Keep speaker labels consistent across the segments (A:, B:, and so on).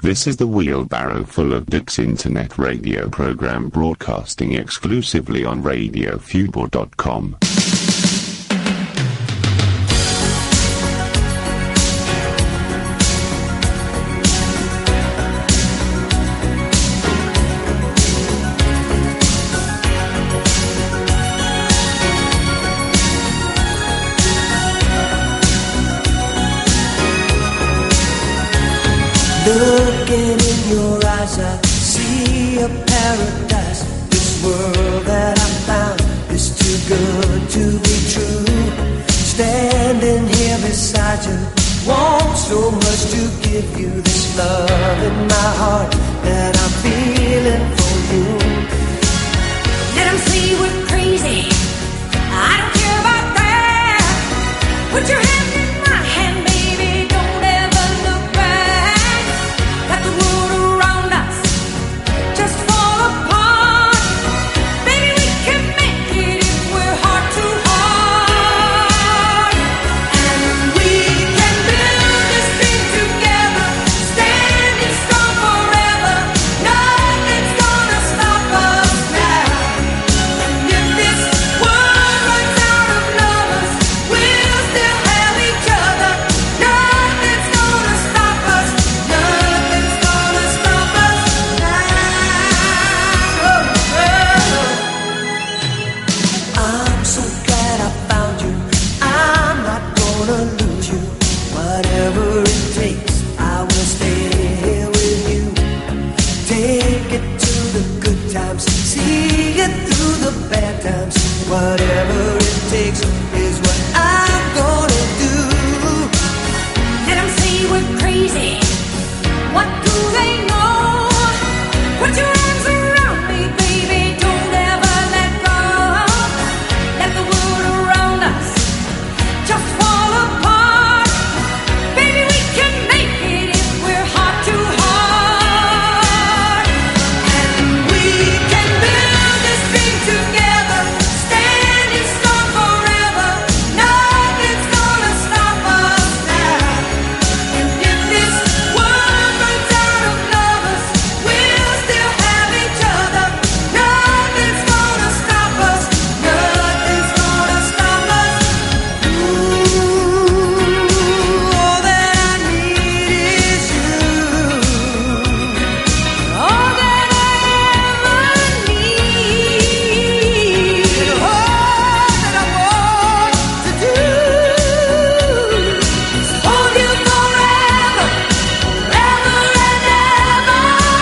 A: This is the Wheelbarrow Full of Dicks internet radio program broadcasting exclusively on RadioFubo.com.
B: Looking in your eyes, I see a paradise. This world that I found is too good to be true. Standing here beside you, want so much to give you this love in my heart that I'm feeling for you.
C: Let them say we're crazy, I don't care about that. Put your hand in my hand, baby, don't ever look back. Let the world around us just fall apart. Baby, we can make it if we're heart to heart. And we can build this thing together, standing strong forever. Nothing's gonna stop us now. And if this world runs out of lovers, we'll still have each other. Nothing's gonna stop us. Nothing's gonna stop us now.
B: I'm so glad I found you. I'm not gonna lose you. Whatever it takes, I will stay here with you. Take it to the good times, see it through the bad times. Whatever it takes is what I'm gonna do.
C: Let them say we're crazy. What do they know? Put your arms around me, baby. Don't ever let go. Let the world around us just fall apart. Baby, we can make it if we're heart to heart. And we can build this thing together, standing strong forever. Nothing's gonna stop us now. And if this world runs out of lovers, we'll still have each other. Nothing's gonna stop us. Nothing's gonna stop us. Ooh, all that I need is you. All that I ever need. And all that I want to do is hold you forever, forever and ever.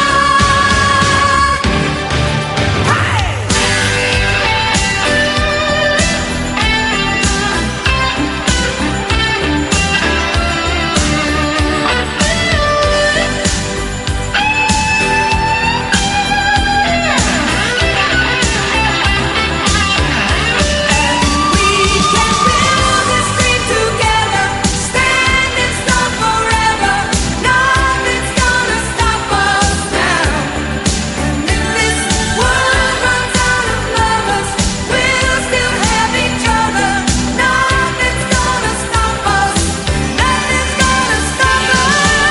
C: We can build this thing together, standing strong forever. Nothing's gonna stop us now. And if this world runs out of lovers, we'll still have each other. Nothing's gonna stop us. Nothing's gonna stop us.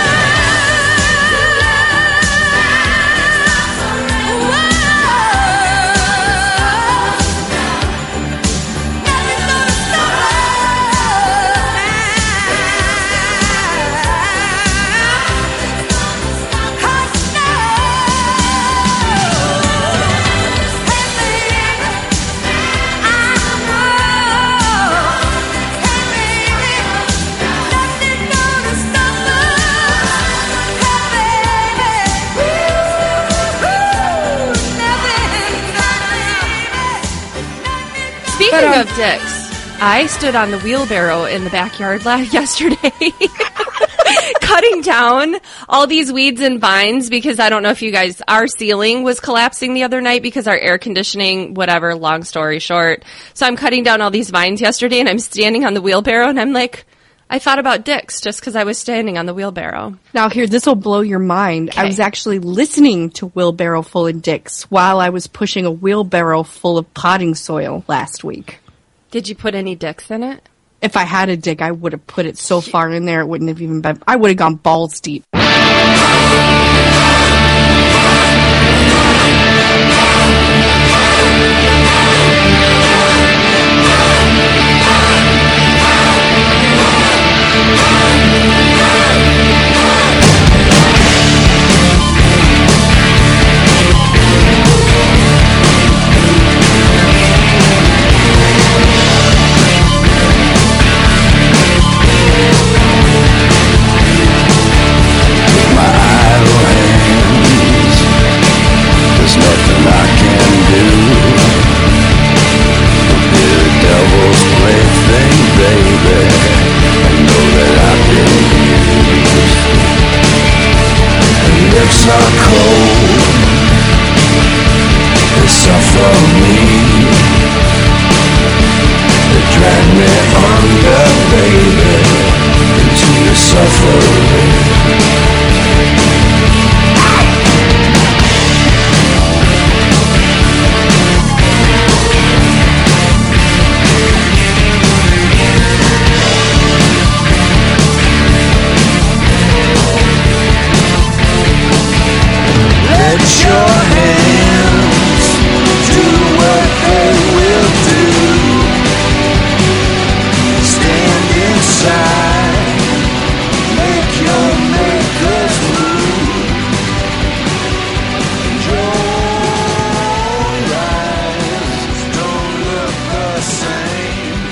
D: Speaking of dicks, I stood on the wheelbarrow in the backyard yesterday cutting down all these weeds and vines because I don't know if you guys, our ceiling was collapsing the other night because our air conditioning, whatever, long story short. So I'm cutting down all these vines yesterday and I'm standing on the wheelbarrow and I'm like, I thought about dicks just because I was standing on the wheelbarrow.
E: Now here, this will blow your mind.
D: Okay.
E: I was actually listening to Wheelbarrow Full of Dicks while I was pushing a wheelbarrow full of potting soil last week.
D: Did you put any dicks in it?
E: If I had a dick, I would have put it so far in there it wouldn't have even been. I would have gone balls deep.
B: are cold. They suffer me. They drag me under, baby, into the suffering. Let your hands do what they will do. Stand inside, make your makers move. Your eyes don't look the same.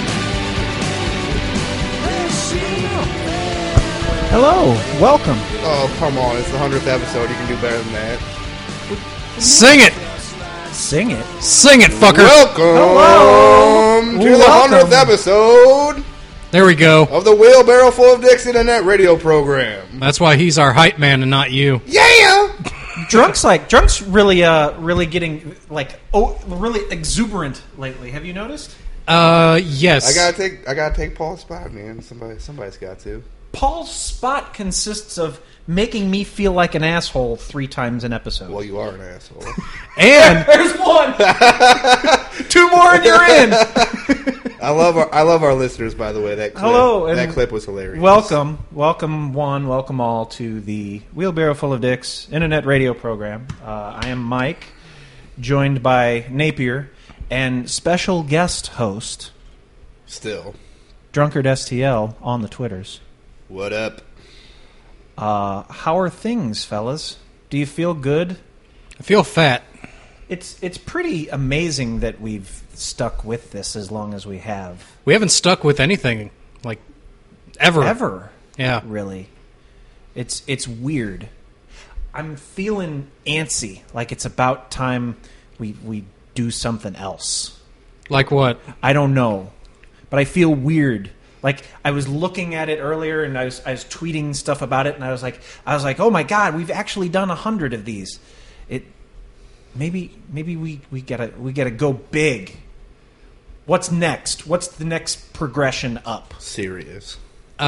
B: They seem
F: Hello, welcome.
G: Oh, come on. It's the 100th episode. You can do better than that.
H: Sing it!
F: Sing it.
H: Sing it, fucker!
G: Welcome to the
F: Welcome.
G: 100th episode
H: There we go.
G: of the Wheelbarrow Full of Dicks Internet Radio Program.
H: That's why he's our hype man and not you.
G: Yeah!
F: Drunk's really getting really exuberant lately. Have you noticed?
H: Yes.
G: I gotta take Paul's spot, man. Somebody's got to.
F: Paul's spot consists of making me feel like an asshole 3 times an episode.
G: Well, you are an asshole.
H: And
F: There's one. 2 more and you're in.
G: I love our listeners, by the way. That clip,
F: Hello, and
G: that clip was hilarious.
F: Welcome one, welcome all to the Wheelbarrow Full of Dicks Internet Radio Program. I am Mike, joined by Napier and special guest host
G: Still,
F: Drunkard STL on the Twitters.
G: what up?
F: How are things, fellas? Do you feel good?
H: I feel fat.
F: It's pretty amazing that we've stuck with this as long as we have.
H: We haven't stuck with anything, like, ever.
F: Ever.
H: Yeah.
F: Really. It's weird. I'm feeling antsy, like it's about time we do something else.
H: Like what?
F: I don't know. But I feel weird. Like I was looking at it earlier and I was tweeting stuff about it and I was like, oh my god, we've actually done 100 of these. Maybe we gotta go big. What's next? What's the next progression up?
G: Serious.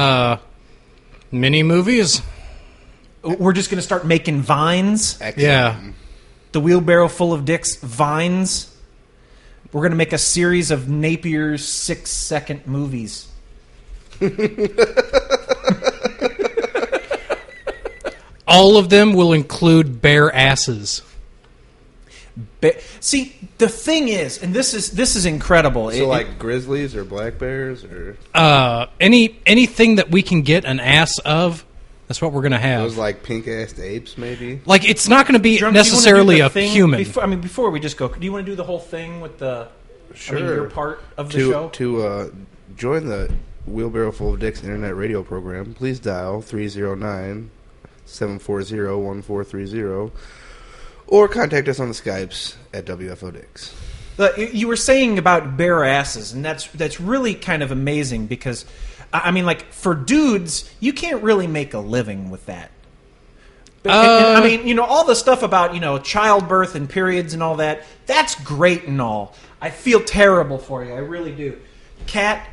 H: Mini movies?
F: We're just gonna start making vines.
G: Excellent.
H: Yeah.
F: The Wheelbarrow Full of Dicks vines. We're going to make a series of Napier's 6-second movies.
H: All of them will include bare asses.
F: See, the thing is, and this is incredible.
G: So, like grizzlies or black bears or
H: Anything that we can get an ass of, that's what we're going to have.
G: those like pink assed apes, maybe.
H: Like, it's not going to be
F: Drunk, do you wanna
H: necessarily
F: do the
H: a
F: thing
H: human.
F: Before we just go, do you want to do the whole thing with the
G: Sure.
F: your part of the show?
G: To join the Wheelbarrow Full of Dicks Internet Radio Program, please dial 309-740-1430 or contact us on the Skypes at WFO Dicks.
F: You were saying about bare asses, and that's really kind of amazing because, I mean, like, for dudes, you can't really make a living with that. And, I mean, you know, all the stuff about, you know, childbirth and periods and all that, that's great and all. I feel terrible for you. I really do. Kat,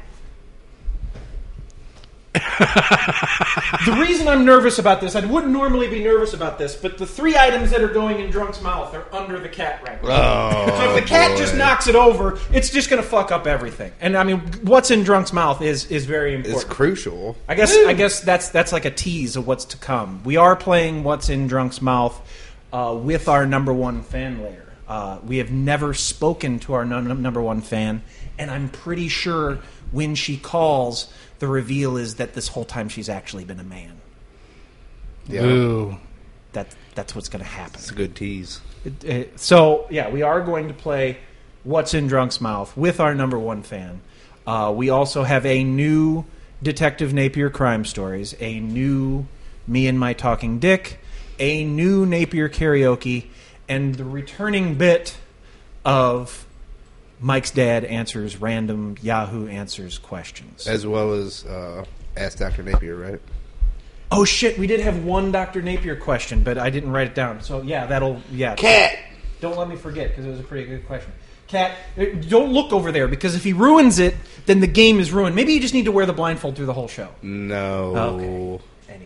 F: the reason I'm nervous about this, I wouldn't normally be nervous about this, but the 3 items that are going in Drunk's mouth are under the cat right now. So if the cat just knocks it over, it's just going to fuck up everything. And I mean, what's in Drunk's mouth is very important.
G: It's crucial.
F: I guess that's like a tease of what's to come. We are playing What's in Drunk's Mouth with our number one fan layer. We have never spoken to our number one fan, and I'm pretty sure when she calls, the reveal is that this whole time she's actually been a man.
G: Yeah.
H: Ooh.
F: That's what's going to happen.
G: It's a good tease.
F: So, yeah, we are going to play What's in Drunk's Mouth with our number one fan. We also have a new Detective Napier crime stories, a new Me and My Talking Dick, a new Napier karaoke, and the returning bit of Mike's dad answers random Yahoo Answers questions.
G: As well as Ask Dr. Napier, right?
F: Oh shit, we did have one Dr. Napier question, but I didn't write it down. So yeah.
G: Cat.
F: Don't let me forget, because it was a pretty good question. Cat, don't look over there, because if he ruins it, then the game is ruined. Maybe you just need to wear the blindfold through the whole show.
G: No.
F: Okay.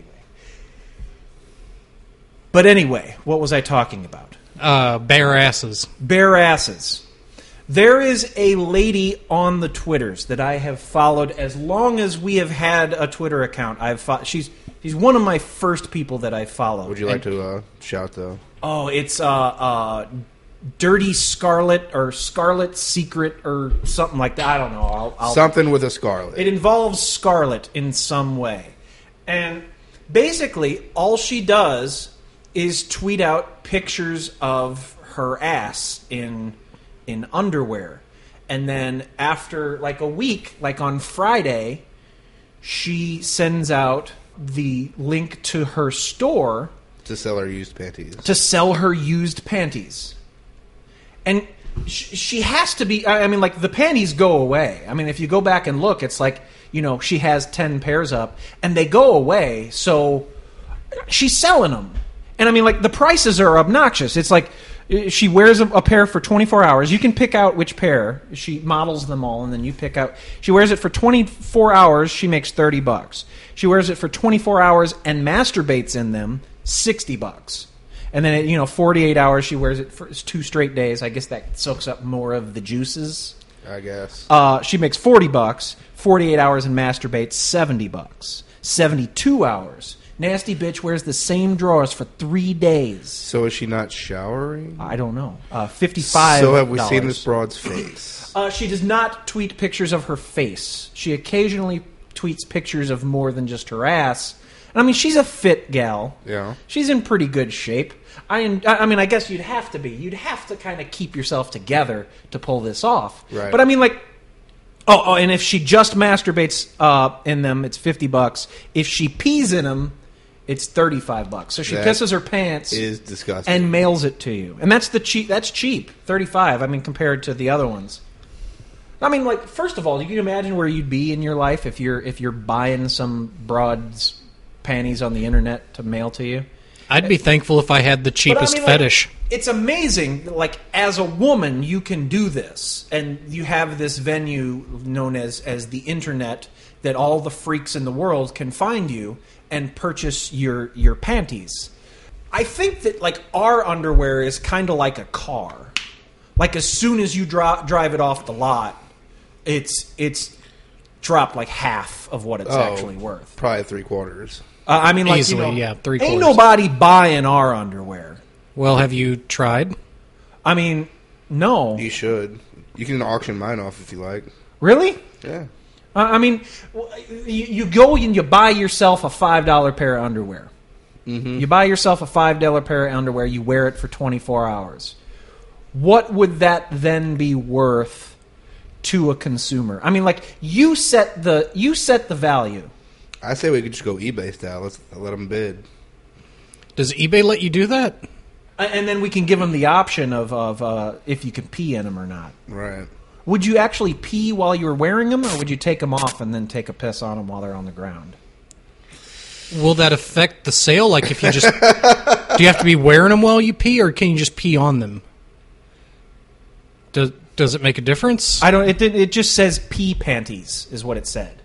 F: Anyway, what was I talking about?
H: Bare asses.
F: Bare asses. There is a lady on the Twitters that I have followed as long as we have had a Twitter account. She's one of my first people that I follow.
G: Would you like to shout, though?
F: Oh, it's Dirty Scarlet or Scarlet Secret or something like that. I don't know.
G: Something with a scarlet.
F: It involves Scarlet in some way. And basically, all she does is tweet out pictures of her ass in underwear. And then after like a week, like on Friday, she sends out the link to her store
G: to sell her used panties.
F: And she has to be, I mean, like, the panties go away. I mean, if you go back and look, it's like, she has 10 pairs up, and they go away, so she's selling them. And I mean, like, the prices are obnoxious. It's like, she wears a pair for 24 hours. You can pick out which pair. She models them all, and then you pick out. She wears it for 24 hours. She makes $30. She wears it for 24 hours and masturbates in them, $60. And then, 48 hours, she wears it for 2 straight days. I guess that soaks up more of the juices.
G: I guess.
F: She makes $40. 48 hours and masturbates, $70. 72 hours. Nasty bitch wears the same drawers for 3 days.
G: So is she not showering?
F: I don't know. $55.
G: So have we seen this broad's face?
F: She does not tweet pictures of her face. She occasionally tweets pictures of more than just her ass. And I mean, she's a fit gal.
G: Yeah.
F: She's in pretty good shape. I mean, I guess you'd have to be. You'd have to kind of keep yourself together to pull this off.
G: Right.
F: But I mean, like, oh, and if she just masturbates in them, it's $50. If she pees in them, it's $35. So she pisses her pants.
G: Is disgusting.
F: And mails it to you. And that's cheap. That's cheap. $35. I mean, compared to the other ones. I mean, like, first of all, you can imagine where you'd be in your life if you're buying some broad's panties on the internet to mail to you.
H: I'd be thankful if I had the cheapest fetish.
F: Like, it's amazing. Like, as a woman, you can do this, and you have this venue known as the internet that all the freaks in the world can find you and purchase your panties. I think that, like, our underwear is kind of like a car. Like, as soon as you drive it off the lot, it's dropped like half of what it's actually worth.
G: Probably 3/4.
F: I mean, like,
H: easily, yeah, 3/4.
F: Ain't nobody buying our underwear.
H: Well, have you tried?
F: I mean, no.
G: You should. You can auction mine off if you like.
F: Really?
G: Yeah.
F: I mean, you go and you buy yourself a $5 pair of underwear. Mm-hmm. You buy yourself a $5 pair of underwear. You wear it for 24 hours. What would that then be worth to a consumer? I mean, like, you set the value.
G: I say we could just go eBay style. Let's let them bid.
H: Does eBay let you do that?
F: And then we can give them the option of if you can pee in them or not.
G: Right.
F: Would you actually pee while you were wearing them, or would you take them off and then take a piss on them while they're on the ground?
H: Will that affect the sale? Like, if you just... do you have to be wearing them while you pee, or can you just pee on them? Does it make a difference?
F: I don't... It just says pee panties, is what it said.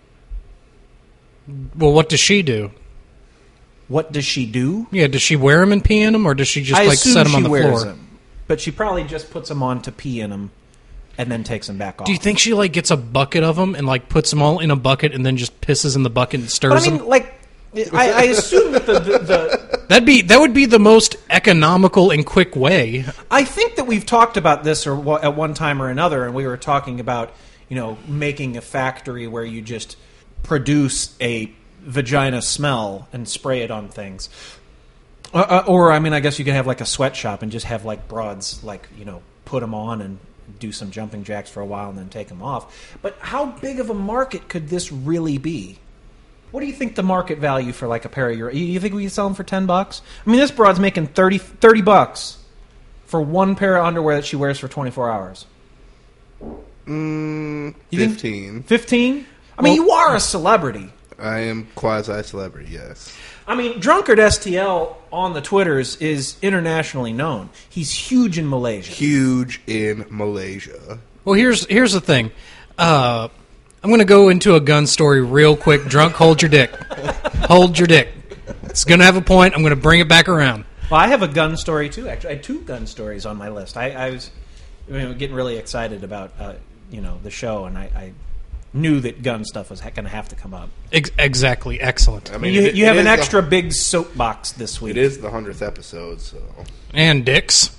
H: Well, what does she do?
F: What does she do?
H: Yeah, does she wear them and pee in them, or does she just set them on the floor?
F: Them, but she probably just puts them on to pee in them and then takes them back off.
H: Do you think she gets a bucket of them and puts them all in a bucket and then just pisses in the bucket and stirs them?
F: I mean, like, I assume that the
H: that would be the most economical and quick way.
F: I think that we've talked about this at one time or another, and we were talking about making a factory where you just produce a vagina smell and spray it on things. Or, I mean, I guess you could have like a sweatshop and just have like broads, put them on and do some jumping jacks for a while and then take them off. But how big of a market could this really be? What do you think the market value for like a pair of you think we can sell them for $10? I mean, this broad's making $30 for one pair of underwear that she wears for 24 hours.
G: 15.
F: 15? I mean, you are a celebrity.
G: I am quasi-celebrity, yes.
F: I mean, Drunkard STL on the Twitters is internationally known. He's huge in Malaysia.
G: Huge in Malaysia.
H: Well, here's the thing. I'm going to go into a gun story real quick. Drunk, hold your dick. Hold your dick. It's going to have a point. I'm going to bring it back around.
F: Well, I have a gun story, too. Actually, I had 2 gun stories on my list. I was getting really excited about the show, and I knew that gun stuff was going to have to come up.
H: Exactly. Excellent.
G: I mean,
F: You have an extra big soapbox this week.
G: It is the 100th episode, so...
H: And dicks.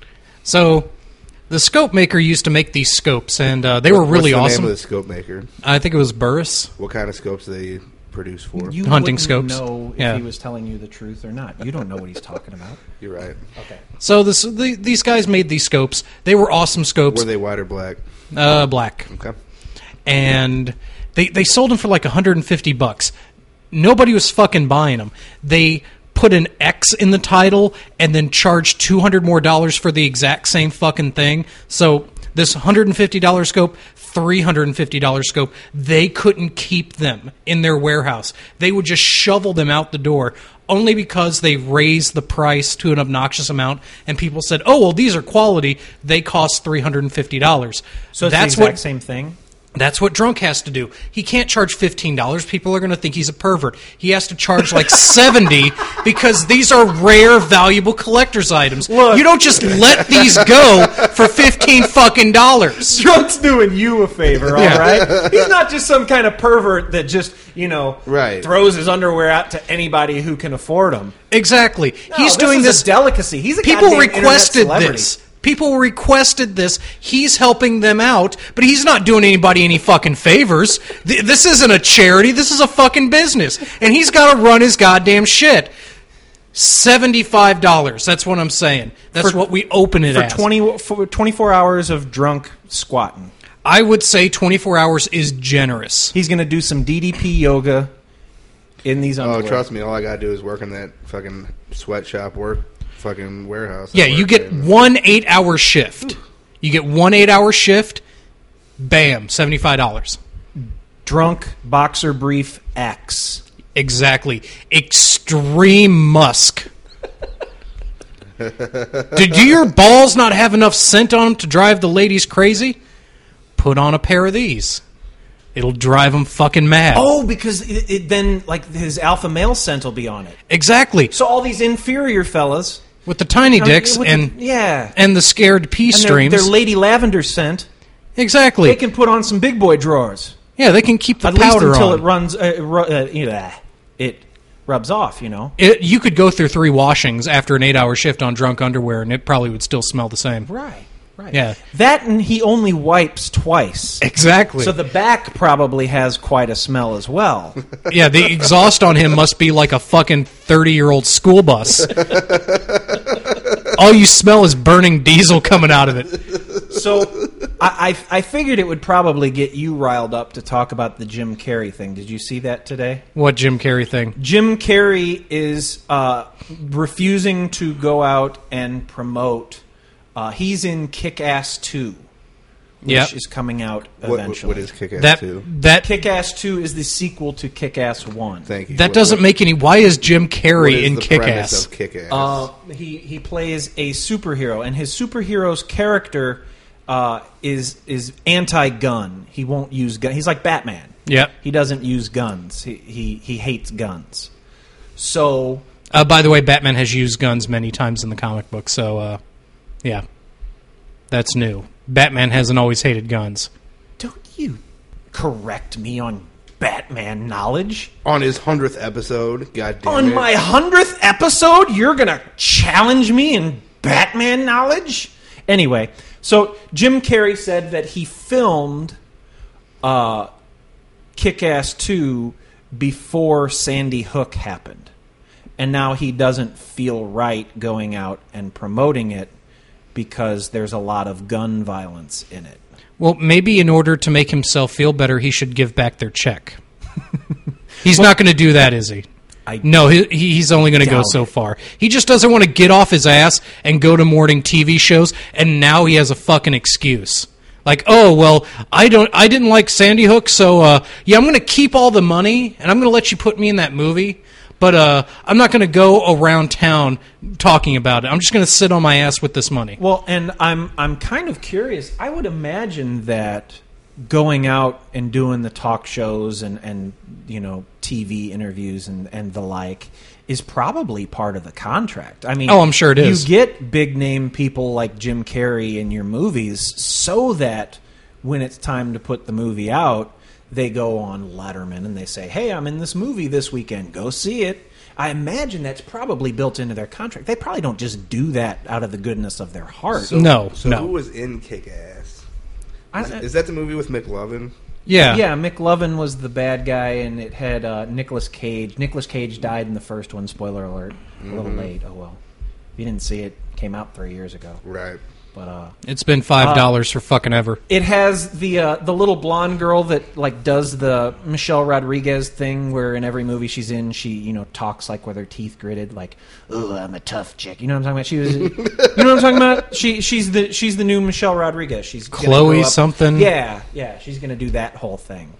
H: So, the scope maker used to make these scopes, and they were really
G: What's the
H: awesome.
G: name of the scope maker?
H: I think it was Burris.
G: What kind of scopes they produce for?
F: You
H: Hunting
F: wouldn't
H: scopes.
F: know if
H: Yeah.
F: he was telling you the truth or not. You don't know what he's talking about.
G: You're right.
F: Okay.
H: So these guys made these scopes. They were awesome scopes.
G: Were they white or black?
H: Black.
G: Okay.
H: And they sold them for like $150. Nobody was fucking buying them. They put an X in the title and then charged $200 more for the exact same fucking thing. So this $150 scope, $350 scope, they couldn't keep them in their warehouse. They would just shovel them out the door only because they raised the price to an obnoxious amount and people said, oh, well, these are quality. They cost $350.
F: So it's
H: that's
F: the exact
H: what
F: same thing?
H: That's what Drunk has to do. He can't charge $15. People are going to think he's a pervert. He has to charge like $70 because these are rare, valuable collector's items.
F: Look.
H: You don't just let these go for $15 fucking dollars.
F: Drunk's doing you a favor, all
H: Yeah.
F: right? He's not just some kind of pervert that just,
G: Right.
F: throws his underwear out to anybody who can afford them.
H: Exactly.
F: No,
H: He's doing
F: is
H: this.
F: a delicacy. He's a
H: People
F: goddamn internet
H: requested
F: celebrity.
H: this. People requested this. He's helping them out, but he's not doing anybody any fucking favors. This isn't a charity. This is a fucking business. And he's got to run his goddamn shit. $75. That's what I'm saying. That's what we open it as.
F: For 24 hours of drunk squatting.
H: I would say 24 hours is generous.
F: He's going to do some DDP yoga in these underwear.
G: Oh, trust me, all I gotta do is work in that fucking sweatshop fucking warehouse.
H: Yeah, you get one 8-hour shift. You get one 8-hour shift, bam, $75.
F: Drunk boxer brief X.
H: Exactly. Extreme Musk. Do your balls not have enough scent on them to drive the ladies crazy? Put on a pair of these. It'll drive them fucking mad.
F: Oh, because it then, like, his alpha male scent will be on it.
H: Exactly.
F: So all these inferior fellas...
H: With the tiny dicks
F: with
H: and
F: the
H: scared pea
F: and
H: streams.
F: their Lady Lavender scent,
H: Exactly.
F: they can put on some big boy drawers.
H: Yeah, they can keep the
F: At least
H: powder
F: until
H: on.
F: it runs, it rubs off,
H: You could go through 3 washings after an 8-hour shift on drunk underwear, and it probably would still smell the same.
F: Right.
H: Yeah,
F: That and he only wipes twice.
H: exactly.
F: So the back probably has quite a smell as well.
H: Yeah, the exhaust on him must be like a fucking 30-year-old school bus. All you smell is burning diesel coming out of it.
F: So I figured it would probably get you riled up to talk about the Jim Carrey thing. Did you see that today?
H: What Jim Carrey thing?
F: Jim Carrey is refusing to go out and promote. He's in Kick-Ass 2, which
H: Yep.
F: is coming out eventually.
G: What is Kick-Ass 2?
H: That
F: Kick-Ass 2 is the sequel to Kick-Ass 1.
G: Thank you.
H: that doesn't make any. Why is Jim
G: what
H: Carrey
G: is
H: in
G: the
H: Kick
G: premise
H: Ass?
G: of Kick-Ass?
F: He plays a superhero, and his superhero's character is anti-gun. He won't use gun. He's like Batman.
H: Yep.
F: He doesn't use guns. He hates guns. So
H: By the way, Batman has used guns many times in the comic book, so yeah, that's new. Batman hasn't always hated guns.
F: don't you correct me on Batman knowledge.
G: On his 100th episode, goddamn
F: On
G: it.
F: my 100th episode, you're going to challenge me in Batman knowledge? Anyway, so Jim Carrey said that he filmed Kick-Ass 2 before Sandy Hook happened. And now he doesn't feel right going out and promoting it because there's a lot of gun violence in it.
H: Well, maybe in order to make himself feel better, he should give back their check. He's not going to do that, is he? No, he's only going to go
F: doubt
H: so
F: it.
H: far. He just doesn't want to get off his ass and go to morning TV shows, and now he has a fucking excuse. Like, oh, well, I didn't like Sandy Hook, so, yeah, I'm going to keep all the money, and I'm going to let you put me in that movie, but I'm not going to go around town talking about it. I'm just going to sit on my ass with this money.
F: Well, and I'm kind of curious. I would imagine that going out and doing the talk shows and you know, TV interviews and the like is probably part of the contract. I mean,
H: oh, I'm sure it is.
F: You get big name people like Jim Carrey in your movies so that when it's time to put the movie out, they go on Letterman and they say, "Hey, I'm in this movie this weekend. Go see it." I imagine that's probably built into their contract. They probably don't just do that out of the goodness of their heart.
G: So
H: No.
G: who was in Kick-Ass? Is that the movie with McLovin?
H: Yeah.
F: Yeah, McLovin was the bad guy, and it had Nicolas Cage. Nicolas Cage died in the first one. Spoiler alert. A little late. Oh, well. If you didn't see it, it came out 3 years ago.
G: Right.
F: But
H: It's been $5 for fucking ever.
F: it has the little blonde girl that like does the Michelle Rodriguez thing, where in every movie she's in, she talks like with her teeth gritted, like, "Oh, I'm a tough chick." You know what I'm talking about? She was, you know what I'm talking about? She's the new Michelle Rodriguez. She's gonna
H: Chloe
F: go up-
H: something?
F: Yeah, she's gonna do that whole thing.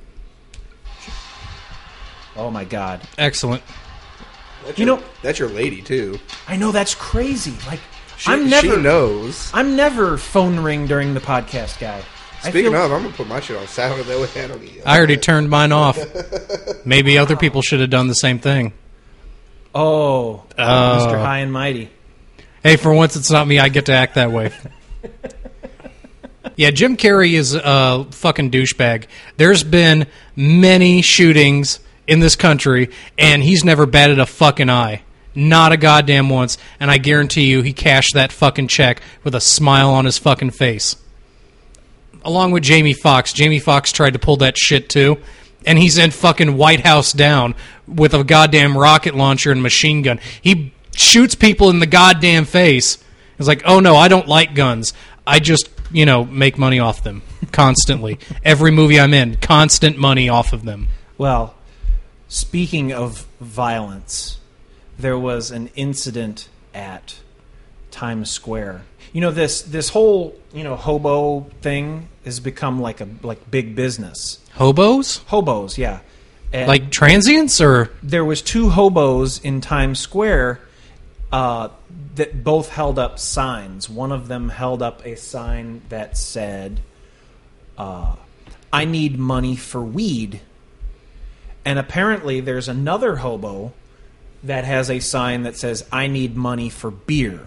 F: Oh my god!
H: Excellent.
G: That's your lady too.
F: I know, that's crazy. Like,
G: She knows.
F: I'm never phone ring during the podcast, guy.
G: Speaking of, I'm gonna put my shit on silent. That way I don't get.
H: I already turned mine off. Maybe other people should have done the same thing.
F: Oh, Mr. High and Mighty.
H: Hey, for once it's not me. I get to act that way. Yeah, Jim Carrey is a fucking douchebag. There's been many shootings in this country, and he's never batted a fucking eye. Not a goddamn once. And I guarantee you he cashed that fucking check with a smile on his fucking face. Along with Jamie Foxx. Jamie Foxx tried to pull that shit too. And he's in fucking White House down with a goddamn rocket launcher and machine gun. He shoots people in the goddamn face. It's like, oh no, I don't like guns. I just, make money off them constantly. Every movie I'm in, constant money off of them.
F: Well, speaking of violence, there was an incident at Times Square. This whole hobo thing has become like big business.
H: Hobos?
F: Hobos, yeah. And
H: Like transients, or?
F: there was two hobos in Times Square that both held up signs. One of them held up a sign that said, "I need money for weed." And apparently there's another hobo that has a sign that says, "I need money for beer."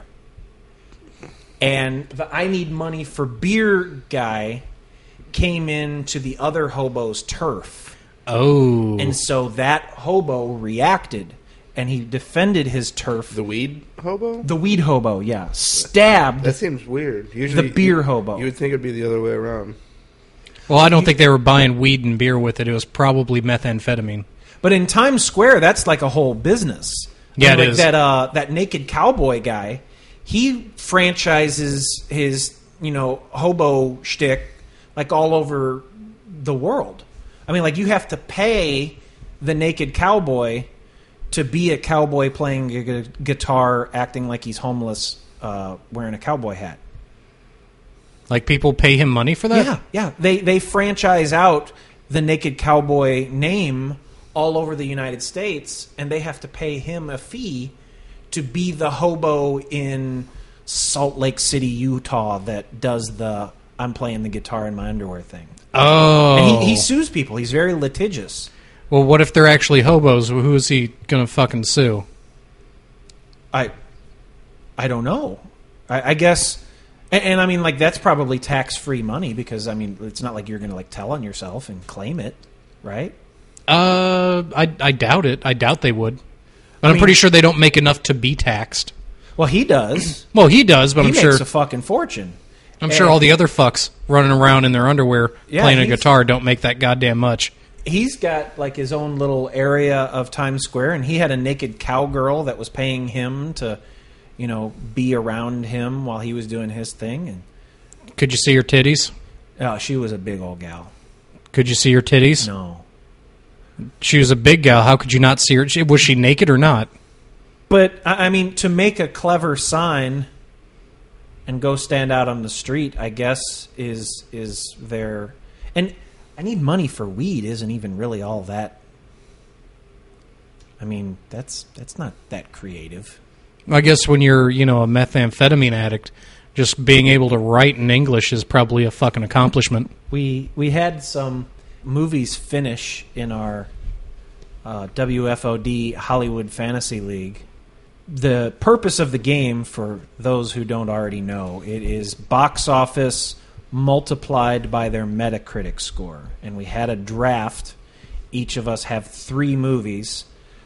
F: And the "I need money for beer" guy came into the other hobo's turf.
H: Oh.
F: And so that hobo reacted, and he defended his turf.
G: The weed hobo?
F: The weed hobo, yeah. Stabbed
G: That seems weird. Usually,
F: the beer hobo.
G: You would think it'd be the other way around.
H: Well, I don't think they were buying weed and beer with it. It was probably methamphetamine.
F: But in Times Square, that's like a whole business.
H: Yeah, it
F: like
H: is.
F: That naked cowboy guy, he franchises his hobo shtick like all over the world. I mean, like, you have to pay the naked cowboy to be a cowboy playing a guitar, acting like he's homeless, wearing a cowboy hat.
H: Like, people pay him money for that?
F: Yeah. They franchise out the naked cowboy name all over the United States, and they have to pay him a fee to be the hobo in Salt Lake City, Utah, that does the "I'm playing the guitar in my underwear" thing.
H: Oh.
F: And he sues people. He's very litigious.
H: Well, what if they're actually hobos? Who is he going to fucking sue?
F: I don't know. I guess, and I mean, like, that's probably tax-free money, because I mean, it's not like you're going to like tell on yourself and claim it, right?
H: I doubt it. I doubt they would. But I'm pretty sure they don't make enough to be taxed.
F: Well, he does.
H: Well, he does, but
F: He
H: I'm
F: makes
H: sure
F: a fucking fortune.
H: I'm sure all the other fucks running around in their underwear
F: Yeah,
H: playing a
F: he's-
H: guitar don't make that goddamn much.
F: He's got like his own little area of Times Square, and he had a naked cowgirl that was paying him to, be around him while he was doing his thing. And
H: Could you see her titties?
F: she was a big old gal.
H: Could you see her titties?
F: No,
H: She was a big gal. How could you not see her? Was she naked or not?
F: but I mean, to make a clever sign, and go stand out on the street, I guess, is their... And I need money for weed isn't even really all that... I mean, that's not that creative.
H: I guess when you're, a methamphetamine addict, just being able to write in English is probably a fucking accomplishment.
F: We had some movies finish in our WFOD Hollywood Fantasy League. The purpose of the game, for those who don't already know, it is box office multiplied by their Metacritic score. And we had a draft. Each of us have 3 movies.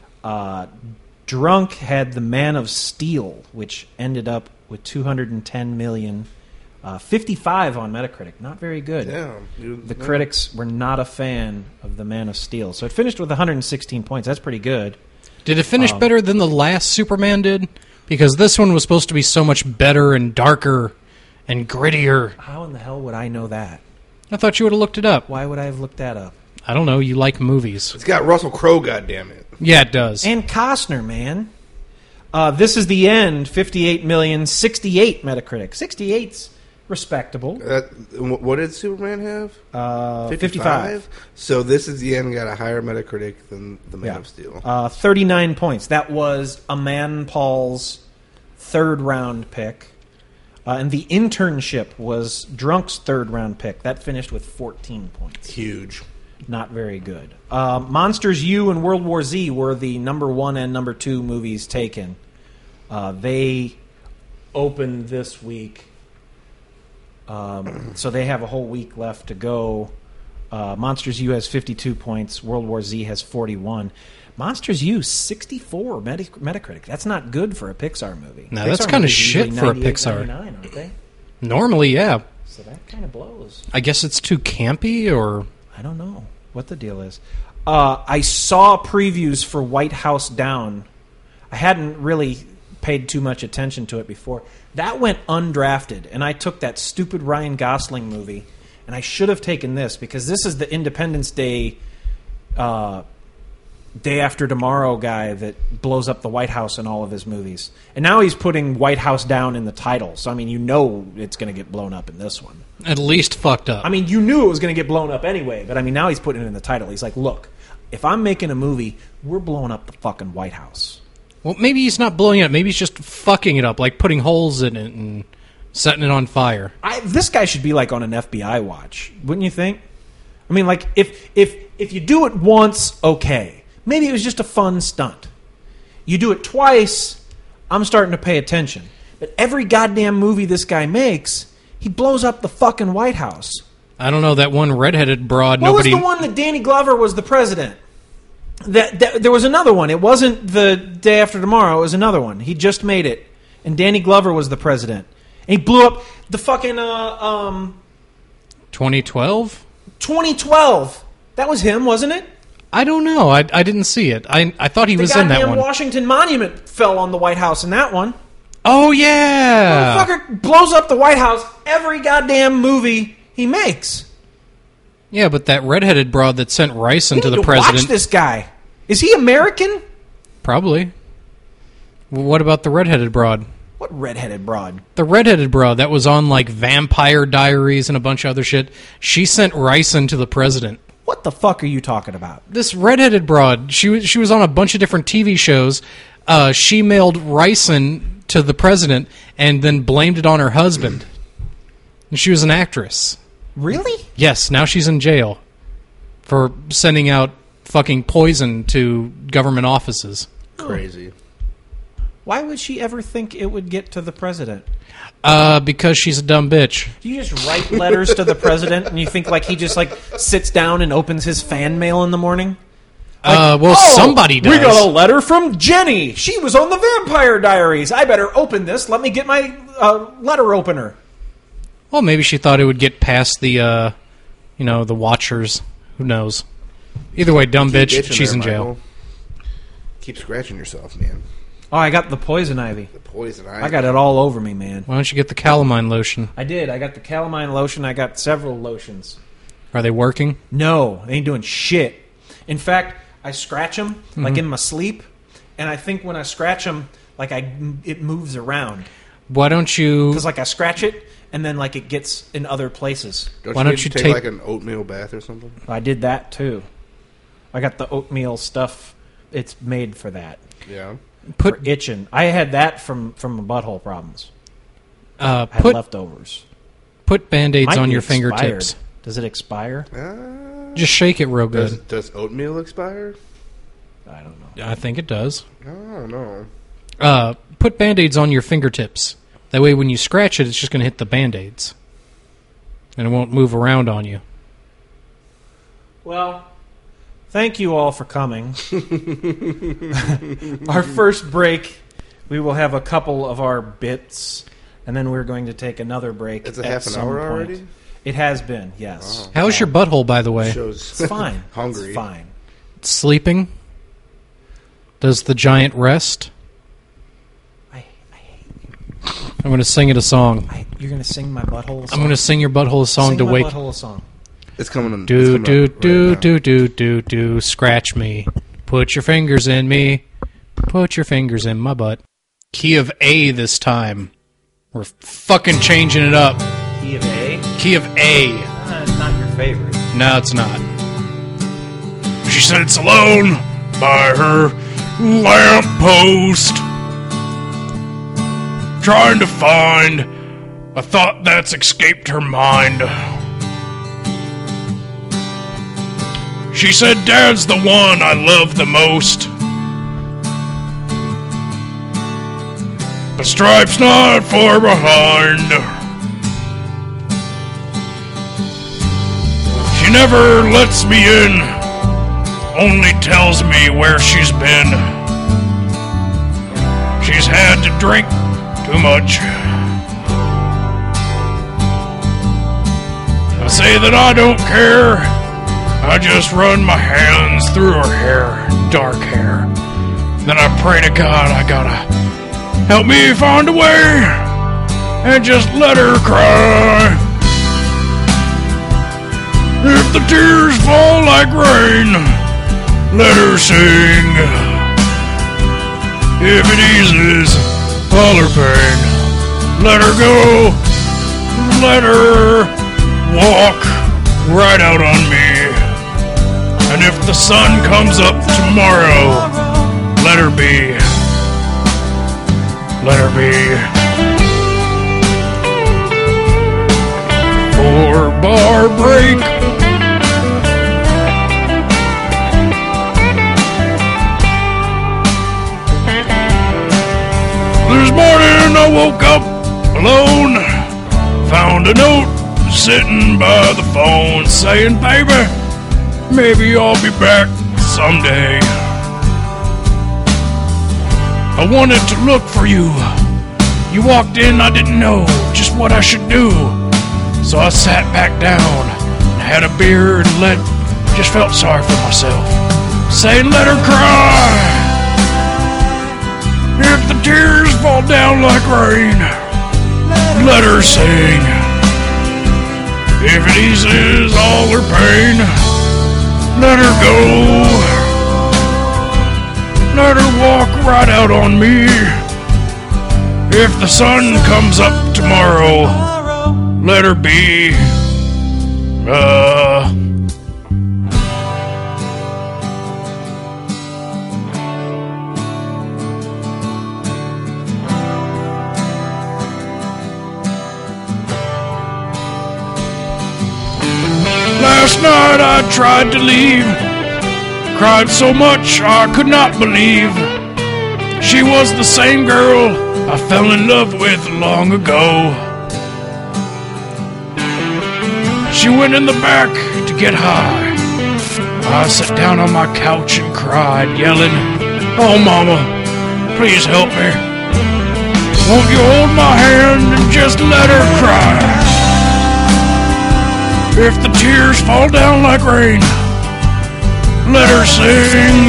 F: Drunk had The Man of Steel, which ended up with 210 million. 55 on Metacritic. Not very good. The critics were not a fan of The Man of Steel. So it finished with 116 points. That's pretty good.
H: Did it finish better than the last Superman did? Because this one was supposed to be so much better and darker and grittier.
F: How in the hell would I know that?
H: I thought you would have looked it up.
F: Why would I have looked that up?
H: I don't know. You like movies.
G: It's got Russell Crowe, goddammit.
H: Yeah, it does.
F: And Costner, man. This is the end. 58 million, 68 Metacritic. 68's respectable.
G: What did Superman have?
F: 55.
G: So this is the end. Got a higher Metacritic than the Man of Steel.
F: 39 points. That was Aman Paul's 3rd round pick. And The Internship was Drunk's 3rd round pick. That finished with 14 points.
G: Huge.
F: Not very good. Monsters U and World War Z were the number 1 and number 2 movies taken. They opened this week. So they have a whole week left to go. Monsters U has 52 points. World War Z has 41. Monsters U, 64 Metacritic. That's not good for a Pixar movie.
H: No, that's kind of shit for a Pixar.
F: Aren't they?
H: Normally, yeah.
F: So that kind of blows.
H: I guess it's too campy, or...
F: I don't know what the deal is. I saw previews for White House Down. I hadn't really paid too much attention to it before. That went undrafted, and I took that stupid Ryan Gosling movie, and I should have taken this, because this is the Independence Day, Day After Tomorrow guy that blows up the White House in all of his movies. And now he's putting White House Down in the title, so I mean, it's going to get blown up in this one.
H: At least fucked up.
F: I mean, you knew it was going to get blown up anyway, but I mean, now he's putting it in the title. He's like, look, if I'm making a movie, we're blowing up the fucking White House.
H: Well, maybe he's not blowing it up. Maybe he's just fucking it up, like putting holes in it and setting it on fire.
F: This guy should be like on an FBI watch, wouldn't you think? I mean, like, if you do it once, okay. Maybe it was just a fun stunt. You do it twice, I'm starting to pay attention. But every goddamn movie this guy makes, he blows up the fucking White House.
H: I don't know, that one redheaded broad,
F: What was the one that Danny Glover was the president? There was another one. It wasn't the Day After Tomorrow. It was another one. He just made it. And Danny Glover was the president. And he blew up the fucking...
H: 2012?
F: 2012. That was him, wasn't it?
H: I don't know. I didn't see it. I thought he was in that one.
F: The Washington Monument fell on the White House in that one.
H: Oh, yeah!
F: Motherfucker blows up the White House every goddamn movie he makes.
H: Yeah, but that redheaded broad that sent rice into the
F: You need to
H: president...
F: watch this guy. Is he American?
H: Probably. Well, what about the redheaded broad?
F: What redheaded broad?
H: The redheaded broad that was on, like, Vampire Diaries and a bunch of other shit. She sent rice into the president.
F: What the fuck are you talking about?
H: This redheaded broad, she was on a bunch of different TV shows. She mailed ricin to the president and then blamed it on her husband. And she was an actress.
F: Really?
H: Yes, now she's in jail for sending out fucking poison to government offices.
G: Crazy.
F: Why would she ever think it would get to the president?
H: Because she's a dumb bitch.
F: Do you just write letters to the president and you think like he just like sits down and opens his fan mail in the morning? Like,
H: somebody does.
F: We got a letter from Jenny. She was on the Vampire Diaries. I better open this. Let me get my letter opener.
H: Well, maybe she thought it would get past the, the watchers. Who knows? Either way, dumb bitch. She's in jail.
G: Michael. Keep scratching yourself, man.
F: Oh, I got the poison ivy.
G: The poison ivy.
F: I got it all over me, man.
H: Why don't you get the calamine lotion?
F: I did. I got the calamine lotion. I got several lotions.
H: Are they working?
F: No, they ain't doing shit. In fact, I scratch them like in my sleep, and I think when I scratch them, like it moves around.
H: Why don't you?
F: Because like I scratch it, and then like it gets in other places.
H: Why don't you take
G: like an oatmeal bath or something?
F: I did that too. I got the oatmeal stuff. It's made for that.
G: Yeah.
F: For itching. I had that from butthole problems. I had
H: Put
F: leftovers.
H: put Band-Aids
F: Might
H: on
F: be
H: your
F: expired.
H: fingertips.
F: Does it expire?
H: Just shake it real good.
G: Does oatmeal expire?
F: I don't know.
H: I think it does.
G: I don't know.
H: Put Band-Aids on your fingertips. That way when you scratch it, it's just going to hit the Band-Aids. And it won't move around on you.
F: Well, thank you all for coming. Our first break, we will have a couple of our bits, and then we're going to take another break.
G: It's a
F: at
G: half an
F: some
G: hour
F: point.
G: already?
F: It has been, yes.
H: How's your butthole, by the way?
G: Shows
F: It's fine.
G: hungry.
F: It's fine.
H: Sleeping? Does the giant rest? I'm going to sing it a song.
F: You're going to sing my butthole a song?
H: I'm going to sing your butthole a song
F: sing
H: to
F: my
H: wake.
F: butthole a song.
G: It's coming in.
H: Do
G: it's
H: do
G: coming up
H: do
G: right now.
H: do do do do. Scratch me. Put your fingers in me. Put your fingers in my butt. Key of A this time. We're fucking changing it up.
F: Key of A?
H: Key of A.
F: It's not your favorite.
H: No, it's not. She sits alone by her lamppost, trying to find a thought that's escaped her mind. She said, Dad's the one I love the most. But Stripe's not far behind. She never lets me in, only tells me where she's been. She's had to drink too much. I say that I don't care. I just run my hands through her hair, dark hair. Then I pray to God, I gotta help me find a way and just let her cry. If the tears fall like rain, let her sing. If it eases all her pain, let her go. Let her walk right out on me. And if the sun comes up tomorrow, let her be. Let her be. 4-bar break. This morning I woke up alone. Found a note sitting by the phone saying, baby, maybe I'll be back someday. I wanted to look for you. You walked in, I didn't know just what I should do. So I sat back down and had a beer and just felt sorry for myself. Saying, let her cry. If the tears fall down like rain, let her sing. If it eases all her pain, let her go. Let her walk right out on me. If the sun comes up tomorrow, let her be. Last night I tried to leave. Cried so much I could not believe she was the same girl I fell in love with long ago. She went in the back to get high. I sat down on my couch and cried, yelling, oh mama, please help me. Won't you hold my hand and just let her cry? If the tears fall down like rain, let her sing.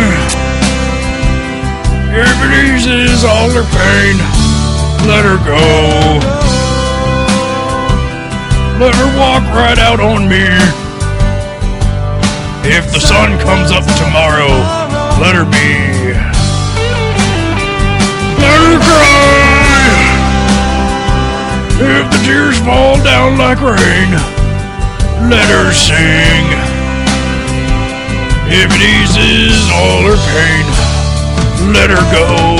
H: If it eases all her pain, let her go. Let her walk right out on me. If the sun comes up tomorrow, let her be. Let her cry. fall down like rain. Let her sing. If it eases all her pain, let her go.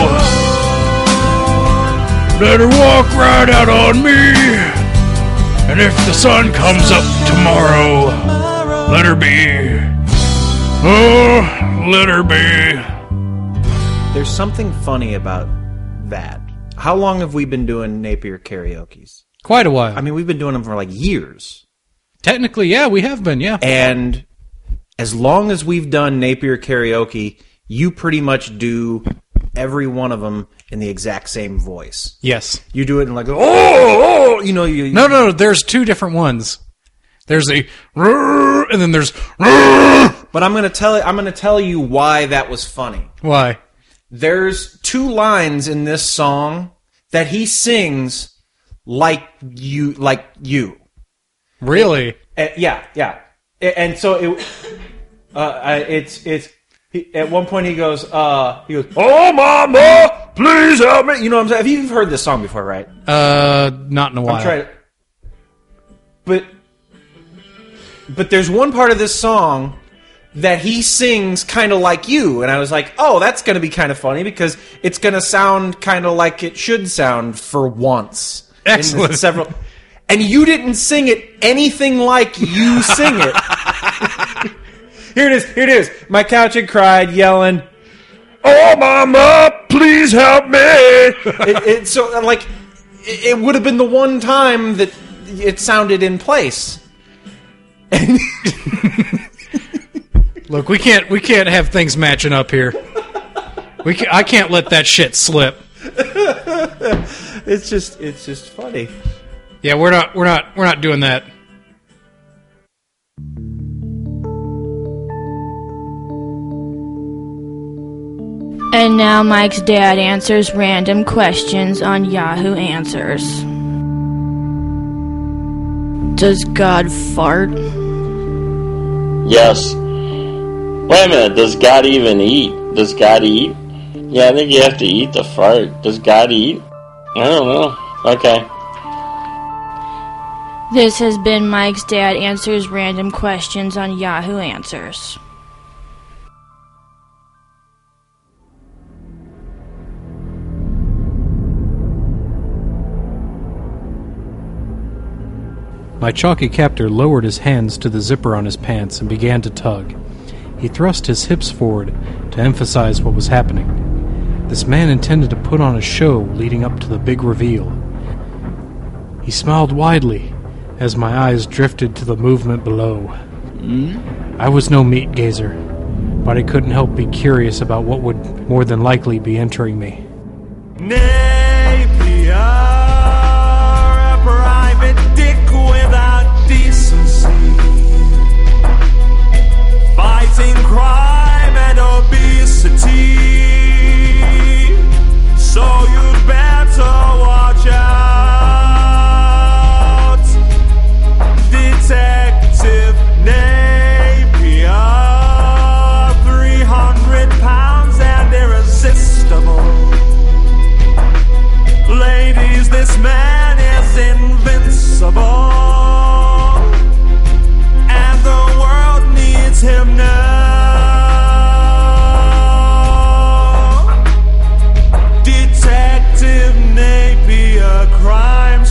H: Let her walk right out on me. And if the sun comes up tomorrow, let her be. Oh, let her be.
F: There's something funny about that. How long have we been doing Napier karaokes?
H: Quite a while.
F: I mean, we've been doing them for like years.
H: Technically, yeah, we have been, yeah.
F: And as long as we've done Napier karaoke, you pretty much do every one of them in the exact same voice.
H: Yes.
F: You do it in like, oh, you know, you.
H: No, there's two different ones. There's a, and then there's.
F: But I'm going to tell you why that was funny.
H: Why?
F: There's two lines in this song that he sings like you.
H: Really?
F: Yeah. And so it's at one point he goes, oh mama, please help me. You know what I'm saying? Have you heard this song before, right?
H: Not in a while.
F: I'm trying to, but there's one part of this song that he sings kind of like you, and I was like, oh, that's going to be kind of funny because it's going to sound kind of like it should sound for once.
H: Excellent.
F: And you didn't sing it anything like you sing it. Here it is. My couch had cried, yelling, oh, mama, please help me. It would have been the one time that it sounded in place.
H: Look, we can't have things matching up here. I can't let that shit slip.
F: It's just funny.
H: Yeah, we're not doing that.
I: And now Mike's dad answers random questions on Yahoo Answers. Does God fart?
J: Yes. Wait a minute, does God even eat? Does God eat? Yeah, I think you have to eat the fart. Does God eat? I don't know. Okay.
I: This has been Mike's dad answers random questions on Yahoo Answers.
H: My chalky captor lowered his hands to the zipper on his pants and began to tug. He thrust his hips forward to emphasize what was happening. This man intended to put on a show leading up to the big reveal. He smiled widely as my eyes drifted to the movement below. I was no meat gazer, but I couldn't help be curious about what would more than likely be entering me.
B: Napier, a private dick without decency, fighting crime and obesity, so you'd better watch out. Detective Napier, 300 pounds and irresistible. Ladies, this man is invincible, and the world needs him now. Detective Napier, Crime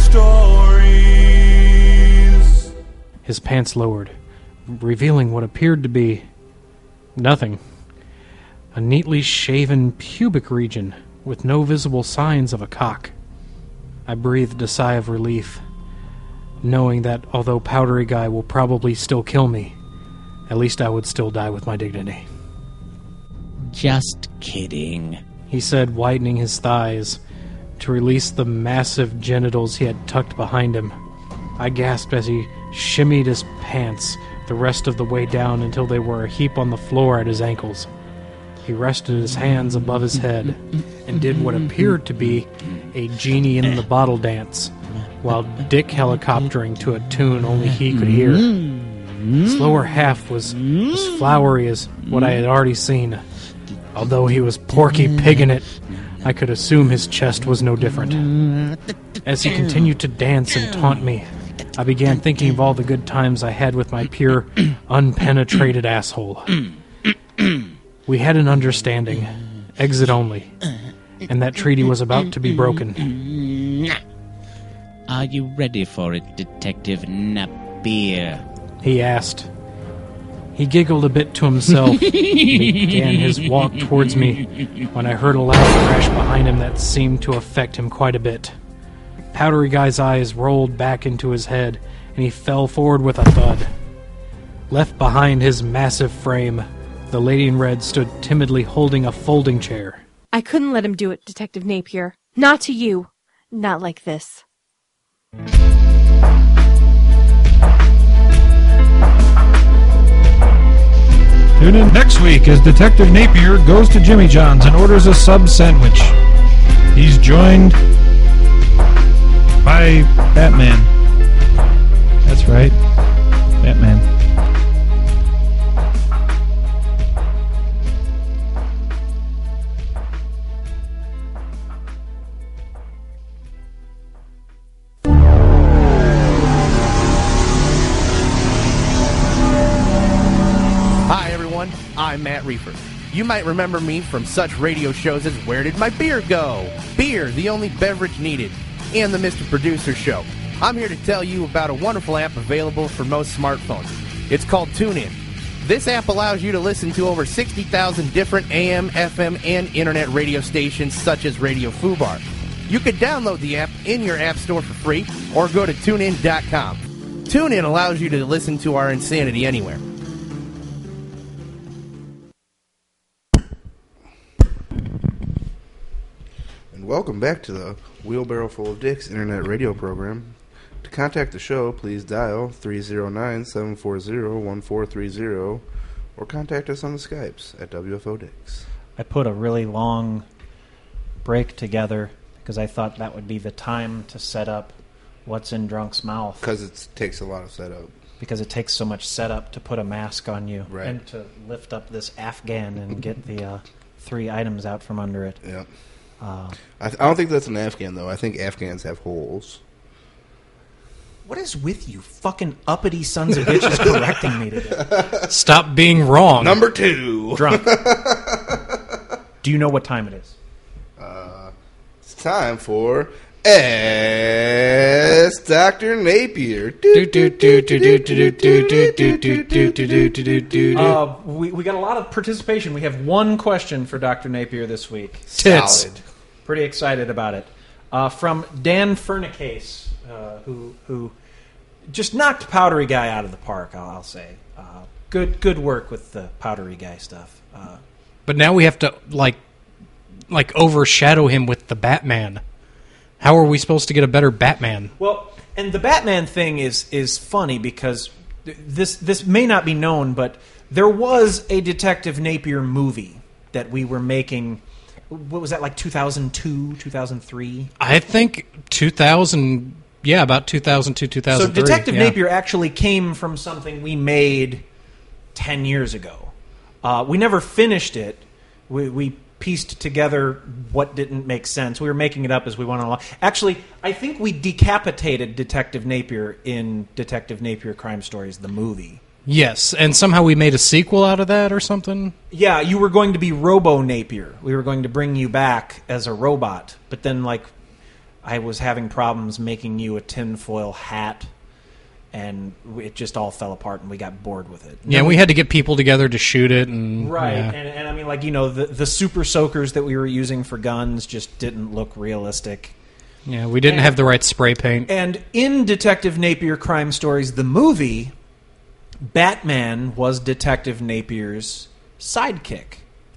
B: Stories.
H: His pants lowered, revealing what appeared to be nothing. A neatly shaven pubic region with no visible signs of a cock. I breathed a sigh of relief, knowing that although Powdery Guy will probably still kill me, at least I would still die with my dignity.
K: Just kidding,
H: he said, widening his thighs to release the massive genitals he had tucked behind him. I gasped as he shimmied his pants the rest of the way down until they were a heap on the floor at his ankles. He rested his hands above his head and did what appeared to be a genie in the bottle dance, while dick helicoptering to a tune only he could hear. His lower half was as flowery as what I had already seen. Although he was Porky Pigging it, I could assume his chest was no different. As he continued to dance and taunt me, I began thinking of all the good times I had with my pure, unpenetrated asshole. We had an understanding, exit only, and that treaty was about to be broken.
K: Are you ready for it, Detective Napier?
H: He asked. He giggled a bit to himself and began his walk towards me when I heard a loud crash behind him that seemed to affect him quite a bit. Powdery Guy's eyes rolled back into his head, and he fell forward with a thud. Left behind his massive frame, the lady in red stood timidly holding a folding chair.
D: I couldn't let him do it, Detective Napier. Not to you. Not like this.
L: Tune in next week as Detective Napier goes to Jimmy John's and orders a sub sandwich. He's joined by Batman. That's right, Batman.
M: Hi everyone, I'm Matt Reefer. You might remember me from such radio shows as Where Did My Beer Go? Beer, the only beverage needed, and the Mr. Producer Show. I'm here to tell you about a wonderful app available for most smartphones. It's called TuneIn. This app allows you to listen to over 60,000 different AM, FM, and internet radio stations such as Radio Fubar. You can download the app in your app store for free or go to TuneIn.com. TuneIn allows you to listen to our insanity anywhere.
G: Welcome back to the Wheelbarrow Full of Dicks internet radio program. To contact the show, please dial 309-740-1430 or contact us on the Skypes at WFO Dicks.
F: I put a really long break together because I thought that would be the time to set up What's in Drunk's Mouth.
G: Because it takes a lot of setup.
F: Because it takes so much setup to put a mask on you.
G: Right.
F: And to lift up this Afghan and get the 3 items out from under it.
G: Yeah. I don't think that's an Afghan, though. I think Afghans have holes.
F: What is with you fucking uppity sons of bitches correcting me today?
H: Stop being wrong.
G: Number 2.
F: Drunk. Do you know what time it is?
G: It's time for Ask Dr. Napier.
F: We got a lot of participation. We have one question for Dr. Napier this week.
H: Tits.
F: Solid. Pretty excited about it. From Dan Furnicase, who just knocked Powdery Guy out of the park, I'll say. Good work with the Powdery Guy stuff.
H: But now we have to, like overshadow him with the Batman. How are we supposed to get a better Batman?
F: Well, and the Batman thing is funny because this may not be known, but there was a Detective Napier movie that we were making. What was that, like 2002, 2003?
H: I think 2000, yeah, about 2002, 2003.
F: So Detective Napier actually came from something we made 10 years ago. We never finished it. We pieced together what didn't make sense. We were making it up as we went along. Actually, I think we decapitated Detective Napier in Detective Napier Crime Stories, the movie.
H: Yes, and somehow we made a sequel out of that or something?
F: Yeah, you were going to be Robo Napier. We were going to bring you back as a robot. But then, I was having problems making you a tinfoil hat, and it just all fell apart, and we got bored with it.
H: Yeah, we had to get people together to shoot it.
F: Right,
H: yeah.
F: and I mean, the super soakers that we were using for guns just didn't look realistic.
H: Yeah, we didn't have the right spray paint.
F: And in Detective Napier Crime Stories, the movie, Batman was Detective Napier's sidekick.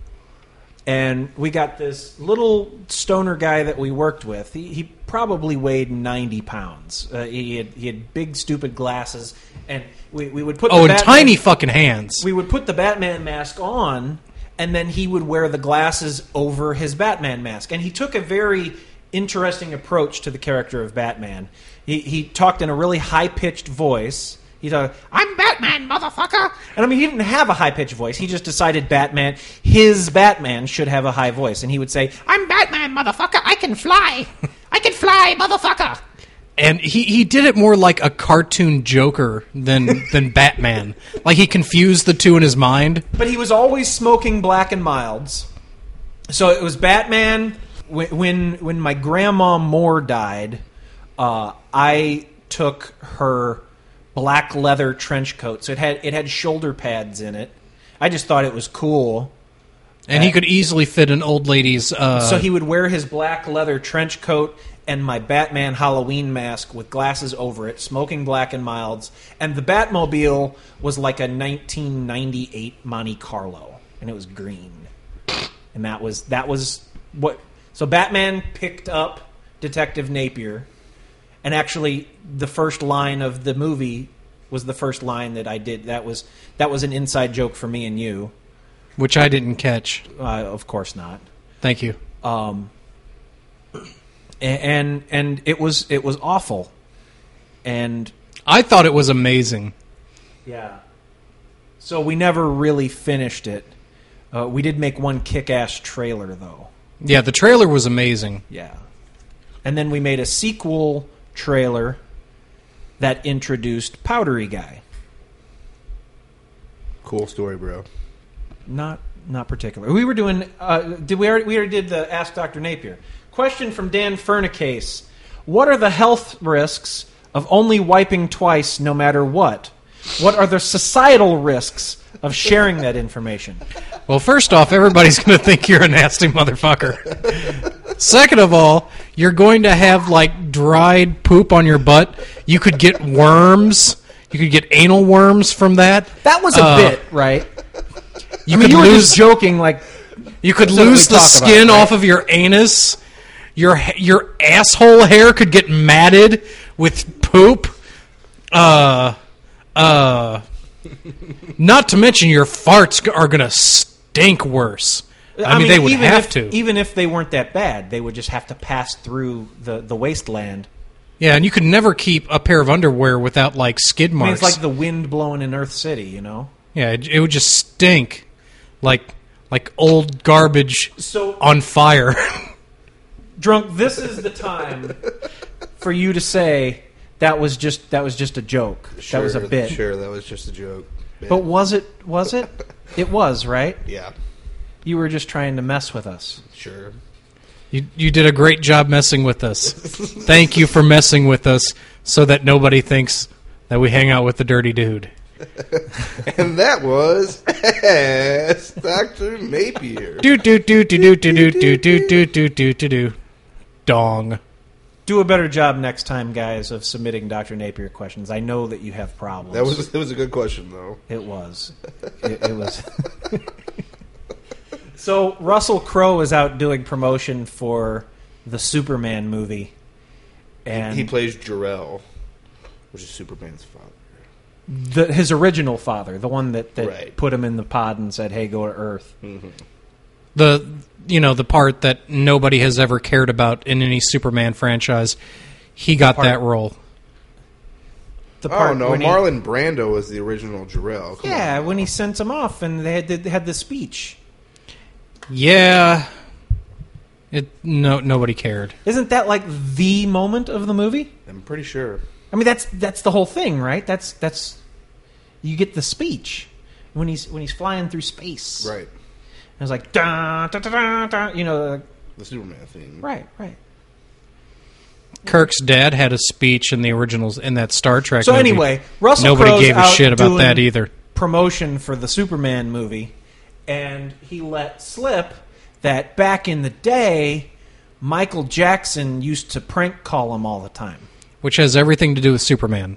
F: And we got this little stoner guy that we worked with. He probably weighed 90 pounds. He had big, stupid glasses. And we would put
H: and tiny fucking hands.
F: We would put the Batman mask on, and then he would wear the glasses over his Batman mask. And he took a very interesting approach to the character of Batman. He talked in a really high-pitched voice. He's I'm Batman, motherfucker. And I mean, he didn't have a high-pitched voice. He just decided his Batman should have a high voice. And he would say, I'm Batman, motherfucker. I can fly. I can fly, motherfucker.
H: And he did it more like a cartoon Joker than Batman. Like he confused the two in his mind.
F: But he was always smoking Black and Milds. So it was Batman. When my grandma Moore died, I took her black leather trench coat. So it had shoulder pads in it. I just thought it was cool.
H: And he could easily fit an old lady's...
F: So he would wear his black leather trench coat and my Batman Halloween mask with glasses over it, smoking Black and Milds. And the Batmobile was like a 1998 Monte Carlo, and it was green. And that was what... So Batman picked up Detective Napier, and actually the first line of the movie was the first line that I did. That was an inside joke for me and you.
H: Which I didn't catch.
F: Of course not.
H: Thank you.
F: And it was awful. And
H: I thought it was amazing.
F: Yeah. So we never really finished it. We did make one kick-ass trailer, though.
H: Yeah, the trailer was amazing.
F: Yeah. And then we made a sequel trailer that introduced Powdery Guy.
G: Cool story, bro.
F: Not particular. We were doing... we already did the Ask Dr. Napier. Question from Dan Furnicase. What are the health risks of only wiping twice no matter what? What are the societal risks of sharing that information?
H: Well, first off, everybody's going to think you're a nasty motherfucker. Second of all, you're going to have, like, dried poop on your butt. You could get worms. You could get anal worms from that.
F: That was a bit, right?
H: You
F: were just joking, like...
H: You could lose the skin off of your anus. Your asshole hair could get matted with poop. Not to mention your farts are going to stink worse. I mean, they would have to.
F: Even if they weren't that bad, they would just have to pass through the wasteland.
H: Yeah, and you could never keep a pair of underwear without, like, skid marks.
F: I mean, it's like the wind blowing in Earth City, you know?
H: Yeah, it would just stink like old garbage on fire.
F: Drunk, this is the time for you to say that was just a joke.
G: Sure,
F: that was a bit.
G: Sure, that was just a joke. Bit.
F: But was it? It was, right?
G: Yeah.
F: You were just trying to mess with us.
G: Sure.
H: You did a great job messing with us. Thank you for messing with us so that nobody thinks that we hang out with the dirty dude.
G: And that was Ask Dr. Napier.
H: Do. Dong.
F: Do a better job next time, guys, of submitting Dr. Napier questions. I know that you have problems.
G: That was a good question, though.
F: It was. It was. So Russell Crowe is out doing promotion for the Superman movie, and
G: he plays Jor-El, which is Superman's father.
F: His original father, the one that
G: right.
F: put him in the pod and said, "Hey, go to Earth."
G: Mm-hmm.
H: The part that nobody has ever cared about in any Superman franchise, he got that role.
G: Marlon Brando was the original Jor-El.
F: Yeah, when he sent him off and they had the speech.
H: Yeah. Nobody cared.
F: Isn't that like the moment of the movie?
G: I'm pretty sure.
F: I mean, that's the whole thing, right? That's you get the speech when he's flying through space,
G: right?
F: And it's like da da da da da, you know,
G: the Superman thing,
F: right?
H: Kirk's dad had a speech in the originals in that Star Trek.
F: So
H: movie.
F: Anyway, Russell
H: nobody
F: Crowe's
H: gave a
F: out
H: shit about
F: doing
H: that either.
F: Promotion for the Superman movie, and he let slip that back in the day, Michael Jackson used to prank call him all the time.
H: Which has everything to do with Superman.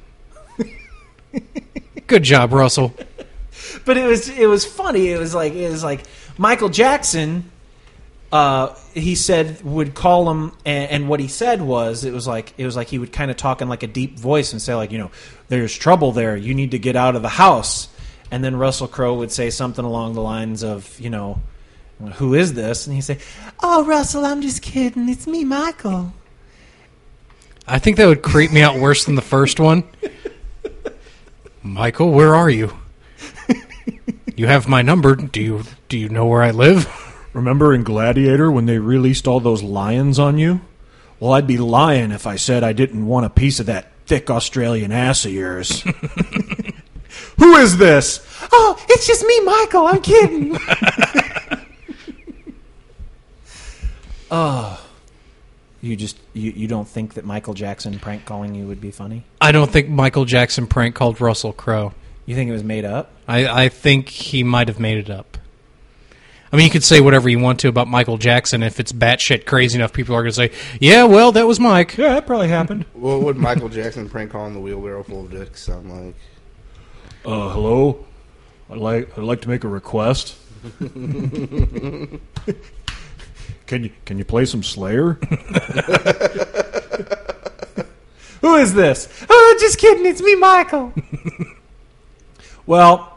H: Good job, Russell.
F: But it was funny. It was like Michael Jackson. He said would call him, and what he said was it was like he would kind of talk in like a deep voice and say like, you know, there's trouble there. You need to get out of the house. And then Russell Crowe would say something along the lines of, you know, who is this? And he'd say, "Oh, Russell, I'm just kidding. It's me, Michael."
H: I think that would creep me out worse than the first one. Michael, where are you? You have my number. Do you know where I live?
F: Remember in Gladiator when they released all those lions on you? Well, I'd be lying if I said I didn't want a piece of that thick Australian ass of yours. Who is this? Oh, it's just me, Michael. I'm kidding. Oh. You don't think that Michael Jackson prank calling you would be funny?
H: I don't think Michael Jackson prank called Russell Crowe.
F: You think it was made up?
H: I think he might have made it up. I mean, you could say whatever you want to about Michael Jackson. If it's batshit crazy enough, people are going to say, yeah, well, that was Mike.
F: Yeah, that probably happened.
G: What would Michael Jackson prank calling the wheelbarrow full of dicks sound like?
F: Hello? I'd like to make a request. Can you play some Slayer? Who is this? Oh, just kidding. It's me, Michael. Well,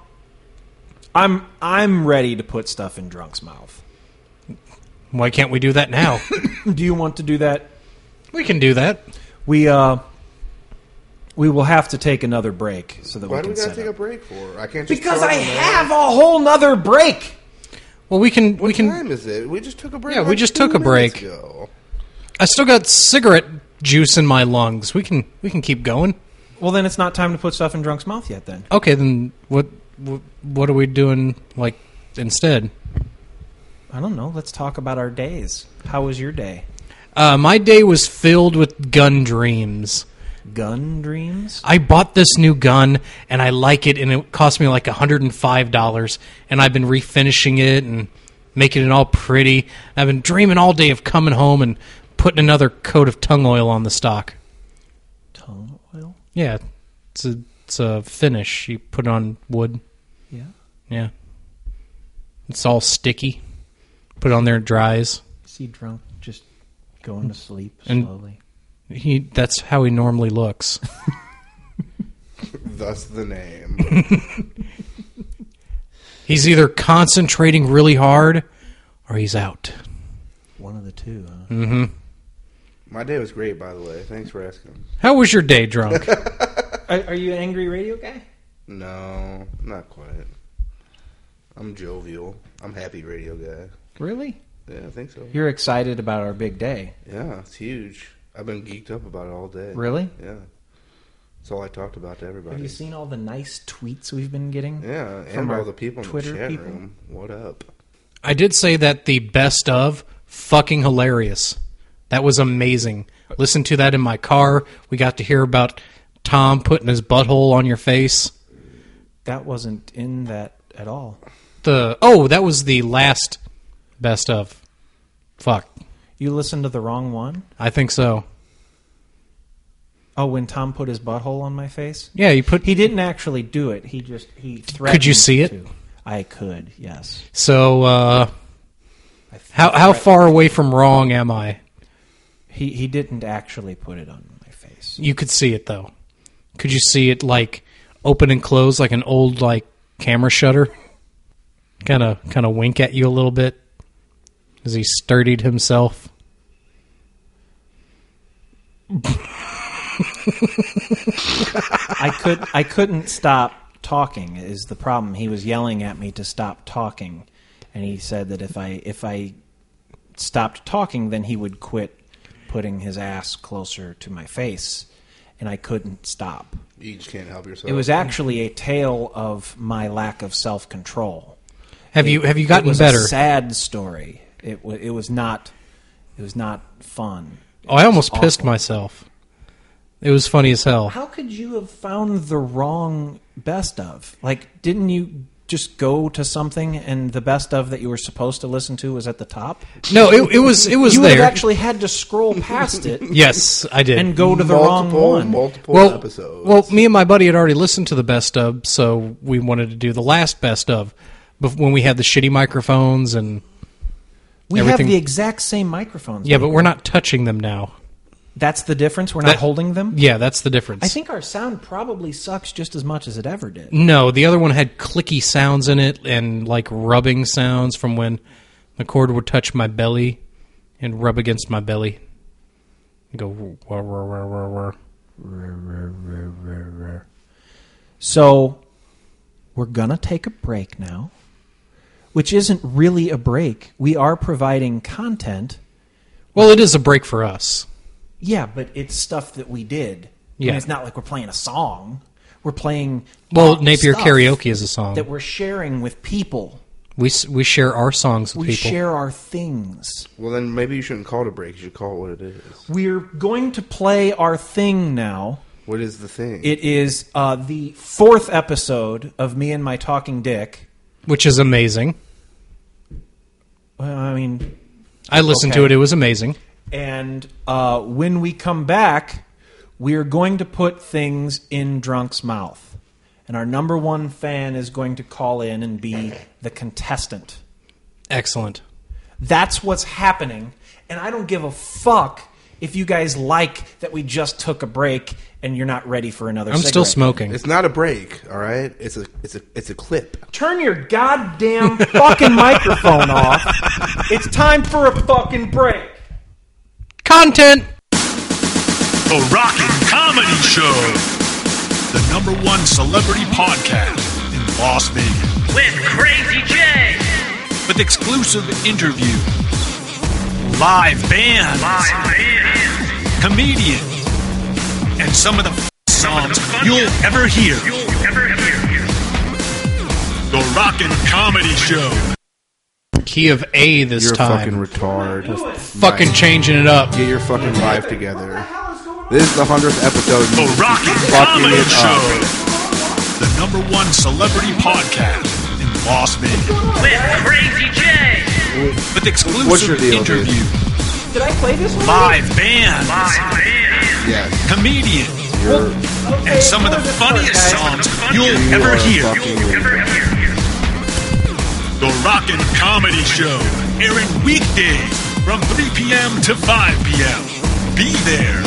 F: I'm ready to put stuff in Drunk's mouth.
H: Why can't we do that now?
F: Do you want to do that?
H: We can do that.
F: We will have to take another break so that
G: Why
F: we
G: do
F: can
G: we gotta
F: set
G: take
F: up.
G: a break for? I can't just
F: Because
G: throw
F: I
G: it in there.
F: have a whole nother break.
H: Well, we can.
G: What time is it? We just took a break.
H: Yeah, we
G: like
H: just
G: 2
H: took a
G: minutes
H: break.
G: ago.
H: I still got cigarette juice in my lungs. We can keep going.
F: Well, then it's not time to put stuff in Drunk's mouth yet. Then
H: Okay, then what are we doing like instead?
F: I don't know. Let's talk about our days. How was your day?
H: My day was filled with gun dreams.
F: Gun dreams?
H: I bought this new gun, and I like it, and it cost me like $105, and I've been refinishing it and making it all pretty. I've been dreaming all day of coming home and putting another coat of tongue oil on the stock.
F: Tongue oil?
H: Yeah, it's a finish. You put it on wood.
F: Yeah.
H: Yeah. It's all sticky. Put it on there, it dries.
F: See Drunk just going to sleep
H: And-
F: slowly.
H: That's how he normally looks.
G: Thus the name.
H: He's either concentrating really hard or he's out.
F: One of the two, huh?
H: Mm-hmm.
G: My day was great, by the way. Thanks for asking.
H: How was your day, Drunk?
F: Are you an angry radio guy?
G: No, not quite. I'm jovial. I'm happy radio guy.
F: Really?
G: Yeah, I think so.
F: You're excited about our big day.
G: Yeah, it's huge. I've been geeked up about it all day.
F: Really?
G: Yeah. That's all I talked about to everybody.
F: Have you seen all the nice tweets we've been getting?
G: Yeah,
F: from
G: and
F: our
G: all the people in
F: Twitter
G: the chat
F: people?
G: room. What up?
H: I did say that the best of, fucking hilarious. That was amazing. Listen to that in my car. We got to hear about Tom putting his butthole on your face.
F: That wasn't in that at all.
H: That was the last best of. Fuck.
F: You listened to the wrong one?
H: I think so.
F: Oh, when Tom put his butthole on my face?
H: Yeah,
F: He didn't actually do it. He threatened.
H: Could you see it?
F: to. I could, yes.
H: So, how far away from wrong am I?
F: He didn't actually put it on my face.
H: You could see it, though. Could you see it, like, open and close like an old, like, camera shutter? Kind of wink at you a little bit as he sturdied himself.
F: I couldn't stop talking is the problem. He was yelling at me to stop talking, and he said that if I stopped talking, then he would quit putting his ass closer to my face, and I couldn't stop.
G: You just can't help yourself.
F: It was actually a tale of my lack of self-control.
H: Have you gotten
F: it was
H: better?
F: A sad story. It was not fun.
H: Oh, I almost
F: It was
H: pissed
F: awful.
H: myself. It was funny as hell.
F: How could you have found the wrong best of? Like, didn't you just go to something and the best of that you were supposed to listen to was at the top?
H: No, it was
F: You would have
H: there.
F: actually had to scroll past it.
H: Yes, I did.
F: And go to the wrong one.
G: Multiple episodes.
H: Well, me and my buddy had already listened to the best of, so we wanted to do the last best of when we had the shitty microphones and
F: We
H: everything.
F: have the exact same microphones.
H: Yeah, but
F: Michael.
H: we're not touching them now.
F: That's the difference? We're not holding them?
H: Yeah, that's the difference.
F: I think our sound probably sucks just as much as it ever did.
H: No, the other one had clicky sounds in it and like rubbing sounds from when the cord would touch my belly and rub against my belly. And go whir, whir, whir, whir, whir.
F: So we're going to take a break now, which isn't really a break. We are providing content.
H: Well, it is a break for us.
F: Yeah, but it's stuff that we did.
H: Yeah.
F: And it's not like we're playing a song. We're playing
H: Napier
F: stuff
H: Karaoke is a song.
F: that we're sharing with people.
H: We share our songs with
F: We
H: people.
F: share our things.
G: Well, then maybe you shouldn't call it a break. You should call it what it is.
F: We're going to play our thing now.
G: What is the thing?
F: It is the 4th episode of Me and My Talking Dick.
H: Which is amazing.
F: Well, I mean...
H: I listened to it. It was amazing.
F: And when we come back, we're going to put things in Drunk's mouth. And our number one fan is going to call in and be the contestant.
H: Excellent.
F: That's what's happening. And I don't give a fuck if you guys like that we just took a break and you're not ready for another cigarette.
H: still smoking.
G: It's not a break, all right? It's a clip.
F: Turn your goddamn fucking microphone off. It's time for a fucking break.
H: Content!
N: The Rockin' Comedy Show. The #1 celebrity podcast in Las Vegas.
C: With Crazy J.
N: With exclusive interviews, live bands, comedians, and some of the songs you'll ever hear. The Rockin' Comedy Show.
H: Key of A this
G: You're
H: time.
G: You're a fucking retard.
H: Fucking changing it up.
G: Get your fucking life together. This is the 100th episode.
N: The Rockin' Comedy Show. The #1 celebrity podcast in Las Vegas.
C: With Crazy J.
N: With exclusive
G: What's your deal, dude?
N: interviews,
F: Did I play this one?
N: live bands,
G: Yes.
N: comedians,
G: You're
N: and some of the funniest songs you'll ever hear. The Rockin' Comedy Show, airing weekdays from 3 p.m. to 5 p.m. Be there.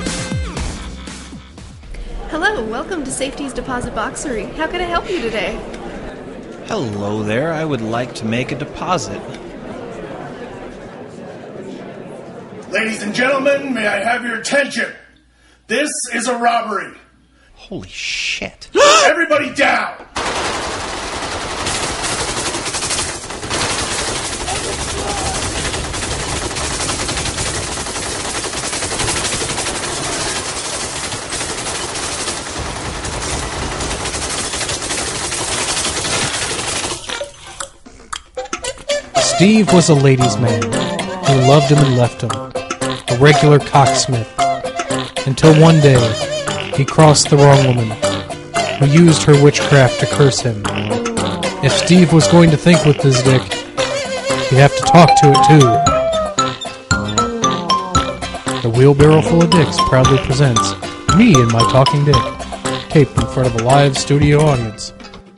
O: Hello, welcome to Safety's Deposit Boxery. How can I help you today?
P: Hello there, I would like to make a deposit.
Q: Ladies and gentlemen, may I have your attention? This is a robbery.
P: Holy shit.
Q: Everybody down!
H: Steve was a ladies' man who loved him and left him, a regular cocksmith, until one day he crossed the wrong woman, who used her witchcraft to curse him. If Steve was going to think with his dick, he'd have to talk to it too. The Wheelbarrow Full of Dicks proudly presents Me and My Talking Dick, taped in front of a live studio audience.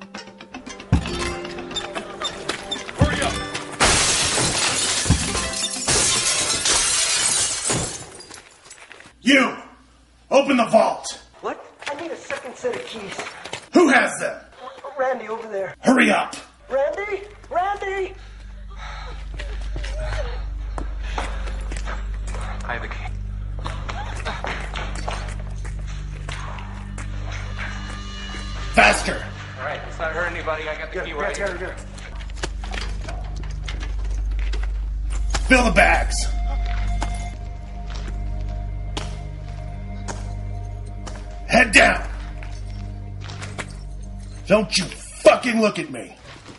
Q: You! Open the vault!
R: What? I need a second set of keys.
Q: Who has them?
R: Randy over there.
Q: Hurry up!
R: Randy? Randy?
S: I have the key.
Q: Faster!
S: Alright, let's not hurt anybody. I got the key right here.
Q: Fill the bags! Head down! Don't you fucking look at me!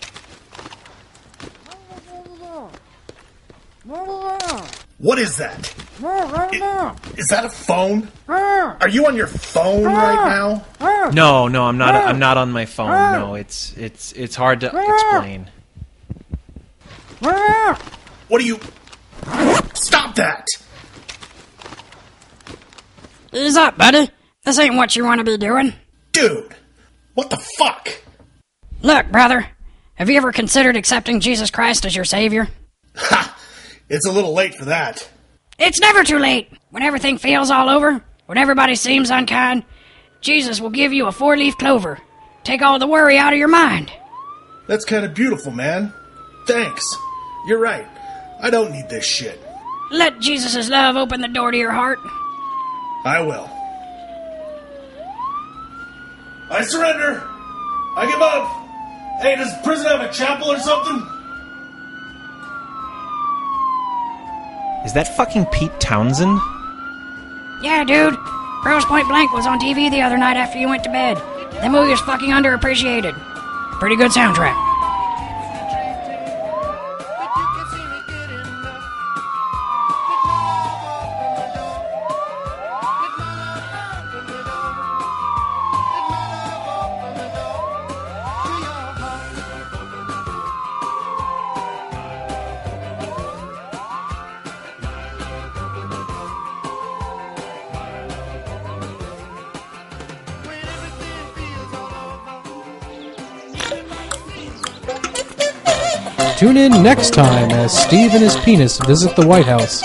Q: What is that? Is that a phone? Are you on your phone right now?
P: No, I'm not. I'm not on my phone. No, it's hard to explain.
Q: What do you... Stop that!
T: Ease up, buddy. This ain't what you want to be doing.
Q: Dude, what the fuck?
T: Look, brother, have you ever considered accepting Jesus Christ as your savior?
Q: Ha! It's a little late for that.
T: It's never too late. When everything fails all over, when everybody seems unkind, Jesus will give you a 4-leaf clover. Take all the worry out of your mind.
Q: That's kind of beautiful, man. Thanks. You're right. I don't need this shit.
T: Let Jesus' love open the door to your heart.
Q: I will. I surrender. I give up. Hey, does prison have a chapel or something?
P: Is that fucking Pete Townsend?
T: Yeah, dude. Grosse Point Blank was on TV the other night after you went to bed. That movie was fucking underappreciated. Pretty good soundtrack.
H: Tune in next time as Steve and his penis visit the White House.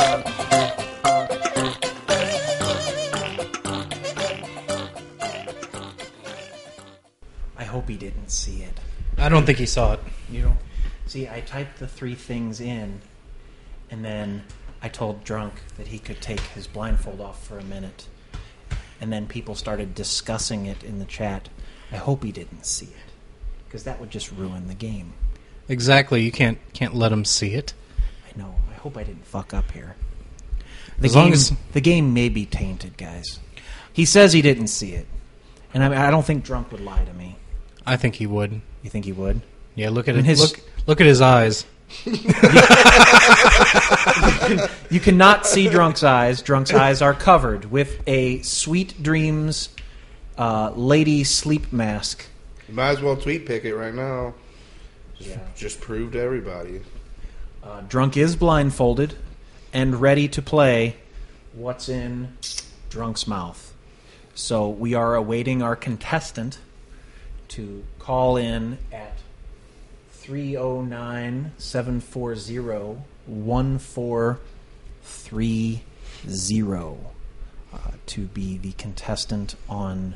F: I hope he didn't see it.
H: I don't think he saw it.
F: You know, see, I typed the 3 things in, and then I told Drunk that he could take his blindfold off for a minute, and then people started discussing it in the chat. I hope he didn't see it, because that would just ruin the game.
H: Exactly. You can't let him see it.
F: I know. I hope I didn't fuck up here. The game may be tainted, guys. He says he didn't see it, and I don't think Drunk would lie to me.
H: I think he would.
F: You think he would?
H: Yeah. Look at it. Look at his eyes.
F: You cannot see Drunk's eyes. Drunk's eyes are covered with a Sweet Dreams lady sleep mask.
G: You might as well tweet pick it right now. Just prove to everybody.
F: Drunk is blindfolded and ready to play What's in Drunk's Mouth. So we are awaiting our contestant to call in at 309-740-1430 to be the contestant on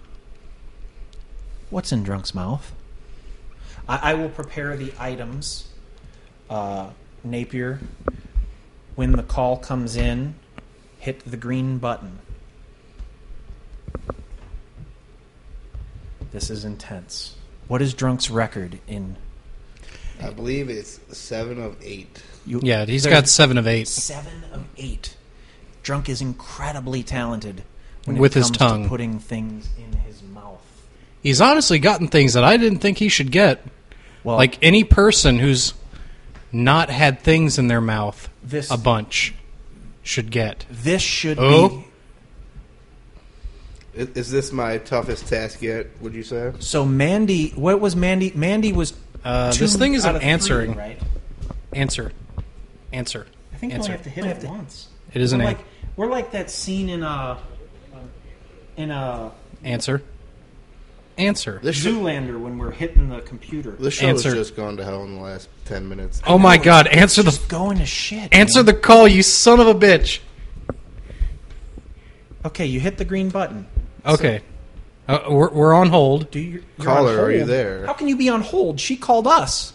F: What's in Drunk's Mouth. I will prepare the items. Napier, when the call comes in, hit the green button. This is intense. What is Drunk's record in?
G: I believe it's 7 of 8.
H: Yeah, he's got 7 of 8.
F: 7 of 8. Drunk is incredibly talented when
H: with
F: it
H: his
F: comes
H: tongue.
F: to putting things in his mouth.
H: He's honestly gotten things that I didn't think he should get.
F: Well,
H: like any person who's not had things in their mouth a bunch should get.
F: This should be...
G: Is this my toughest task yet, would you say?
F: So Mandy... What was Mandy? Mandy was...
H: this thing isn't answering.
F: Right?
H: Answer.
F: I think you only have to hit it once.
H: It isn't
F: we're like that scene in a...
H: Answer.
F: Zoolander when we're hitting the computer.
G: This show has just gone to hell in the last 10 minutes.
H: Oh my God! Answer the
F: going to shit.
H: Answer the call, you son of a bitch.
F: Okay, you hit the green button.
H: Okay, we're on hold.
F: You're
G: Caller,
F: on hold.
G: are you there?
F: How can you be on hold? She called us.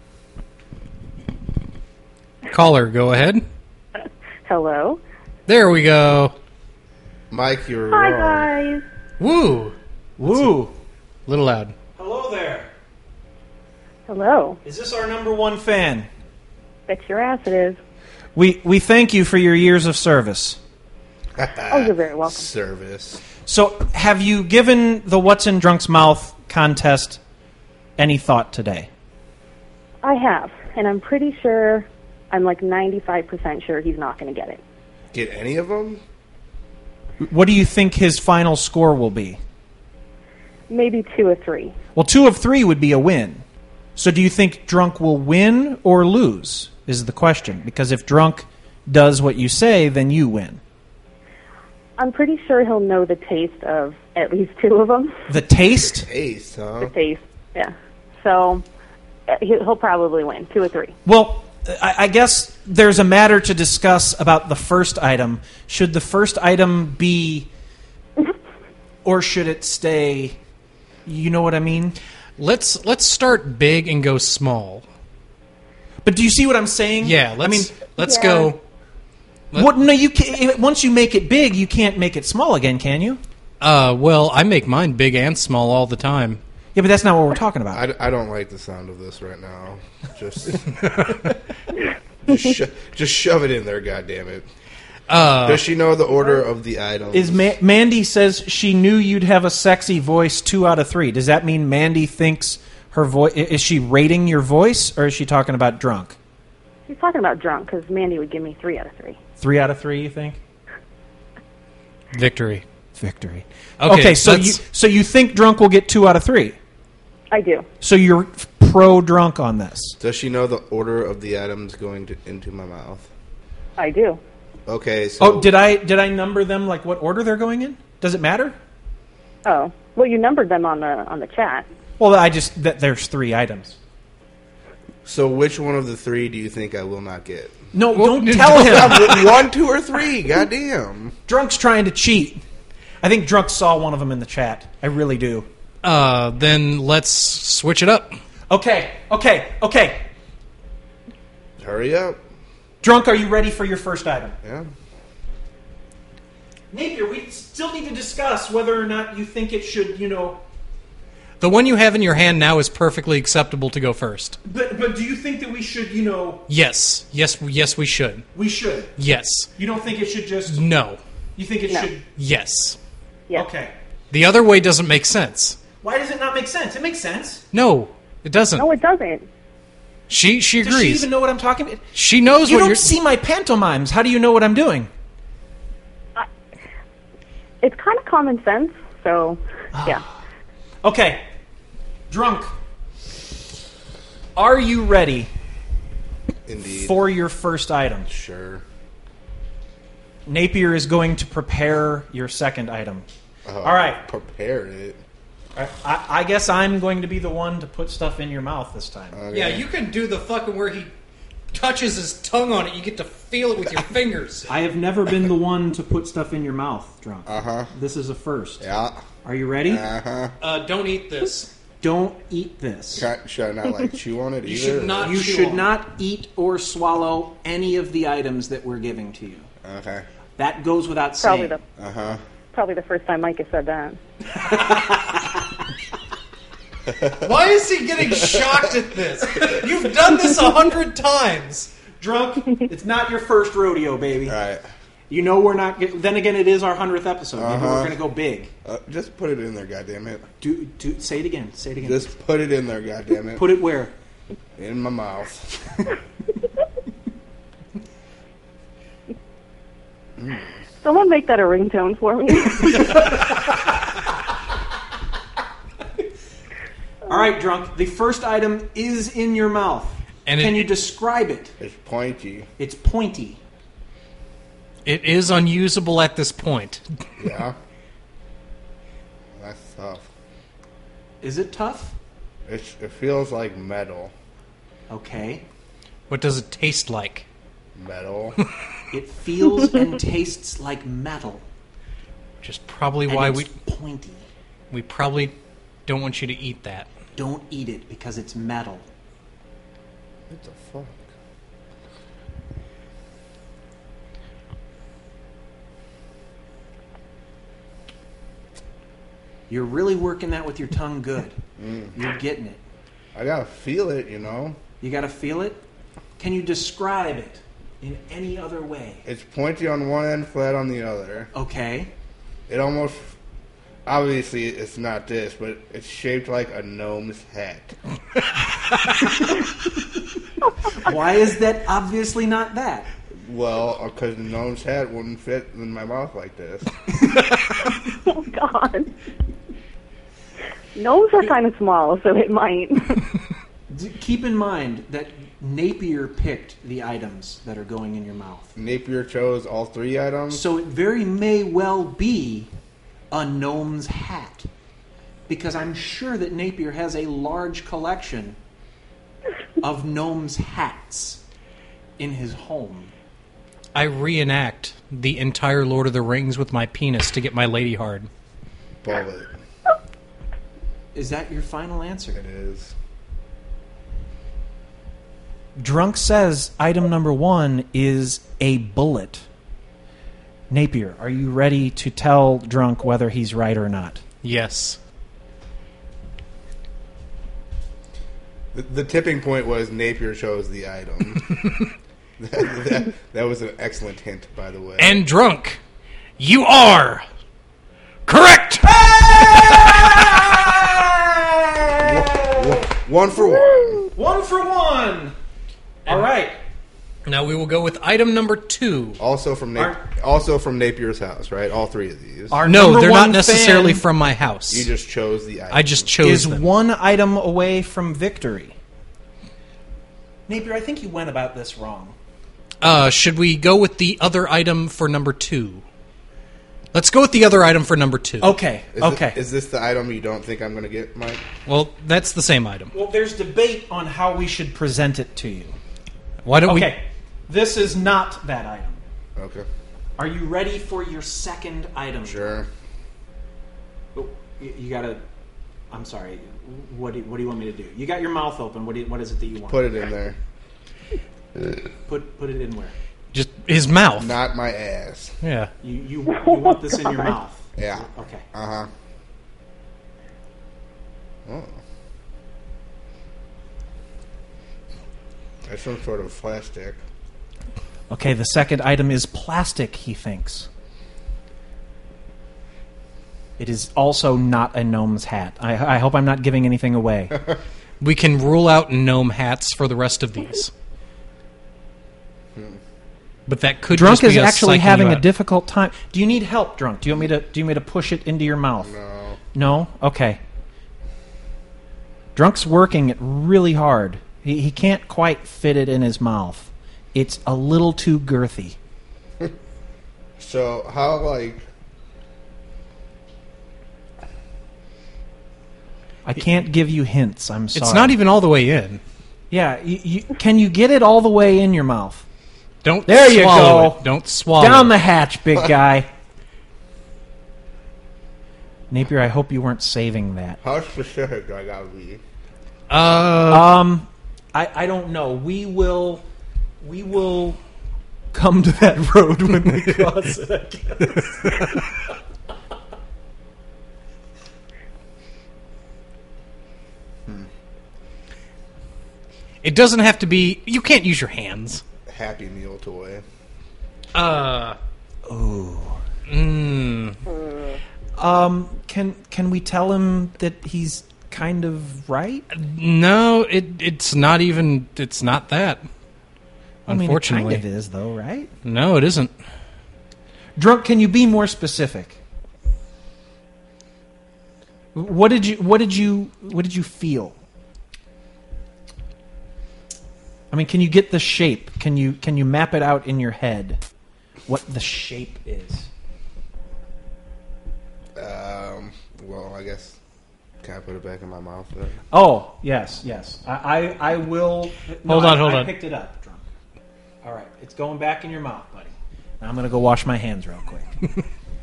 H: Caller, go ahead.
U: Hello.
H: There we go.
G: Mike, you're
U: Hi,
G: wrong.
U: guys.
H: Woo. Little loud.
F: Hello there.
U: Hello.
F: Is this our number 1 fan?
U: Bet your ass it is.
F: We thank you for your years of service.
U: Oh, you're very welcome.
G: Service.
F: So, have you given the What's in Drunk's Mouth contest any thought today?
U: I have, and I'm pretty sure, I'm like 95% sure he's not going to get it.
G: Get any of them?
F: What do you think his final score will be?
U: Maybe 2 or 3.
F: Well, 2 of 3 would be a win. So do you think Drunk will win or lose, is the question. Because if Drunk does what you say, then you win.
U: I'm pretty sure he'll know the taste of at least 2 of them.
F: The taste?
G: Taste, huh?
U: The taste, yeah. So he'll probably win, 2 or 3.
F: Well, I guess there's a matter to discuss about the first item. Should the first item be, or should it stay... You know what I mean?
H: Let's start big and go small.
F: But do you see what I'm saying?
H: Yeah. Let's go.
F: No, you can't, once you make it big, you can't make it small again, can you?
H: Well, I make mine big and small all the time.
F: Yeah, but that's not what we're talking about.
G: I don't like the sound of this right now. Just shove it in there, goddammit. Does she know the order of the items?
F: Mandy says she knew you'd have a sexy voice 2 out of 3. Does that mean Mandy thinks her voice... Is she rating your voice, or is she talking about drunk?
U: She's talking about drunk, because Mandy would give me 3 out of 3.
F: 3 out of 3, you think?
H: Victory.
F: Okay, so you think drunk will get 2 out of 3?
U: I do.
F: So you're pro-drunk on this?
G: Does she know the order of the items going into my mouth?
U: I do.
G: Okay, so...
F: did I number them like what order they're going in? Does it matter?
U: Oh, well, you numbered them on the chat.
F: Well, there's 3 items.
G: So which one of the 3 do you think I will not get?
F: No, don't tell him.
G: 1, 2, or 3. Goddamn.
F: Drunk's trying to cheat. I think Drunk saw one of them in the chat. I really do.
H: Then let's switch it up.
F: Okay.
G: Hurry up.
F: Drunk, are you ready for your first item?
G: Yeah.
F: Napier, we still need to discuss whether or not you think it should,
H: The one you have in your hand now is perfectly acceptable to go first.
F: But do you think that we should,
H: Yes, we should.
F: We should?
H: Yes.
F: You don't think it should just...
H: No.
F: You think it should...
H: Yes.
U: Yes.
F: Okay.
H: The other way doesn't make sense.
F: Why does it not make sense? It makes sense.
H: No, it doesn't.
U: No, it doesn't.
H: She agrees.
F: Does she even know what I'm talking about?
H: She knows
F: you
H: what
F: don't
H: you're...
F: see my pantomimes. How do you know what I'm doing?
U: It's kind of common sense, so, yeah.
F: Okay. Drunk. Are you ready?
G: Indeed.
F: For your first item?
G: Sure.
F: Napier is going to prepare your second item. All right.
G: Prepare it.
F: I guess I'm going to be the one to put stuff in your mouth this time.
G: Okay.
H: Yeah, you can do the fucking where he touches his tongue on it. You get to feel it with your fingers.
F: I have never been the one to put stuff in your mouth, Drunk.
G: Uh-huh.
F: This is a first.
G: Yeah.
F: Are you ready?
G: Uh-huh.
H: Don't eat this.
F: Don't eat this.
G: Should I not, chew on it either?
F: You should not eat or swallow any of the items that we're giving to you.
G: Okay.
F: That goes without saying.
U: Probably the first time Mike has said that.
H: Why is he getting shocked at this? You've done this 100 times.
F: Drunk, it's not your first rodeo, baby.
G: All right.
F: You know we're not... Then again, it is our 100th episode. Maybe we're going to go big.
G: Just put it in there, goddammit.
F: Say it again. Say it again.
G: Just put it in there, goddammit.
F: Put it where?
G: In my mouth.
U: Someone make that a ringtone for me.
F: All right, Drunk. The first item is in your mouth. And can you describe it?
G: It's pointy.
F: It's pointy.
H: It is unusable at this point.
G: Yeah. That's tough.
F: Is it tough?
G: It feels like metal.
F: Okay.
H: What does it taste like?
G: Metal.
F: It feels and tastes like metal.
H: Which is probably
F: and
H: why
F: it's pointy.
H: We probably don't want you to eat that.
F: Don't eat it because it's metal.
G: What the fuck?
F: You're really working that with your tongue good. You're getting it.
G: I gotta feel it, you know.
F: You gotta feel it? Can you describe it in any other way?
G: It's pointy on one end, flat on the other.
F: Okay.
G: It almost... Obviously, it's not this, but it's shaped like a gnome's hat.
F: Why is that obviously not that?
G: Well, because the gnome's hat wouldn't fit in my mouth like this.
U: Oh, God. Gnomes are kind of small, so it might.
F: Keep in mind that Napier picked the items that are going in your mouth.
G: Napier chose all 3 items?
F: So it very may well be a gnome's hat. Because I'm sure that Napier has a large collection of gnome's hats in his home.
H: I reenact the entire Lord of the Rings with my penis to get my lady hard.
G: Bullet.
F: Is that your final answer?
G: It is.
F: Drunk says item number 1 is a bullet. Napier, are you ready to tell Drunk whether he's right or not?
H: Yes.
G: The tipping point was Napier chose the item. that was an excellent hint, by the way.
H: And Drunk, you are correct!
G: One for one.
F: 1 for 1! All right.
H: Now we will go with item number 2.
G: Also from Napier's house, right? All three of these.
H: No, they're not necessarily from my house.
G: You just chose the item.
H: I just chose
F: them. Is one item away from victory. Napier, I think you went about this wrong.
H: Should we go with the other item for number 2? Let's go with the other item for number 2.
F: Okay.
G: Is this the item you don't think I'm going to get, Mike?
H: Well, that's the same item.
F: Well, there's debate on how we should present it to you.
H: Why don't we...
F: Okay. This is not that item.
G: Okay.
F: Are you ready for your second item?
G: Sure.
F: Oh, you gotta... I'm sorry. What do you want me to do? You got your mouth open. What is it that you want?
G: Put it in there.
F: Put it in where?
H: Just his mouth.
G: Not my ass.
H: Yeah.
F: You want this in your mouth?
G: Yeah.
F: Okay.
G: Uh-huh. Oh. That's some sort of plastic.
F: Okay, the second item is plastic, he thinks. It is also not a gnome's hat. I hope I'm not giving anything away.
H: We can rule out gnome hats for the rest of these. But that could
F: Drunk
H: just be
F: is actually
H: psyching
F: having
H: you
F: a
H: out.
F: difficult time. Do you need help, Drunk? Do you want me to push it into your mouth?
G: No.
F: No? Okay. Drunk's working it really hard. He can't quite fit it in his mouth. It's a little too girthy.
G: So, how, like...
F: I can't give you hints. I'm sorry.
H: It's not even all the way in.
F: Yeah, can you get it all the way in your mouth?
H: Don't
F: there you
H: swallow
F: go.
H: it. Don't swallow
F: Down
H: it.
F: the hatch, big guy. Napier, I hope you weren't saving that.
G: How specific do I gotta be?
F: I don't know. We will come to that road when we cross it, I guess.
H: It doesn't have to be... You can't use your hands.
G: Happy Meal toy.
F: Ooh. Can we tell him that he's kind of right?
H: No, it's not even... It's not that. Unfortunately.
F: I mean, it kind of is, though, right?
H: No, it isn't.
F: Drunk, can you be more specific? What did you feel? I mean, can you get the shape? Can you map it out in your head? What the shape is?
G: Well, I guess. Can I put it back in my mouth then?
F: Oh, yes. I will.
H: Hold on.
F: I picked it up, Drunk. All right, it's going back in your mouth, buddy. Now I'm going to go wash my hands real quick.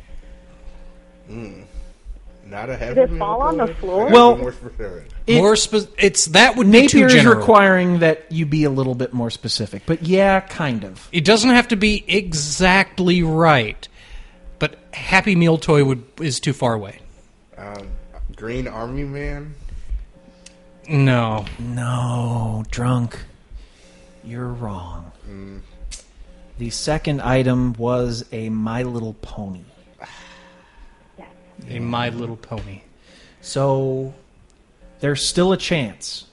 G: Not a heavy
U: Did it
G: meal
U: fall on the
G: toy?
U: floor?
F: Well,
G: More specific.
H: It's that would be too
F: Napier's
H: general.
F: requiring that you be a little bit more specific, but yeah, kind of.
H: It doesn't have to be exactly right, but Happy Meal toy is too far away.
G: Green Army Man?
H: No,
F: Drunk. You're wrong. The second item was a My Little Pony.
H: A My Little Pony.
F: So there's still a chance.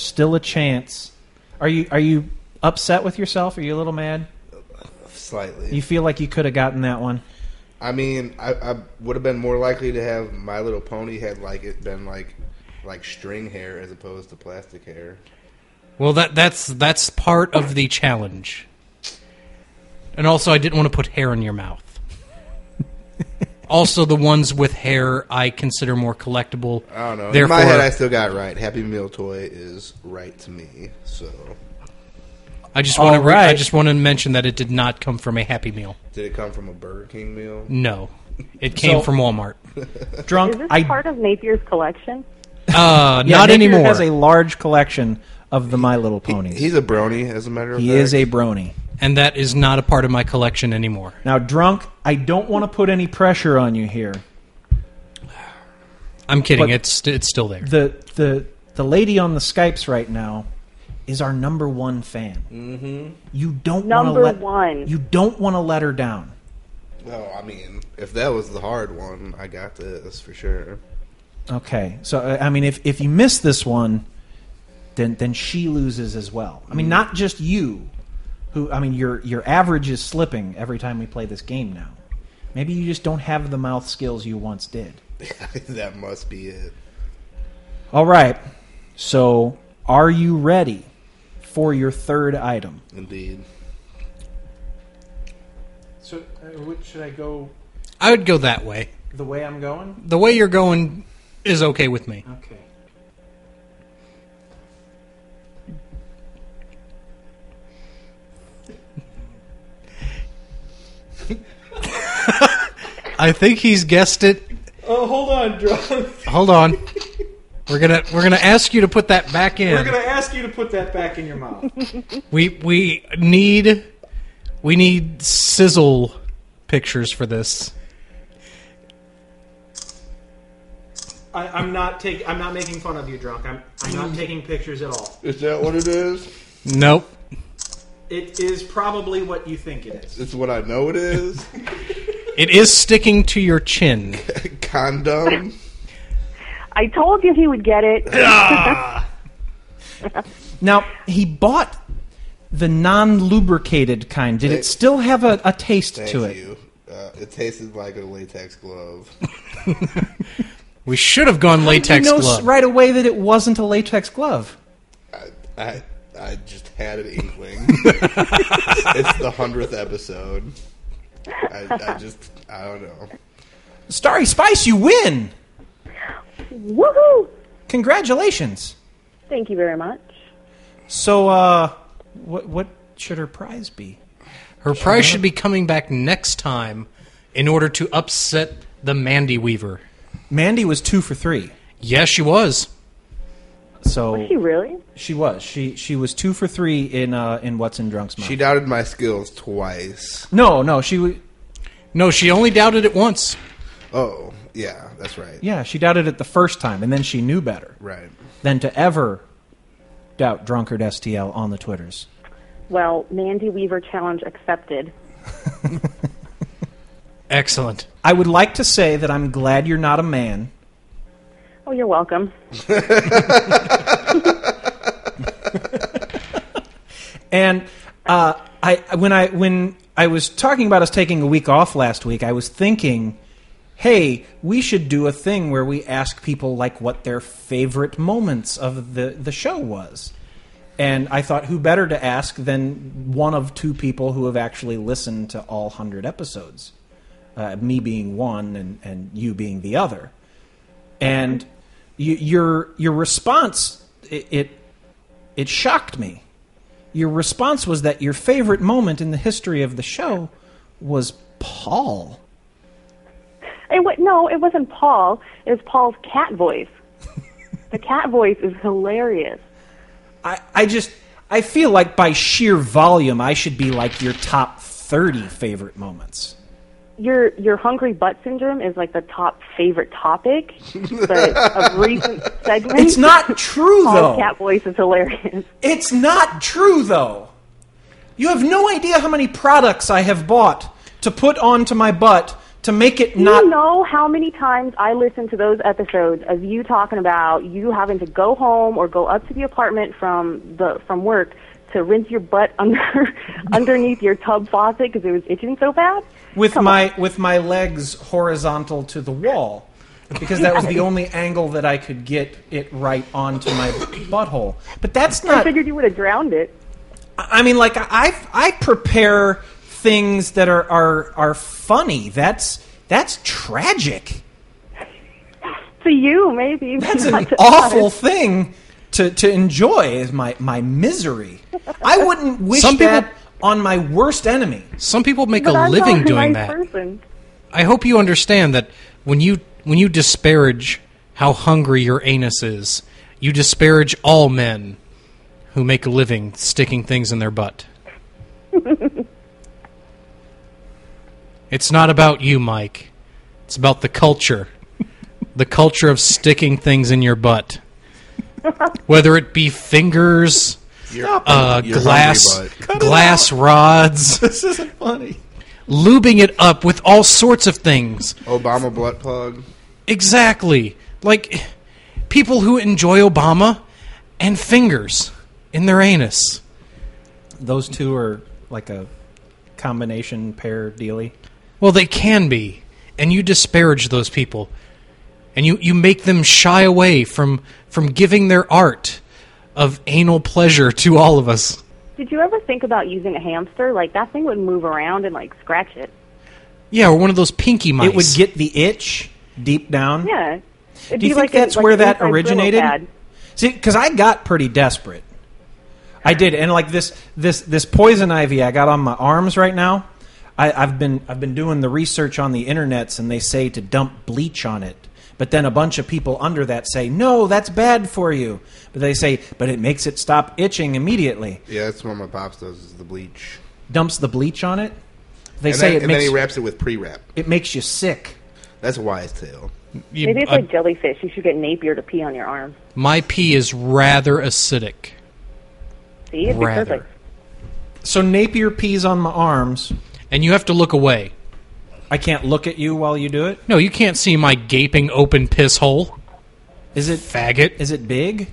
F: Are you upset with yourself? Are you a little mad?
G: Slightly.
F: You feel like you could have gotten that one?
G: I mean, I would have been more likely to have My Little Pony had it been like string hair as opposed to plastic hair.
H: Well, that's part of the challenge. And also, I didn't want to put hair in your mouth. Also, the ones with hair I consider more collectible.
G: I don't know.
H: Therefore,
G: In my head, I still got it right. Happy Meal toy is right to me. So
H: I just want to mention that it did not come from a Happy Meal.
G: did it come from a Burger King meal?
H: No, it came from Walmart.
F: Drunk.
U: Is this part of Napier's collection?
H: Not
F: Napier
H: anymore.
F: has a large collection of the My Little Ponies.
G: He's a brony, as a matter of fact.
F: He is a brony.
H: and that is not a part of my collection anymore.
F: Now, Drunk, I don't want to put any pressure on you here.
H: I'm kidding.
F: But
H: It's still there.
F: The lady on the Skypes right now is our number one fan.
G: Mm-hmm.
F: You don't
U: Number
F: want to
U: one.
F: You don't want to let her down.
G: No, I mean, if that was the hard one, I got this for sure.
F: Okay, so I mean, if you miss this one, then she loses as well. I mean, not just you. Who I mean, your average is slipping every time we play this game now. Maybe you just don't have the mouth skills you once did.
G: That must be it.
F: All right. So, are you ready for your third item?
G: Indeed.
F: So, which should I go?
H: I would go that way.
F: The way I'm going?
H: The way you're going is okay with me.
F: Okay.
H: I think he's guessed it.
F: Oh, hold on, Drunk.
H: Hold on. We're gonna ask you to put that back in.
F: We're going to ask you to put that back in your mouth.
H: We need sizzle pictures for this.
F: I'm not making fun of you, Drunk. I'm not taking pictures at all.
G: Is that what it is?
H: Nope.
F: It is probably what you think it is.
G: It's what I know it is.
H: It is sticking to your chin.
G: Condom.
U: I told you he would get it.
F: Now, he bought the non-lubricated kind. Did it still have a taste to it?
G: You. It tasted like a latex glove.
H: We should have gone latex
F: How did you know
H: glove.
F: right away that it wasn't a latex glove?
G: I just had an inkling. It's the 100th episode. I don't know.
F: Starry Spice, you win!
U: Woohoo!
F: Congratulations.
U: Thank you very much.
F: So, what should her prize be?
H: Her prize should be coming back next time in order to upset the Mandy Weaver.
F: Mandy was 2 for 3.
H: Yes, she was.
F: So
U: Was she really?
F: She was. She was 2 for 3 in What's in Drunk's Mouth.
G: She doubted my skills twice.
F: No, she
H: only doubted it once.
G: Oh, yeah, that's right.
F: Yeah, she doubted it the first time, and then she knew better.
G: Right.
F: Than to ever doubt Drunkard STL on the Twitters.
U: Well, Mandy Weaver challenge accepted.
H: Excellent.
F: I would like to say that I'm glad you're not a man.
U: Oh, you're welcome.
F: And when I was talking about us taking a week off last week, I was thinking, hey, we should do a thing where we ask people like what their favorite moments of the show was. And I thought, who better to ask than one of two people who have actually listened to all 100 episodes? Me being one and you being the other. And your response, it shocked me. Your response was that your favorite moment in the history of the show was Paul.
U: No, it wasn't Paul. It was Paul's cat voice. The cat voice is hilarious.
F: I feel like by sheer volume, I should be like your top 30 favorite moments.
U: Your hungry butt syndrome is like the top favorite topic, but of recent segments.
F: It's not true,
U: Paul's
F: though.
U: cat voice is hilarious.
F: It's not true, though. You have no idea how many products I have bought to put onto my butt to make it not...
U: You know how many times I listen to those episodes of you talking about you having to go home or go up to the apartment from work to rinse your butt underneath your tub faucet because it was itching so bad?
F: With my legs horizontal to the wall, because that was the only angle that I could get it right onto my butthole. But that's not...
U: I figured you would have drowned it.
F: I mean, like, I prepare things that are funny. That's tragic.
U: To you, maybe.
F: That's
U: not
F: an
U: to
F: awful
U: us.
F: thing to enjoy, is my misery. I wouldn't wish
H: Some people-
F: that on my worst enemy.
H: Some people make
U: But
H: a
U: I'm
H: living
U: not a
H: doing
U: nice
H: that.
U: person.
H: I hope you understand that when you disparage how hungry your anus is, you disparage all men who make a living sticking things in their butt. It's not about you, Mike. It's about the culture. The culture of sticking things in your butt. Whether it be fingers, glass rods.
F: This isn't funny.
H: Lubing it up with all sorts of things.
G: Obama butt plug.
H: Exactly. Like people who enjoy Obama and fingers in their anus.
F: Those two are like a combination pair dealy.
H: Well, they can be. And you disparage those people. And you make them shy away from giving their art of anal pleasure to all of us.
U: Did you ever think about using a hamster? Like, that thing would move around and, like, scratch it.
H: Yeah, or one of those pinky mice.
F: It would get the itch deep down.
U: Yeah. It'd
F: Do you
U: be
F: think
U: like
F: that's
U: like
F: where
U: an
F: that
U: inside Brillo
F: originated?
U: pad.
F: See, because I got pretty desperate. I did, and like this poison ivy I got on my arms right now. I've been doing the research on the internets, and they say to dump bleach on it. But then a bunch of people under that say, no, that's bad for you. But they say, but it makes it stop itching immediately.
G: Yeah, that's what my pops does, is the bleach.
F: Dumps the bleach on it? They
G: and
F: say
G: then,
F: it
G: and
F: makes
G: then he wraps it with pre-wrap.
F: It makes you sick.
G: That's a wise tale.
U: Maybe it's like jellyfish. You should get Napier to pee on your arm.
H: My pee is rather acidic.
U: See? It'd be
H: Rather.
U: perfect.
F: So Napier pees on my arms.
H: And you have to look away.
F: I can't look at you while you do it?
H: No, you can't see my gaping open piss hole.
F: Is it
H: faggot?
F: Is it big?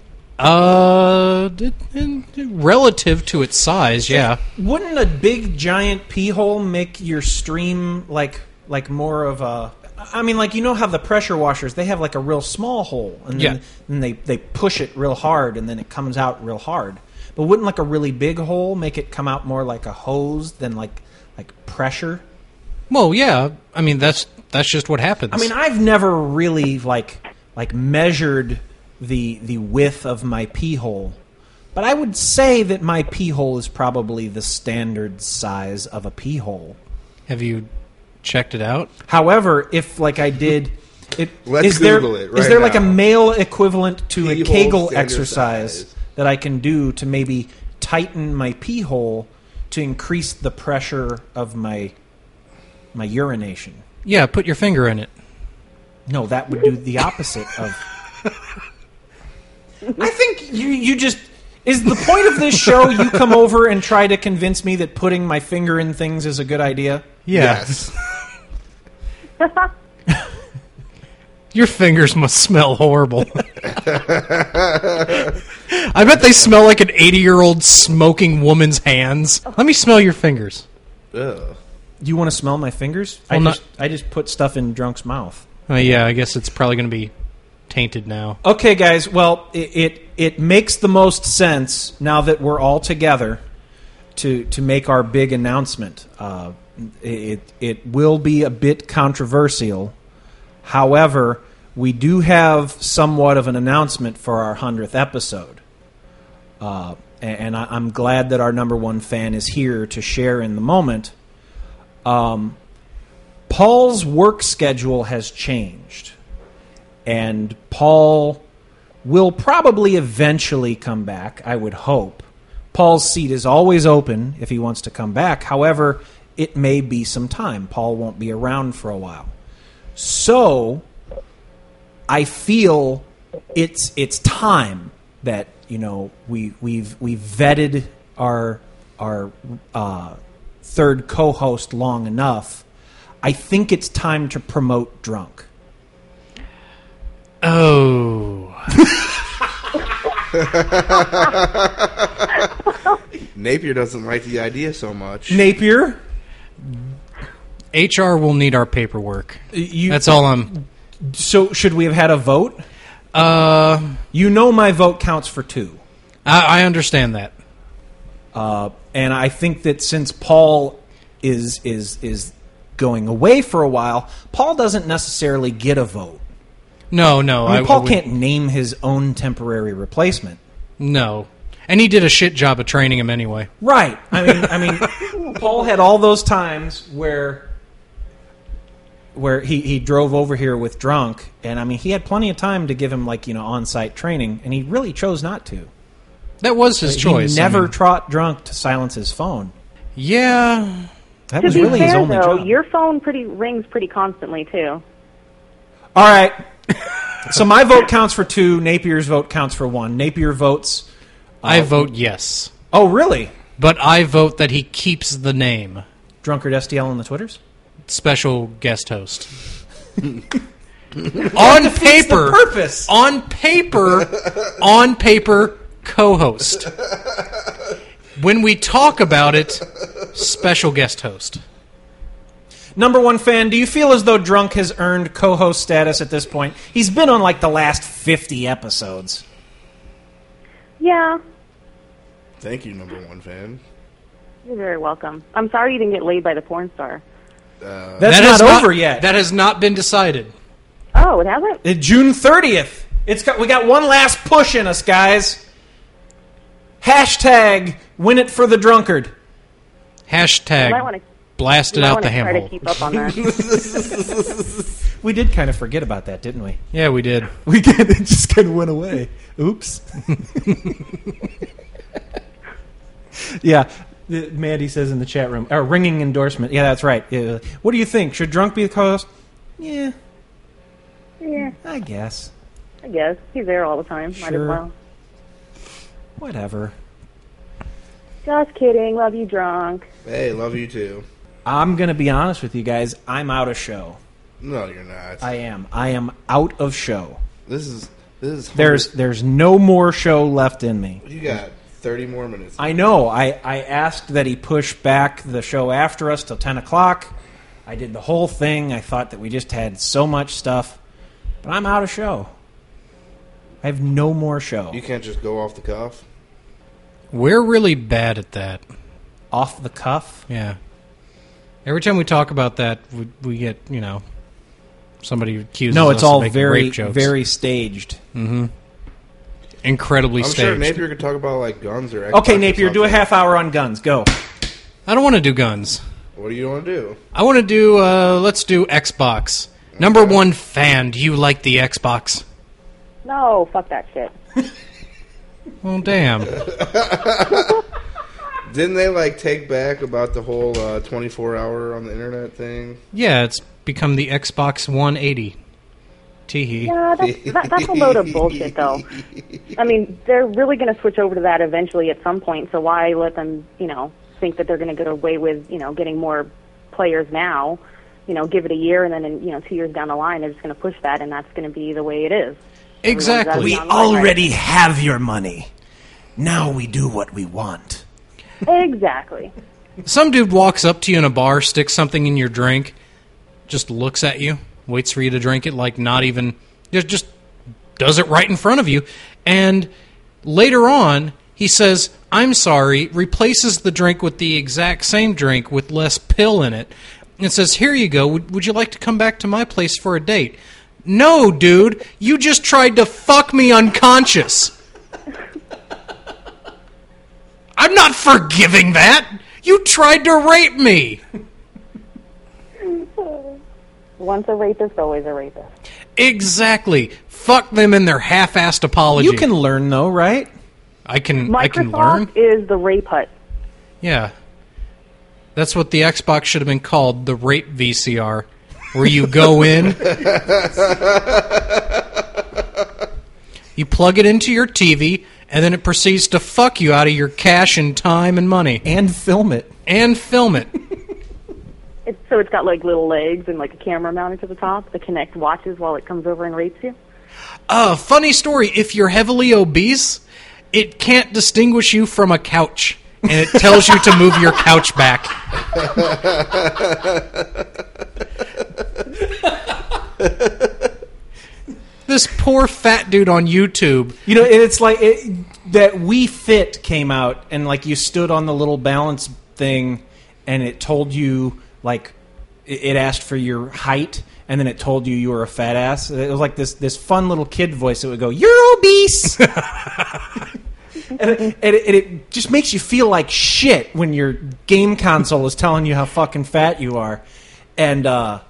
H: Relative to its size, yeah.
F: Wouldn't a big giant pee hole make your stream like more of a? I mean, like, you know how the pressure washers, they have like a real small hole, and then and they push it real hard, and then it comes out real hard. But wouldn't like a really big hole make it come out more like a hose than like pressure?
H: Well, yeah. I mean, that's just what happens.
F: I mean, I've never really like measured the width of my pee hole, but I would say that my pee hole is probably the standard size of a pee hole.
H: Have you checked it out?
F: However, if like I did,
G: Let's
F: is there
G: Google it right
F: is there like a
G: now.
F: male equivalent to a
G: Pee hole
F: Kegel
G: standard
F: exercise
G: size.
F: that I can do to maybe tighten my pee hole to increase the pressure of my urination?
H: Yeah, put your finger in it.
F: No, that would do the opposite of... I think you just... Is the point of this show you come over and try to convince me that putting my finger in things is a good idea?
H: Yeah. Yes. Your fingers must smell horrible. I bet they smell like an 80-year-old smoking woman's hands. Let me smell your fingers.
G: Ugh.
F: Do you want to smell my fingers?
H: Well,
F: I just put stuff in Drunk's mouth.
H: Yeah, I guess it's probably going to be tainted now.
F: Okay, guys. Well, it makes the most sense now that we're all together to make our big announcement. It will be a bit controversial. However, we do have somewhat of an announcement for our 100th episode. And I'm glad that our number one fan is here to share in the moment. Paul's work schedule has changed. And Paul will probably eventually come back, I would hope. Paul's seat is always open if he wants to come back. However, it may be some time. Paul won't be around for a while. So, I feel it's time that, you know, we've vetted our third co-host long enough. I think it's time to promote Drunk.
H: Oh.
G: Napier doesn't like the idea so much.
F: Napier?
H: HR will need our paperwork. That's all I'm...
F: So, should we have had a vote? You know my vote counts for 2.
H: I understand that.
F: And I think that since Paul is going away for a while, Paul doesn't necessarily get a vote.
H: No.
F: I mean, Paul can't name his own temporary replacement.
H: No. And he did a shit job of training him anyway.
F: Right. I mean, Paul had all those times where he drove over here with Drunk, and I mean, he had plenty of time to give him, like, you know, on-site training, and he really chose not to.
H: That was his choice.
F: He never trot Drunk to silence his phone.
H: Yeah.
F: That
U: to
F: was
U: be
F: really his
U: fair,
F: only
U: though,
F: job.
U: your phone rings pretty constantly too.
F: All right. So my vote counts for 2. Napier's vote counts for 1. Napier votes.
H: I vote yes.
F: Oh, really?
H: But I vote that he keeps the name.
F: Drunkard STL on the Twitters?
H: Special guest host. On
F: defeats the
H: paper,
F: purpose.
H: on paper, co-host. When we talk about it, special guest host.
F: Number 1 fan, do you feel as though Drunk has earned co-host status at this point? He's been on like the last 50 episodes.
U: Yeah,
G: Thank you, number 1 fan.
U: you're very welcome. I'm sorry you didn't get laid by the porn star.
F: That's
H: That
F: not
H: has
F: over yet.
H: That has not been decided.
U: Oh, it hasn't?
F: June 30th. We got one last push in us, guys. Hashtag win it for the drunkard.
H: Hashtag
U: You might wanna-
H: blast it
U: you might
H: out the
U: wanna try
H: ham
U: to
H: hole.
U: keep up on that.
F: We did kind of forget about that, didn't we?
H: Yeah, we did.
F: We did. It just kind of went away. Oops. Yeah. Mandy says in the chat room, ringing endorsement. Yeah, that's right. What do you think? Should Drunk be the co-host? Yeah,
U: Yeah,
F: I guess.
U: I guess. He's there all the time. Might as
F: Sure.
U: well.
F: Whatever.
U: Just kidding. Love you, Drunk.
G: Hey, love you too.
F: I'm going to be honest with you guys. I'm out of show.
G: No, you're not.
F: I am. I am out of show.
G: This is.
F: There's no more show left in me.
G: You got 30 more minutes.
F: I know. I asked that he push back the show after us till 10 o'clock. I did the whole thing. I thought that we just had so much stuff. But I'm out of show. I have no more show.
G: You can't just go off the cuff.
H: We're really bad at that.
F: Off the cuff?
H: Yeah. Every time we talk about that, we get, somebody accuses
F: No,
H: us
F: it's
H: of
F: all
H: making
F: very,
H: rape jokes.
F: very staged.
H: Mm-hmm. Incredibly
G: I'm
H: staged.
G: sure Napier could talk about like guns or.
F: Okay,
G: Xbox or
F: Napier, do a
G: something.
F: half hour on guns. Go.
H: I don't want to do guns.
G: What do you want to do?
H: I want to do, let's do Xbox. Number 1 fan, do you like the Xbox?
U: No, fuck that shit.
H: Well, damn.
G: Didn't they like take back about the whole 24-hour on the internet thing?
H: Yeah, it's become the Xbox 180. Teehee.
U: Yeah, that's a load of bullshit, though. I mean, they're really going to switch over to that eventually at some point, so why let them, think that they're going to get away with, getting more players now? Give it a year, and then, in 2 years down the line, they're just going to push that, and that's going to be the way it is.
H: Exactly.
F: We already have your money. Now we do what we want.
U: Exactly.
H: Some dude walks up to you in a bar, sticks something in your drink, just looks at you, waits for you to drink it, like not even, just does it right in front of you, and later on, he says, "I'm sorry," replaces the drink with the exact same drink with less pill in it, and says, "Here you go, would you like to come back to my place for a date?" No, dude, you just tried to fuck me unconscious. I'm not forgiving that. You tried to rape me.
U: Once a rapist, always a rapist.
H: Exactly. Fuck them and their half-assed apology.
F: You can learn, though, right?
H: I can learn.
U: Microsoft is the rape hut.
H: Yeah. That's what the Xbox should have been called, the rape VCR, where you go in, you plug it into your TV, and then it proceeds to fuck you out of your cash and time and money.
F: And film it.
U: So it's got like little legs and like a camera mounted to the top that Kinect watches while it comes over and rapes you.
H: Funny story, if you're heavily obese, it can't distinguish you from a couch, and it tells you to move your couch back. This poor fat dude on YouTube.
F: It's like that Wii Fit came out, and like you stood on the little balance thing, and it told you, like, it asked for your height, and then it told you were a fat ass. It was like this fun little kid voice that would go, "You're obese." And it just makes you feel like shit when your game console is telling you how fucking fat you are. And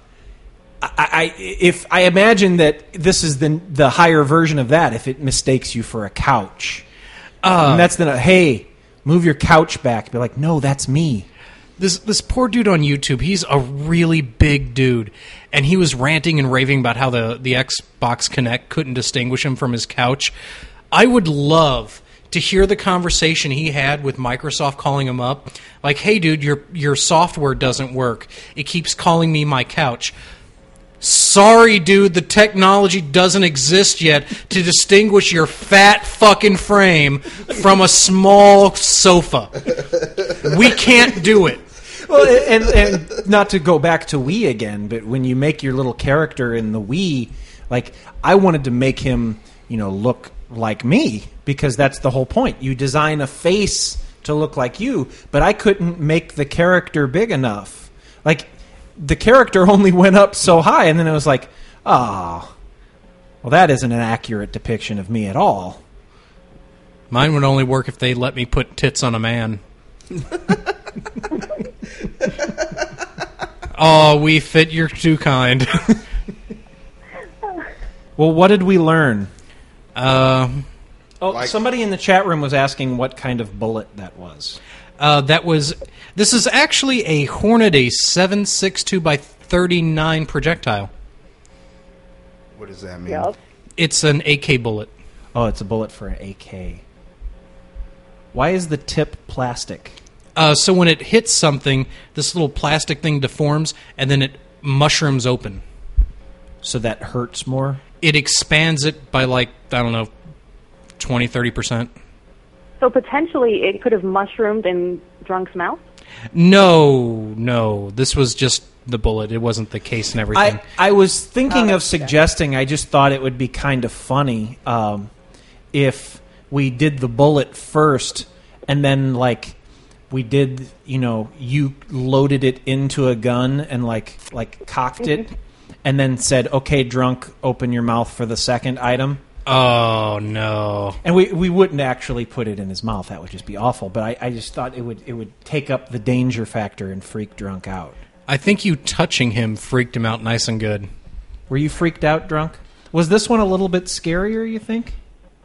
F: if I imagine that this is the higher version of that, if it mistakes you for a couch, and that's hey, move your couch back. Be like, no, that's me.
H: This poor dude on YouTube, he's a really big dude, and he was ranting and raving about how the Xbox Kinect couldn't distinguish him from his couch. I would love to hear the conversation he had with Microsoft calling him up. Like, hey, dude, your software doesn't work. It keeps calling me my couch. Sorry, dude, the technology doesn't exist yet to distinguish your fat fucking frame from a small sofa. We can't do it.
F: Well, and not to go back to Wii again, but when you make your little character in the Wii, like, I wanted to make him, look like me, because that's the whole point. You design a face to look like you, but I couldn't make the character big enough. Like, the character only went up so high, and then it was like, well, that isn't an accurate depiction of me at all.
H: Mine would only work if they let me put tits on a man. Oh, we fit. You're too kind.
F: Well, what did we learn?
H: Like,
F: somebody in the chat room was asking what kind of bullet that was.
H: This is actually a Hornet, a 7.62 by 39 projectile.
G: What does that mean?
U: Yep.
H: It's an AK bullet.
F: Oh, it's a bullet for an AK. Why is the tip plastic?
H: So when it hits something, this little plastic thing deforms, and then it mushrooms open.
F: So that hurts more?
H: It expands it by, 20, 30%.
U: So potentially it could have mushroomed in Drunk's mouth?
H: No. This was just the bullet. It wasn't the case and everything.
F: I was thinking of suggesting, I just thought it would be kind of funny if we did the bullet first, and then, we did, you loaded it into a gun and, cocked it, and then said, okay, Drunk, open your mouth for the second item.
H: Oh, no.
F: And we wouldn't actually put it in his mouth. That would just be awful. But I just thought it would take up the danger factor and freak Drunk out.
H: I think you touching him freaked him out nice and good.
F: Were you freaked out, Drunk? Was this one a little bit scarier, you think?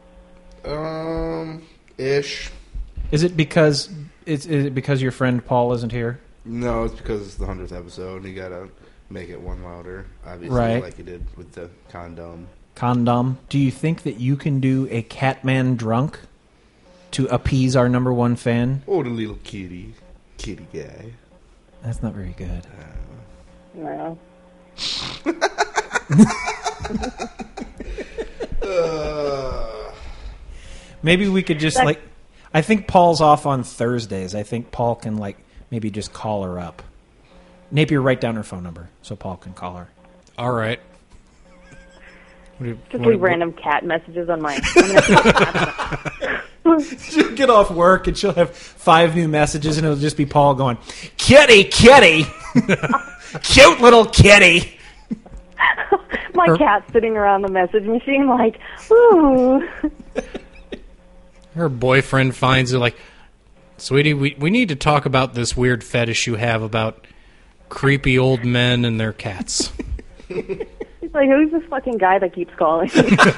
G: Ish.
F: Is it because your friend Paul isn't here?
G: No, it's because it's the 100th episode. You gotta make it one louder, obviously,
F: right,
G: like you did with the condom.
F: Condom. Do you think that you can do a Catman Drunk to appease our number one fan?
G: Oh, the little kitty guy.
F: That's not very good.
U: No.
F: Maybe we could just I think Paul's off on Thursdays. I think Paul can maybe just call her up. Napier, write down her phone number so Paul can call her.
H: All right.
U: Just leave random cat messages on my...
F: She'll get off work and she'll have 5 new messages and it'll just be Paul going, kitty, kitty, cute little kitty.
U: My cat's sitting around the message machine ooh.
H: Her boyfriend finds her sweetie, we need to talk about this weird fetish you have about creepy old men and their cats.
U: He's who's this fucking guy that keeps calling?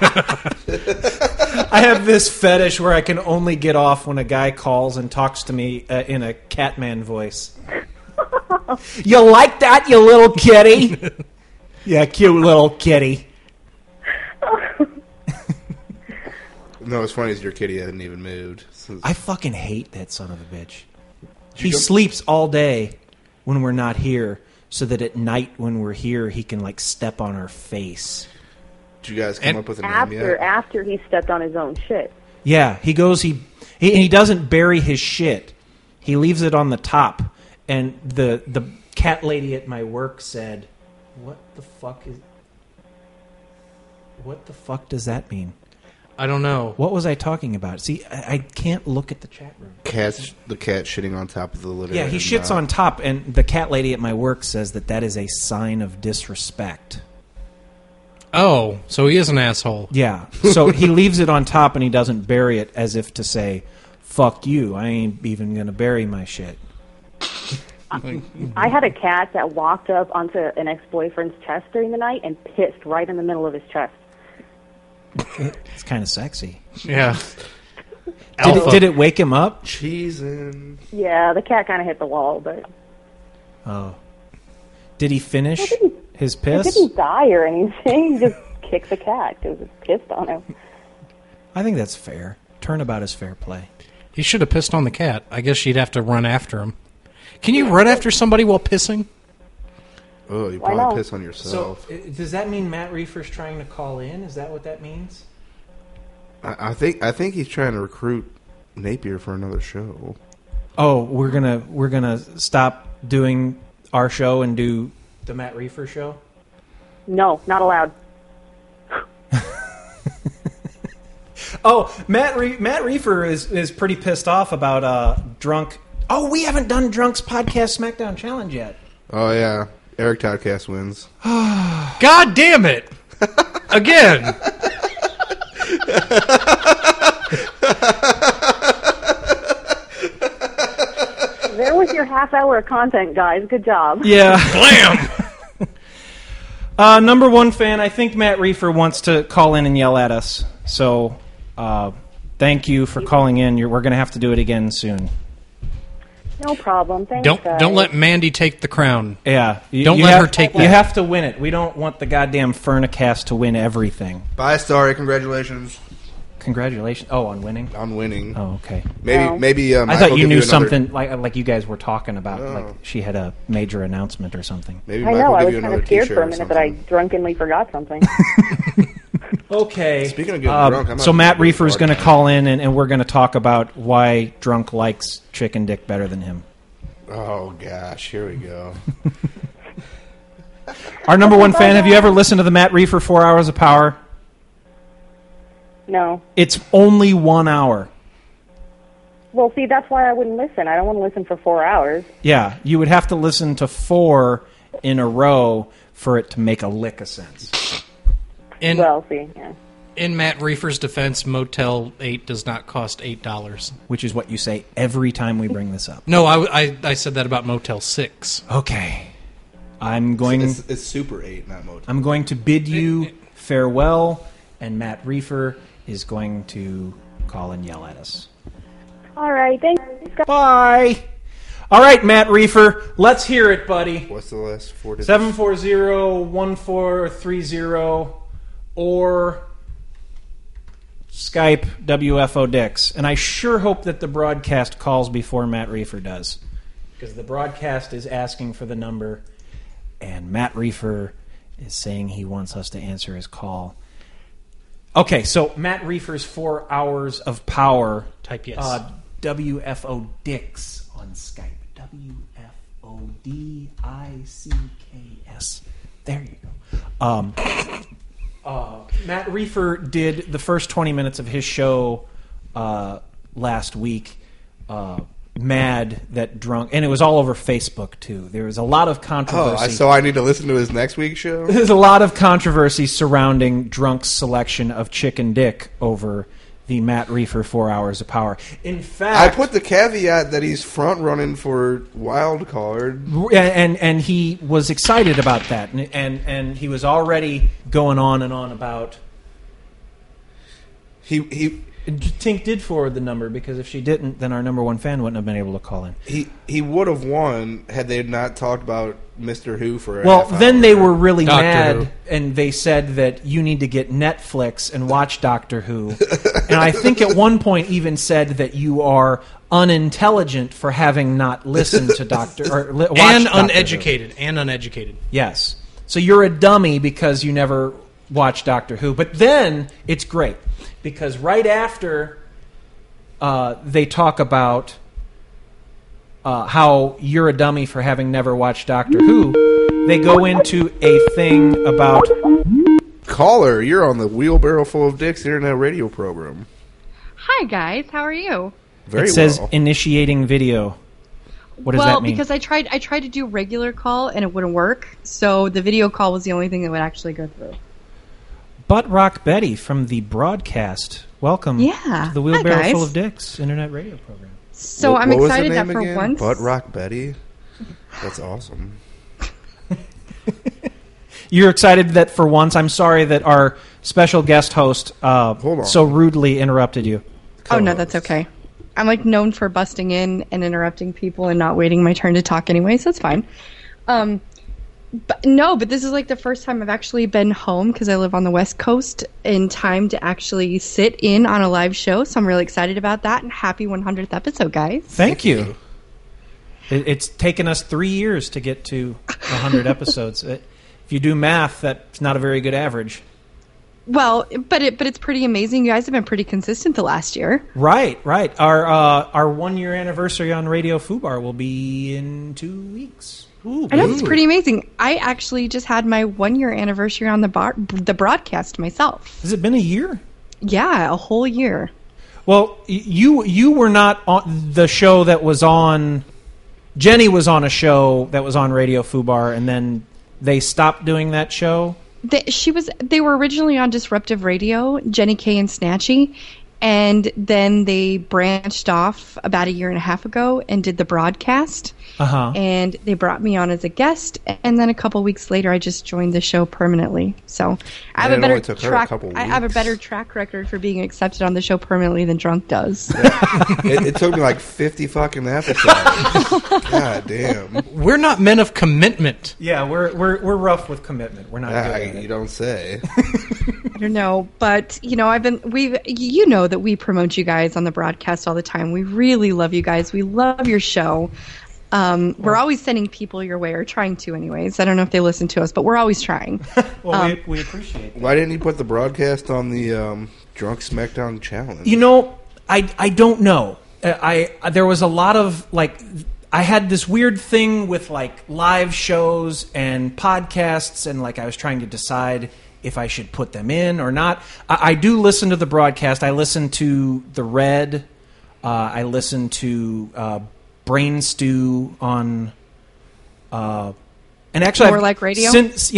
F: I have this fetish where I can only get off when a guy calls and talks to me in a Catman voice. You like that, you little kitty? Yeah, cute little kitty.
G: No, what's funny is your kitty hasn't even moved.
F: I fucking hate that son of a bitch. He sleeps all day when we're not here, so that at night when we're here, he can step on our face.
G: Did you guys come up with a name yet?
U: After he stepped on his own shit.
F: Yeah, he goes. He doesn't bury his shit. He leaves it on the top. And the cat lady at my work said, "What the fuck does that mean?"
H: I don't know.
F: What was I talking about? See, I can't look at the chat room.
G: The cat shitting on top of the litter.
F: Yeah, he shits on top, and the cat lady at my work says that is a sign of disrespect.
H: Oh, so he is an asshole.
F: Yeah, so he leaves it on top and he doesn't bury it as if to say, fuck you, I ain't even going to bury my shit.
U: I had a cat that walked up onto an ex-boyfriend's chest during the night and pissed right in the middle of his chest.
F: It's kind of sexy.
H: Yeah.
F: Did it wake him up?
G: Cheesin'.
U: Yeah, the cat kind of hit the wall, but
F: Oh. Did he finish his
U: He
F: piss?
U: didn't die or anything. He just kicked the cat because it pissed on him.
F: I think that's fair. Turnabout is fair play.
H: He should have pissed on the cat. I guess you'd have to run after him. Can you run after somebody while pissing?
G: Oh, you
U: Why
G: probably
U: not?
G: piss on yourself.
F: So, does that mean Matt Reefer's trying to call in? Is that what that means?
G: I think he's trying to recruit Napier for another show.
F: Oh, we're gonna stop doing our show and do the Matt Reefer show?
U: No, not allowed.
F: Oh, Matt Reefer is pretty pissed off about drunk. Oh, we haven't done Drunk's Podcast SmackDown Challenge yet.
G: Oh yeah, Eric Toddcast wins.
H: God damn it! Again.
U: There was your half hour of content, guys. Good job.
F: Yeah. Blam! Number one fan, I think Matt Reefer wants to call in and yell at us. So, thank you for calling in. We're going to have to do it again soon.
U: No problem. Thanks, guys.
H: Don't let Mandy take the crown.
F: Yeah.
H: Don't let her take
F: You
H: that.
F: have to win it. We don't want the goddamn Furnicast to win everything.
G: Bye, Starry. Congratulations.
F: Congratulations. Oh, on winning?
G: On winning.
F: Oh, okay.
G: Maybe.
F: I
G: Mike
F: thought
G: will
F: you
G: give
F: knew
G: another-
F: something like you guys were talking about.
G: Oh.
F: Like she had a major announcement or something.
G: Maybe
U: I
G: Mike
U: know.
G: will
U: I
G: give
U: was
G: you
U: kind
G: another
U: of scared
G: T-shirt
U: for a
G: or
U: minute that I
G: something.
U: drunkenly forgot something.
F: Okay.
G: Speaking of getting drunk, I'm
F: so
G: not
F: Matt
G: gonna
F: Reefer's
G: go
F: going to call in, and we're going to talk about why Drunk likes Chicken Dick better than him.
G: Oh gosh, here we go.
F: Our number one fan. Have you ever listened to the Matt Reefer 4 Hours of Power?
U: No.
F: It's only 1 hour.
U: Well, see, that's why I wouldn't listen. I don't want to listen for 4 hours.
F: Yeah, you would have to listen to 4 in a row for it to make a lick of sense.
U: Well, see, yeah.
H: In Matt Reefer's defense, Motel 8 does not cost $8.
F: Which is what you say every time we bring this up.
H: No, I said that about Motel 6.
F: Okay. I'm going...
G: It's Super 8, not Motel.
F: I'm going to bid you farewell, and Matt Reefer is going to call and yell at us.
U: All right, thanks.
F: Bye. All right, Matt Reefer, let's hear it, buddy.
G: What's the last 4 digits?
F: 740-1430 or Skype WFO Dix. And I sure hope that the broadcast calls before Matt Reefer does, because the broadcast is asking for the number, and Matt Reefer is saying he wants us to answer his call. Okay, so Matt Reefer's 4 Hours of Power.
H: Type yes.
F: WFO Dix on Skype. WFODICKS. There you go. Matt Reefer did the first 20 minutes of his show last week. Mad that Drunk, and it was all over Facebook too. There was a lot of controversy.
G: Oh, so I need to listen to his next week's show?
F: There's a lot of controversy surrounding Drunk's selection of Chicken Dick over the Matt Reefer 4 Hours of Power. In fact,
G: I put the caveat that he's front running for wild card,
F: and he was excited about that, and he was already going on and on about. Tink did forward the number, because if she didn't, then our number one fan wouldn't have been able to call in.
G: He would have won had they not talked about Mr. Who for a
F: Well,
G: half
F: then
G: hour.
F: they were really
G: Doctor
F: mad,
G: Who.
F: and they said that you need to get Netflix and watch Doctor Who. And I think at one point even said that you are unintelligent for having not listened to Doctor or watched
H: And
F: Doctor Who.
H: uneducated.
F: Yes. So you're a dummy because you never watched Doctor Who. But then it's great, because right after they talk about how you're a dummy for having never watched Doctor Who, they go into a thing about...
G: Caller, you're on the Wheelbarrow Full of Dicks internet radio program.
E: Hi, guys. How are you?
G: Very
F: it says
G: well.
F: initiating video. What does
E: well,
F: that mean?
E: because I tried to do regular call and it wouldn't work, so the video call was the only thing that would actually go through.
F: Butt Rock Betty from the broadcast. Welcome
E: Yeah.
F: to the
E: Hi,
F: Wheelbarrow
E: guys.
F: Full of Dicks internet radio program.
E: So I'm
G: What was the
E: excited that
G: name
E: for
G: again?
E: once.
G: Butt Rock Betty? That's awesome.
F: You're excited that for once. I'm sorry that our special guest host
G: on.
F: so rudely interrupted you.
E: Oh no, that's okay. I'm like known for busting in and interrupting people and not waiting my turn to talk anyway, so it's fine. But this is like the first time I've actually been home because I live on the West Coast in time to actually sit in on a live show. So I'm really excited about that, and happy 100th episode, guys.
F: Thank you. It's taken us 3 years to get to 100 episodes. If you do math, that's not a very good average.
E: Well, but it's pretty amazing. You guys have been pretty consistent the last year.
F: Right. Our 1 year anniversary on Radio Fubar will be in 2 weeks.
E: I know, it's pretty amazing. I actually just had my 1 year anniversary on the broadcast myself.
F: Has it been a year?
E: Yeah, a whole year.
F: Well, you were not on the show that was on. Jenny was on a show that was on Radio Fubar, and then they stopped doing that show.
E: They were originally on Disruptive Radio, Jenny Kay and Snatchy, and then they branched off about a year and a half ago and did the broadcast. And they brought me on as a guest, and then a couple weeks later, I just joined the show permanently. So I have a better track record for being accepted on the show permanently than Drunk does.
G: It took me like 50 fucking episodes. God damn.
H: We're not men of commitment.
F: Yeah, we're rough with commitment. We're not good at it.
G: You don't say.
E: I don't know, but you know, that we promote you guys on the broadcast all the time. We really love you guys. We love your show. We're always sending people your way, or trying to anyways. I don't know if they listen to us, but we're always trying.
F: Well, we appreciate that.
G: Why didn't you put the broadcast on the Drunk Smackdown Challenge?
F: You know, I don't know. There was a lot of, like, I had this weird thing with, like, live shows and podcasts, and, like, I was trying to decide if I should put them in or not. I do listen to the broadcast. I listen to The Red. I listen to Brain Stew on, and actually
E: More Like Radio.
F: Since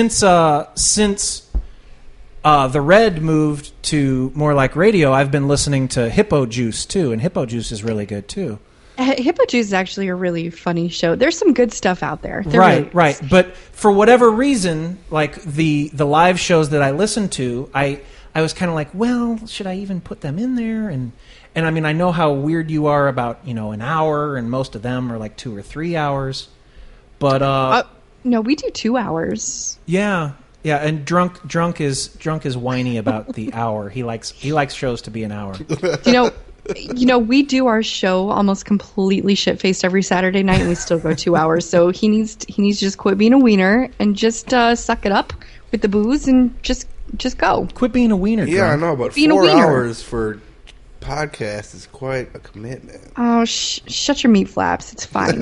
F: The Red moved to More Like Radio, I've been listening to Hippo Juice too, and Hippo Juice is really good too.
E: Hippo Juice is actually a really funny show. There's some good stuff out there.
F: Right. But for whatever reason, like the live shows that I listen to, I was kind of like, well, should I even put them in there? And I mean, I know how weird you are about, you know, an hour, and most of them are like 2 or 3 hours. But
E: no, we do 2 hours.
F: Yeah, and drunk is whiny about the hour. He likes shows to be an hour.
E: You know, we do our show almost completely shit-faced every Saturday night, and we still go 2 hours. So he needs to just quit being a wiener and just suck it up with the booze and just go.
F: Quit being a wiener.
G: Yeah, I know, but 4 hours for podcast is quite a commitment.
E: Oh, shut your meat flaps. It's fine.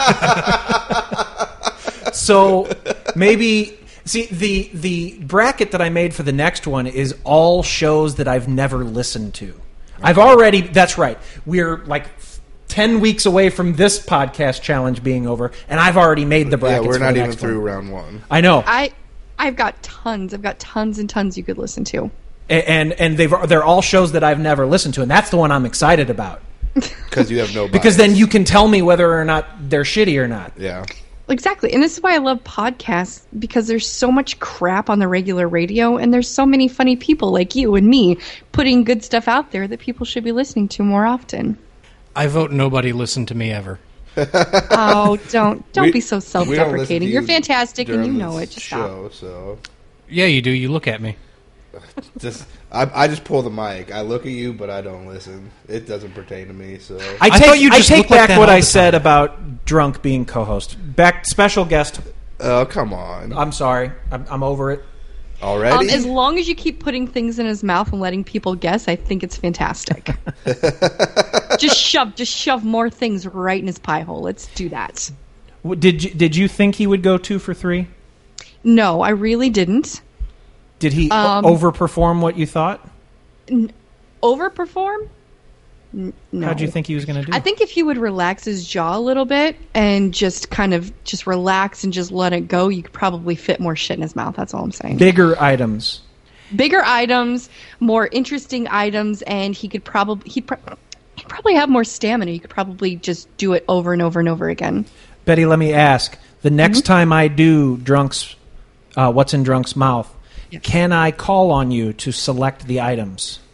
F: So maybe see the bracket that I made for the next one is all shows that I've never listened to. That's right. We're like 10 weeks away from this podcast challenge being over, and I've already made the brackets.
G: Yeah, we're
F: for
G: not
F: the
G: even
F: next
G: through
F: one.
G: round one.
F: I know.
E: I've got tons. I've got tons and tons you could listen to.
F: And they're all shows that I've never listened to, and that's the one I'm excited about.
G: Because you have no bias.
F: Because then you can tell me whether or not they're shitty or not.
G: Yeah.
E: Exactly. And this is why I love podcasts, because there's so much crap on the regular radio, and there's so many funny people like you and me putting good stuff out there that people should be listening to more often.
H: I vote nobody listen to me ever.
E: Oh, don't be so self-deprecating. You're fantastic, and you know it. Just stop.
G: So.
H: Yeah, you do. You look at me.
G: I just pull the mic. I look at you, but I don't listen. It doesn't pertain to me. So
F: I take back what I said about Drunk being co-host. Back special guest.
G: Oh, come on.
F: I'm sorry. I'm over it.
G: Already?
E: As long as you keep putting things in his mouth and letting people guess, I think it's fantastic. Just shove more things right in his pie hole. Let's do that.
F: Did you think he would go 2 for 3?
E: No, I really didn't.
F: Did he overperform what you thought?
E: Overperform? No.
F: How do you think he was going to do?
E: I think if he would relax his jaw a little bit and just kind of just relax and just let it go, you could probably fit more shit in his mouth. That's all I'm saying.
F: Bigger items, more interesting items, and he'd probably have more stamina. You could probably just do it over and over and over again. Betty, let me ask: the next time I do Drunk's, What's in Drunk's Mouth, can I call on you to select the items?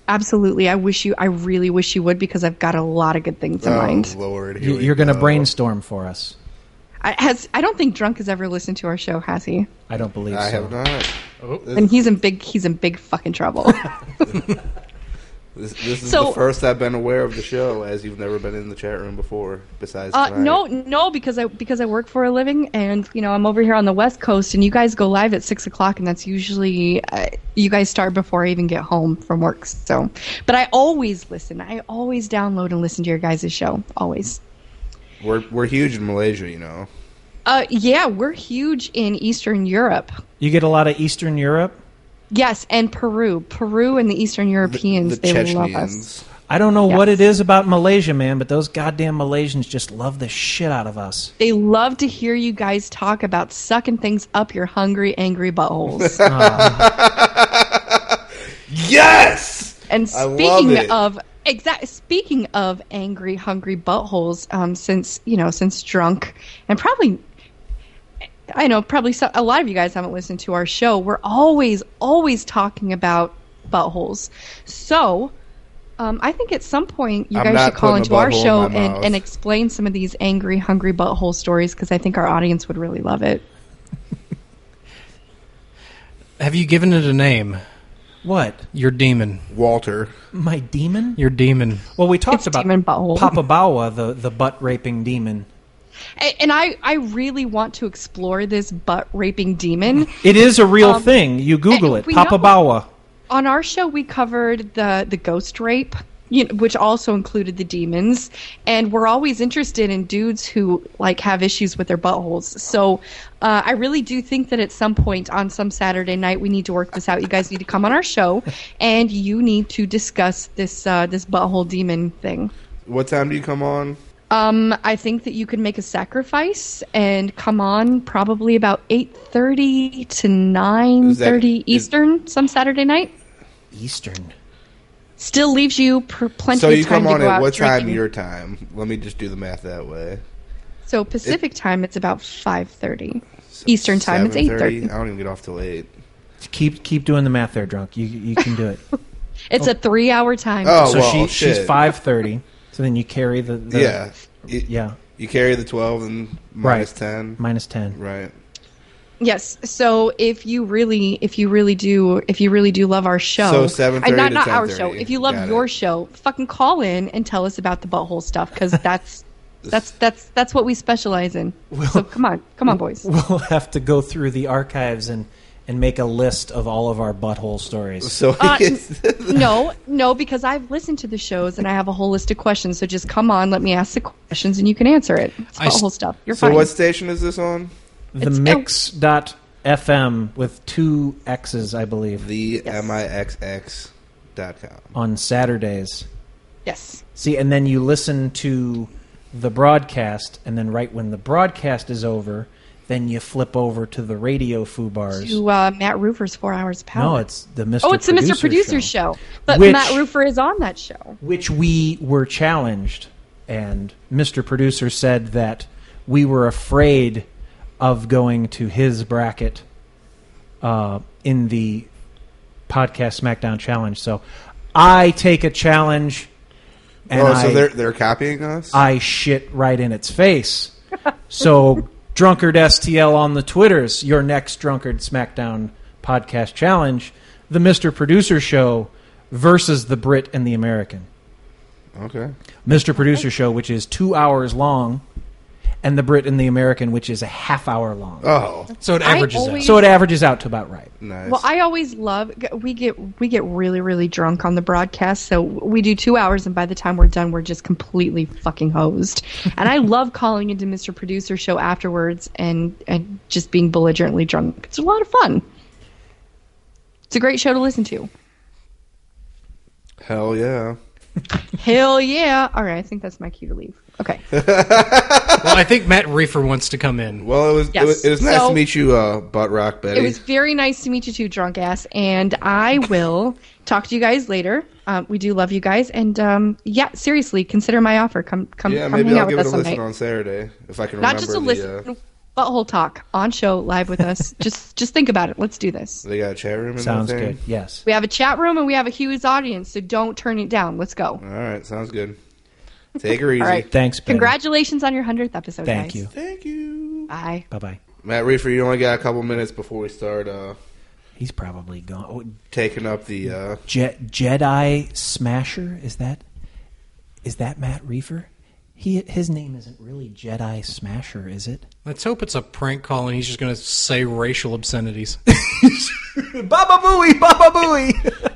E: absolutely. I really wish you would, because I've got a lot of good things in mind.
G: Lord,
F: You're going to brainstorm for us.
E: I don't think Drunk has ever listened to our show, has he?
F: I don't believe
G: I
F: so.
G: have not.
E: And he's in big fucking trouble.
G: This is the first I've been aware of the show, as you've never been in the chat room before, besides tonight.
E: No, because I work for a living, and I'm over here on the West Coast, and you guys go live at 6:00, and that's usually you guys start before I even get home from work. So, but I always listen. I always download and listen to your guys' show. Always.
G: We're huge in Malaysia, you know.
E: Yeah, we're huge in Eastern Europe.
F: You get a lot of Eastern Europe?
E: Yes, and Peru and the Eastern Europeans, they love us.
F: I don't know what it is about Malaysia, man, but those goddamn Malaysians just love the shit out of us.
E: They love to hear you guys talk about sucking things up your hungry, angry buttholes.
G: Yes!
E: And speaking of angry, hungry buttholes, since Drunk, and probably a lot of you guys haven't listened to our show. We're always talking about buttholes. So, I think at some point you guys should call into our show and explain some of these angry, hungry butthole stories, because I think our audience would really love it.
H: Have you given it a name?
F: What?
H: Your demon.
G: Walter.
F: My demon?
H: Your demon.
F: Well, we talked about
E: demon butthole.
F: Papa Bawa, the butt-raping demon.
E: And I really want to explore this butt-raping demon.
F: It is a real thing. You Google it. Papa Bawa.
E: On our show, we covered the ghost rape, which also included the demons. And we're always interested in dudes who have issues with their buttholes. So I really do think that at some point on some Saturday night, we need to work this out. You guys need to come on our show, and you need to discuss this butthole demon thing.
G: What time do you come on?
E: I think that you could make a sacrifice and come on probably about 8:30 to 9:30 Eastern some Saturday night.
F: Eastern.
E: Still leaves you plenty of time to go out.
G: So you come on at what
E: drinking.
G: time your time? Let me just do the math that way.
E: So Pacific time, it's about 5:30. Eastern time, it's 8:30.
G: I don't even get off till 8.
F: Keep doing the math there, Drunk. You can do it.
E: It's a 3-hour time.
G: Oh,
F: so
G: well,
F: she's 5:30. So then you carry the
G: You carry the 12 and minus 10.
F: Minus 10.
G: Right.
E: Yes. So if you really do love our show,
G: so 7:30
E: not
G: to
E: our
G: 10:30.
E: show. If you love your show, fucking call in and tell us about the butthole stuff, because that's what we specialize in. So come on, boys.
F: We'll have to go through the archives and make a list of all of our butthole stories.
G: So
E: no, because I've listened to the shows and I have a whole list of questions. So just come on, let me ask the questions, and you can answer it. It's butthole stuff. You're fine.
G: So what station is this on?
F: The Mix.fm with 2 X's, I believe.
G: The MIXX.com.
F: On Saturdays.
E: Yes.
F: See, and then you listen to the broadcast, and then right when the broadcast is over, then you flip over to the radio foobars.
E: To Matt Roofer's 4 Hours of Power.
F: No, it's the Mr.
E: Oh, it's the Mr. Producer show. But Matt Roofer is on that show.
F: Which we were challenged, and Mr. Producer said that we were afraid of going to his bracket in the Podcast Smackdown Challenge. So I take a challenge, and
G: so they're copying us?
F: I shit right in its face. So Drunkard STL on the Twitters, your next Drunkard Smackdown Podcast Challenge, the Mr. Producer Show versus the Brit and the American.
G: Okay.
F: Mr. Producer Show, which is 2 hours long, and the Brit and the American, which is a half hour long.
G: Oh,
H: so it averages out.
F: So it averages out to about right.
G: Nice.
E: Well, I always love we get really, really drunk on the broadcast. So we do 2 hours, and by the time we're done, we're just completely fucking hosed. And I love calling into Mr. Producer Show afterwards and just being belligerently drunk. It's a lot of fun. It's a great show to listen to.
G: Hell yeah.
E: Hell yeah. All right, I think that's my cue to leave. Okay.
H: Well, I think Matt Reefer wants to come in.
G: Well, it was nice to meet you, Butt Rock Betty.
E: It was very nice to meet you too, drunk ass. And I will talk to you guys later. We do love you guys. And seriously, consider my offer. Come
G: maybe
E: hang
G: I'll
E: out
G: give
E: with
G: it
E: us
G: a listen
E: someday.
G: on Saturday if I can
E: Not
G: remember
E: just a listen. Butthole Talk on show live with us. just think about it. Let's do this.
G: They got a chat room.
F: Sounds good. Yes.
E: We have a chat room and we have a huge audience, so don't turn it down. Let's go.
G: All right, sounds good. Take her easy.
E: All right.
F: Thanks, Ben.
E: Congratulations on your 100th episode,
F: Thank
E: guys.
F: you.
G: Thank you.
E: Bye.
F: Bye-bye.
G: Matt Reefer, you only got a couple minutes before we start.
F: He's probably gone. Oh,
G: taking up the
F: Jedi Smasher. Is that Matt Reefer? His name isn't really Jedi Smasher, is it?
H: Let's hope it's a prank call and he's just going to say racial obscenities.
F: Baba Booey, Baba Booey.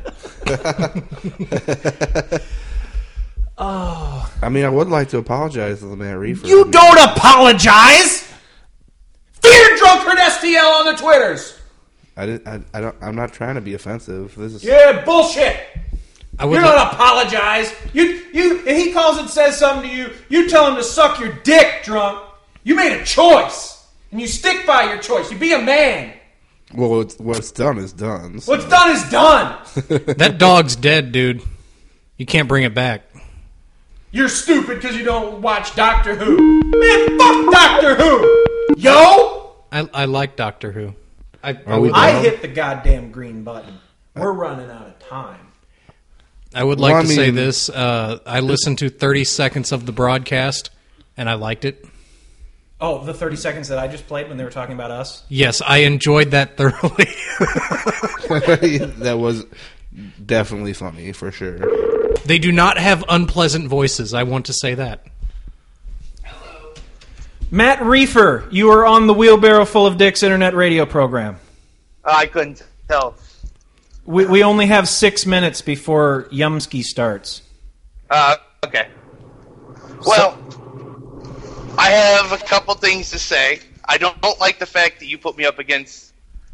F: Oh,
G: I mean, I would like to apologize to the Matt Reefer.
F: You don't apologize. Fear Drunkard STL on the Twitters.
G: I'm not trying to be offensive. This is
F: bullshit. You don't apologize. If he calls and says something to you, you tell him to suck your dick, drunk. You made a choice, and you stick by your choice. You be a man.
G: Well, what's done is done. So.
F: What's done is done.
H: That dog's dead, dude. You can't bring it back.
F: You're stupid because you don't watch Doctor Who. Man, fuck Doctor Who. Yo!
H: I like Doctor Who.
F: I hit the goddamn green button. We're running out of time.
H: I would like to say this. I listened to 30 seconds of the broadcast, and I liked it.
F: Oh, the 30 seconds that I just played when they were talking about us?
H: Yes, I enjoyed that thoroughly.
G: That was definitely funny, for sure.
H: They do not have unpleasant voices. I want to say that.
F: Hello. Matt Reefer, you are on the Wheelbarrow Full of Dicks internet radio program.
A: I couldn't tell.
F: We only have 6 minutes before Yumski starts.
A: Okay. Well, I have a couple things to say. I don't like the fact that you put me up against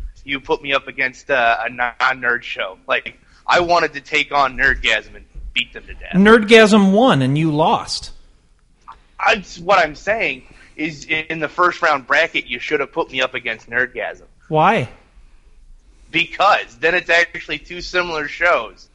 A: a non-nerd show. Like, I wanted to take on Nerdgasm and beat them to death.
F: Nerdgasm won, and you lost.
A: What I'm saying is, in the first round bracket, you should have put me up against Nerdgasm.
F: Why?
A: Because then it's actually two similar shows.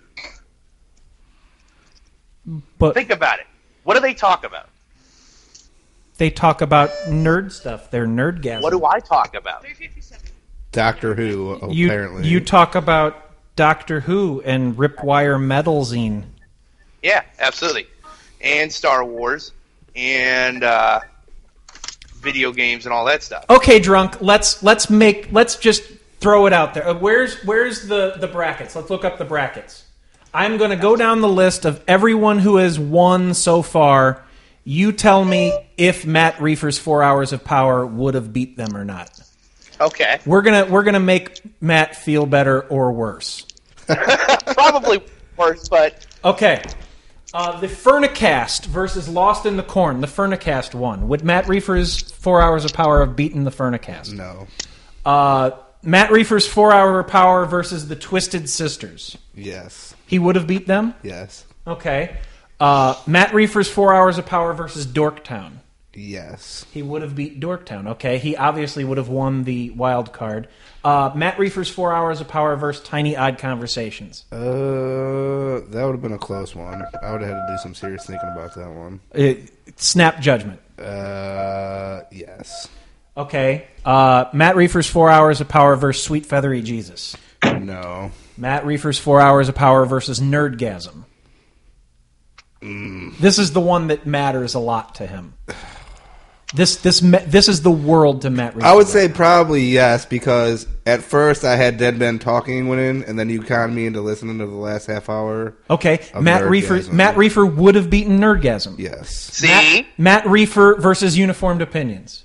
F: But
A: think about it. What do they talk about?
F: They talk about nerd stuff. They're Nerdgasm.
A: What do I talk about?
G: Doctor Who, apparently.
F: You talk about Doctor Who and Ripwire Metalzine.
A: Yeah, absolutely. And Star Wars and video games and all that stuff.
F: Okay, drunk. Let's just throw it out there. Where's the brackets? Let's look up the brackets. I'm going to go down the list of everyone who has won so far. You tell me if Matt Reefer's 4 Hours of Power would have beat them or not.
A: Okay.
F: We're gonna make Matt feel better or worse.
A: Probably worse, but
F: okay. The Furnicast versus Lost in the Corn. The Furnicast won. Would Matt Reefer's 4 Hours of Power have beaten the Furnicast?
G: No.
F: Matt Reefer's 4 Hour of Power versus the Twisted Sisters.
G: Yes.
F: He would have beat them?
G: Yes.
F: Okay. Matt Reefer's 4 Hours of Power versus Dorktown.
G: Yes.
F: He would have beat Dorktown. Okay. He obviously would have won the wild card. Matt Reefer's 4 Hours of Power versus Tiny Odd Conversations.
G: That would have been a close one. I would have had to do some serious thinking about that one.
F: Snap judgment.
G: Yes.
F: Okay. Matt Reefer's 4 Hours of Power versus Sweet Feathery Jesus.
G: No.
F: Matt Reefer's 4 Hours of Power versus Nerdgasm. This is the one that matters a lot to him. This is the world to Matt Reefer.
G: I would say probably yes, because at first I had Dead Men Talking went in, and then you conned me into listening to the last half hour.
F: Okay, Matt Reefer would have beaten Nerdgasm.
G: Yes.
A: See?
F: Matt Reefer versus Uniformed Opinions.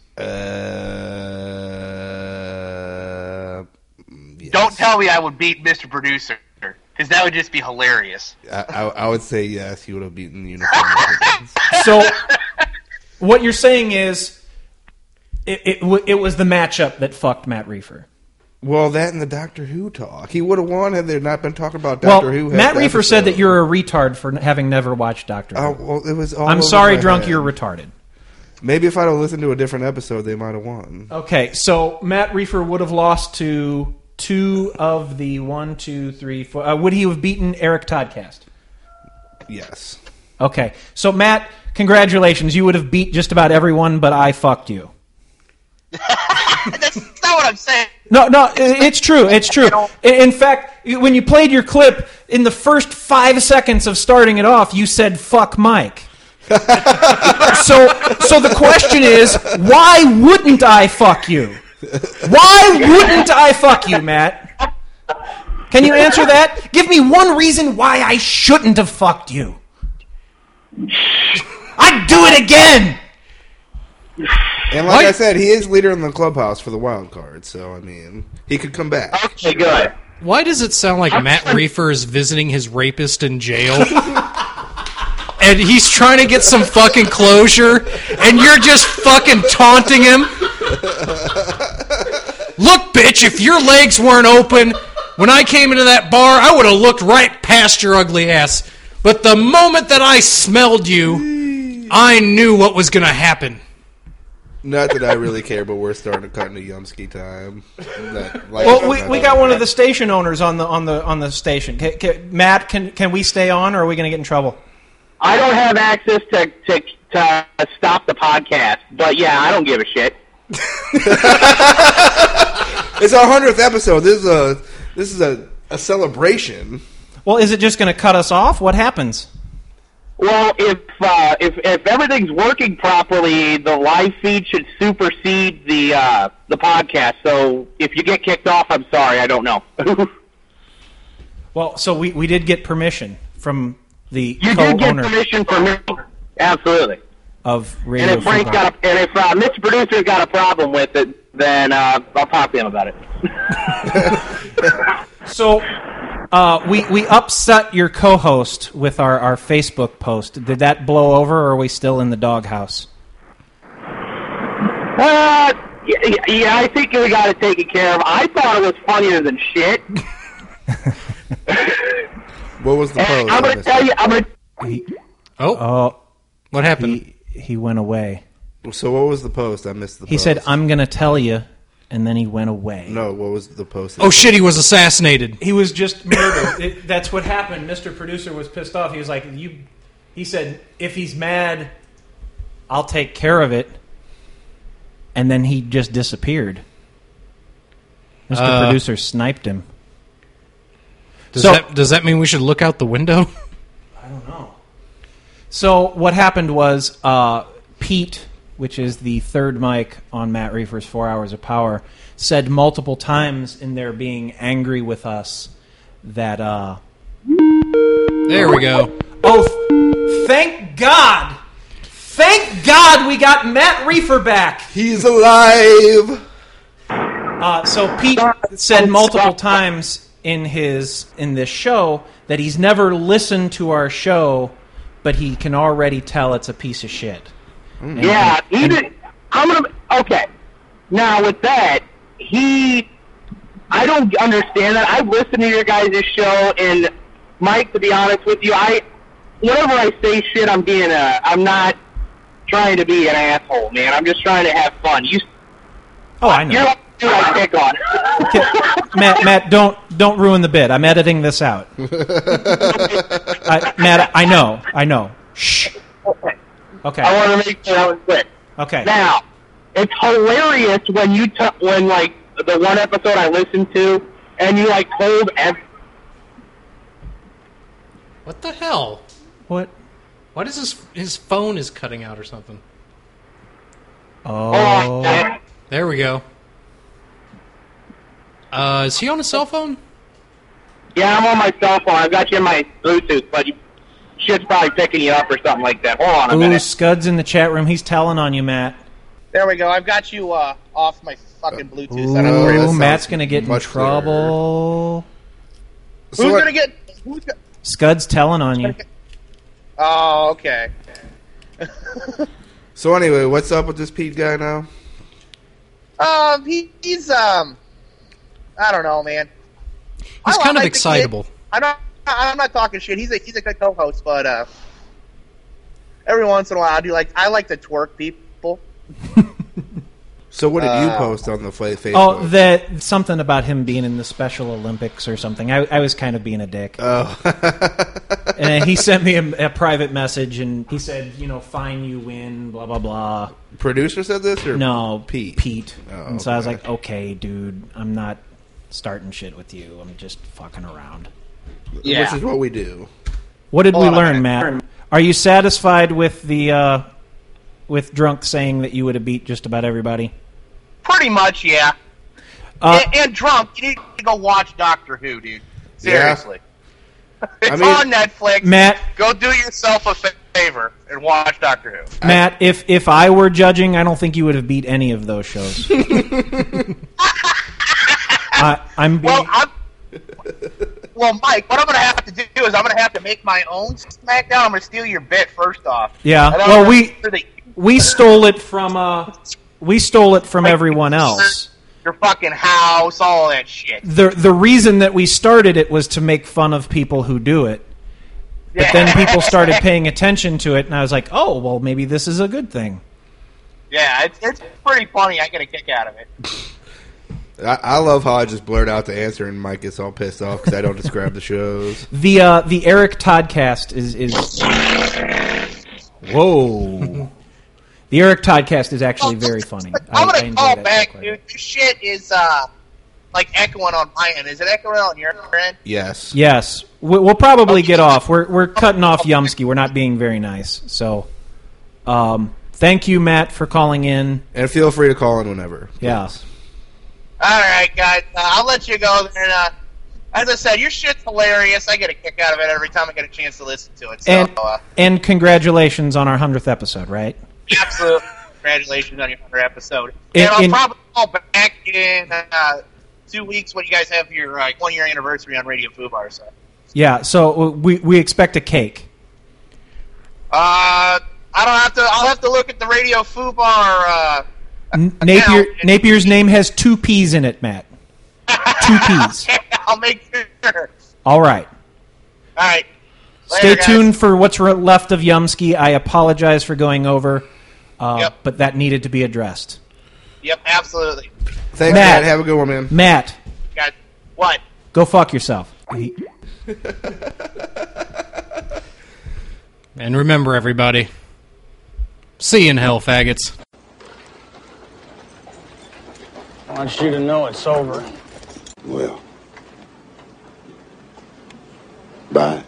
G: Yes.
A: Don't tell me I would beat Mr. Producer, because that would just be hilarious.
G: I would say yes, he would have beaten Uniformed Opinions.
F: So, what you're saying is, it was the matchup that fucked Matt Reefer.
G: Well, that and the Doctor Who talk. He would have won had there not been talking about Doctor Who.
F: Matt Reefer said that you're a retard for having never watched Doctor Who.
G: Well, it was all
F: I'm
G: over
F: sorry,
G: my
F: drunk,
G: head.
F: you're retarded.
G: Maybe if I'd have listened to a different episode, they might have won.
F: Okay, so Matt Reefer would have lost to 2 of the 1, 2, 3, 4. Would he have beaten Eric Toddcast?
G: Yes.
F: Okay, so Matt, congratulations. You would have beat just about everyone, but I fucked you.
A: That's not what I'm saying.
F: No, it's true. It's true. In fact, when you played your clip, in the first 5 seconds of starting it off, you said, fuck Mike. So the question is, why wouldn't I fuck you? Why wouldn't I fuck you, Matt? Can you answer that? Give me one reason why I shouldn't have fucked you. I'd do it again!
G: And like I said, he is leader in the clubhouse for the wild card, so, I mean, he could come back.
A: Okay, good.
H: Why does it sound like Matt Reefer is visiting his rapist in jail? And he's trying to get some fucking closure, and you're just fucking taunting him? Look, bitch, if your legs weren't open, when I came into that bar, I would have looked right past your ugly ass. But the moment that I smelled you, I knew what was going to happen.
G: Not that I really care, but we're starting to cut into Yumsky time.
F: We got one of the station owners on the station. Matt, can we stay on, or are we going to get in trouble?
J: I don't have access to stop the podcast, but yeah, I don't give a shit.
G: It's our 100th episode. This is a celebration.
F: Well, is it just going to cut us off? What happens?
J: Well, if everything's working properly, the live feed should supersede the podcast. So if you get kicked off, I'm sorry, I don't know.
F: Well, so we did get permission from the
J: you
F: co-owner.
J: did get permission from me, absolutely.
F: Of Radio
J: And if Mr. Producer's got a problem with it, then I'll talk to him about it.
F: So we upset your co-host with our Facebook post. Did that blow over, or are we still in the doghouse?
J: Yeah, I think we got it taken care of. I thought it was funnier than shit.
G: What was the post?
J: I'm going to tell you.
H: What happened?
F: He went away.
G: So what was the post? I missed the post.
F: He said, I'm going to tell you, and then he went away.
G: No, what was the post?
H: Oh, shit, he was assassinated.
F: He was just murdered. That's what happened. Mr. Producer was pissed off. He was like, he said, if he's mad, I'll take care of it. And then he just disappeared. Mr. Producer sniped him.
H: Does that mean we should look out the window?
F: I don't know. So what happened was Pete, which is the third mic on Matt Reefer's 4 Hours of Power, said multiple times in their being angry with us that...
H: There we go.
F: Oh, thank God! Thank God we got Matt Reefer back!
G: He's alive!
F: So Pete said multiple times in this show that he's never listened to our show, but he can already tell it's a piece of shit.
J: Okay. Now with that, I don't understand that. I've listened to your guys' show, and Mike, to be honest with you, whenever I say shit, I'm not trying to be an asshole, man. I'm just trying to have fun.
F: I know.
J: You're like the dude I pick on.
F: Matt, don't ruin the bit. I'm editing this out. Matt, I know. Shh. Okay.
J: I want to make sure that was quick.
F: Okay.
J: Now, it's hilarious when when the one episode I listened to, and you told
H: What the hell?
F: What?
H: What is his phone is cutting out or something?
F: Oh.
H: There we go. Is he on a cell phone?
J: Yeah, I'm on my cell phone. I've got you in my Bluetooth, but shit's probably picking you up or something like that. Hold on a minute.
F: Scud's in the chat room. He's telling on you, Matt.
A: There we go. I've got you off my fucking Bluetooth.
F: Ooh, Matt's going to get in trouble.
A: Who's going to get...
F: Scud's telling on you.
A: Oh, okay.
G: So anyway, what's up with this Pete guy now?
A: He's I don't know, man.
H: He's kind of excitable.
A: I'm not talking shit. He's a good co-host, but every once in a while I like to twerk people.
G: So what did you post on the Facebook?
F: Oh, that something about him being in the Special Olympics or something. I was kind of being a dick.
G: Oh.
F: And he sent me a private message, and he said, fine, you win, blah, blah, blah.
G: Producer said this? Or
F: No,
G: Pete. Oh,
F: and so I was like, okay, dude, I'm not starting shit with you. I'm just fucking around.
G: Yeah. Which is what we do.
F: What did we learn, Matt? Are you satisfied with the with Drunk saying that you would have beat just about everybody?
A: Pretty much, yeah. And Drunk, you need to go watch Doctor Who, dude. Seriously. Yeah. It's on Netflix.
F: Matt,
A: go do yourself a favor and watch Doctor Who.
F: Matt, if I were judging, I don't think you would have beat any of those shows.
A: Well, Mike, what I'm going to have to do is I'm going to have to make my own SmackDown. I'm going to steal your bit first off.
F: Yeah. Well, we stole it from everyone else.
A: Your fucking house, all that shit.
F: The reason that we started it was to make fun of people who do it. But then people started paying attention to it, and I was like, oh, well, maybe this is a good thing.
A: Yeah, it's pretty funny. I get a kick out of it.
G: I love how I just blurt out the answer and Mike gets all pissed off because I don't describe the shows.
F: The Eric Toddcast is whoa. The Eric Toddcast is actually very funny.
A: I'm gonna call back, dude. This shit is like echoing on my end. Is it echoing on your end?
G: Yes.
F: Yes. We'll probably get off. We're cutting off Yumsky. We're not being very nice. So, thank you, Matt, for calling in.
G: And feel free to call in whenever.
F: Yeah.
A: All right, guys. I'll let you go there. And, as I said, your shit's hilarious. I get a kick out of it every time I get a chance to listen to it. So,
F: and congratulations on our 100th episode, right?
A: Absolutely. Congratulations on your 100th episode. And I'll probably call back in 2 weeks when you guys have your 1-year anniversary on Radio Fubar. So.
F: Yeah, so we expect a cake.
A: I don't have to. I'll have to look at the Radio Fubar.
F: Napier's name has 2 P's in it, Matt. 2 P's.
A: I'll make sure.
F: All right.
A: All right.
F: Stay tuned for what's left of Yumsky. I apologize for going over, but that needed to be addressed.
A: Yep, absolutely.
G: Thanks, Matt. Have a good one, man.
F: Matt.
A: Guys, what?
F: Go fuck yourself.
H: And remember, everybody, see you in hell, faggots.
I: I want you to know it's over.
V: Well, bye.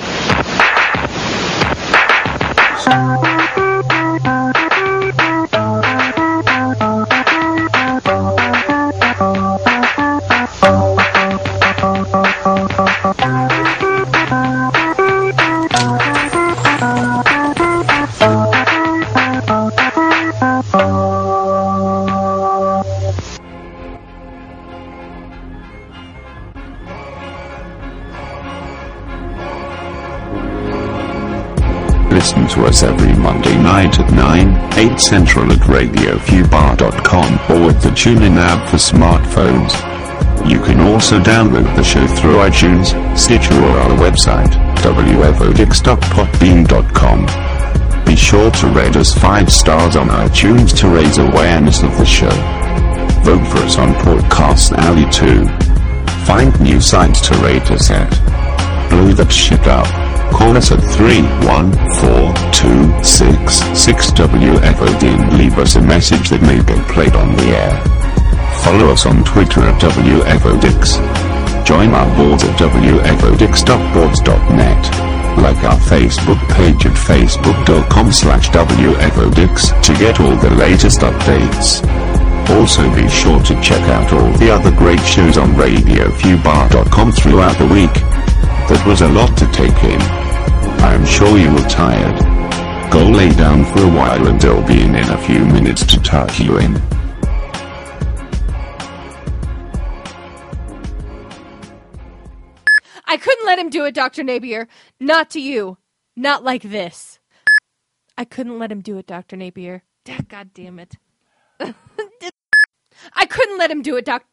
V: Listen to us every Monday night at 9, 8 Central at RadioFubar.com or with the TuneIn app for smartphones. You can also download the show through iTunes, Stitcher or our website, wfodix.podbean.com. Be sure to rate us 5 stars on iTunes to raise awareness of the show. Vote for us on Podcast Alley too. Find new sites to rate us at. Blow that shit up. Call us at 314-266-WFOD and leave us a message that may get played on the air. Follow us on Twitter at WFODix. Join our boards at wfodix.boards.net. Like our Facebook page at facebook.com/WFODix to get all the latest updates. Also be sure to check out all the other great shows on RadioFubar.com throughout the week. That was a lot to take in. I am sure you were tired. Go lay down for a while and I'll be in a few minutes to tuck you in.
D: I couldn't let him do it, Dr. Napier. Not to you. Not like this. I couldn't let him do it, Dr. Napier. God damn it. I couldn't let him do it, Doc.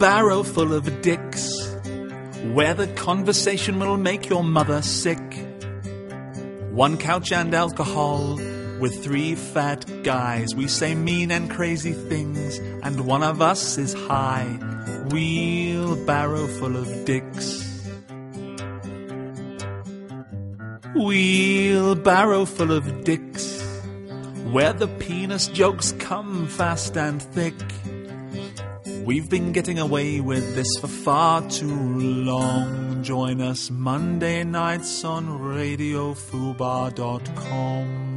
B: wheelbarrow full of dicks, where the conversation will make your mother sick. One couch and alcohol with 3 fat guys. We say mean and crazy things, and one of us is high. Wheelbarrow full of dicks. Wheelbarrow full of dicks, where the penis jokes come fast and thick. We've been getting away with this for far too long. Join us Monday nights on RadioFubar.com.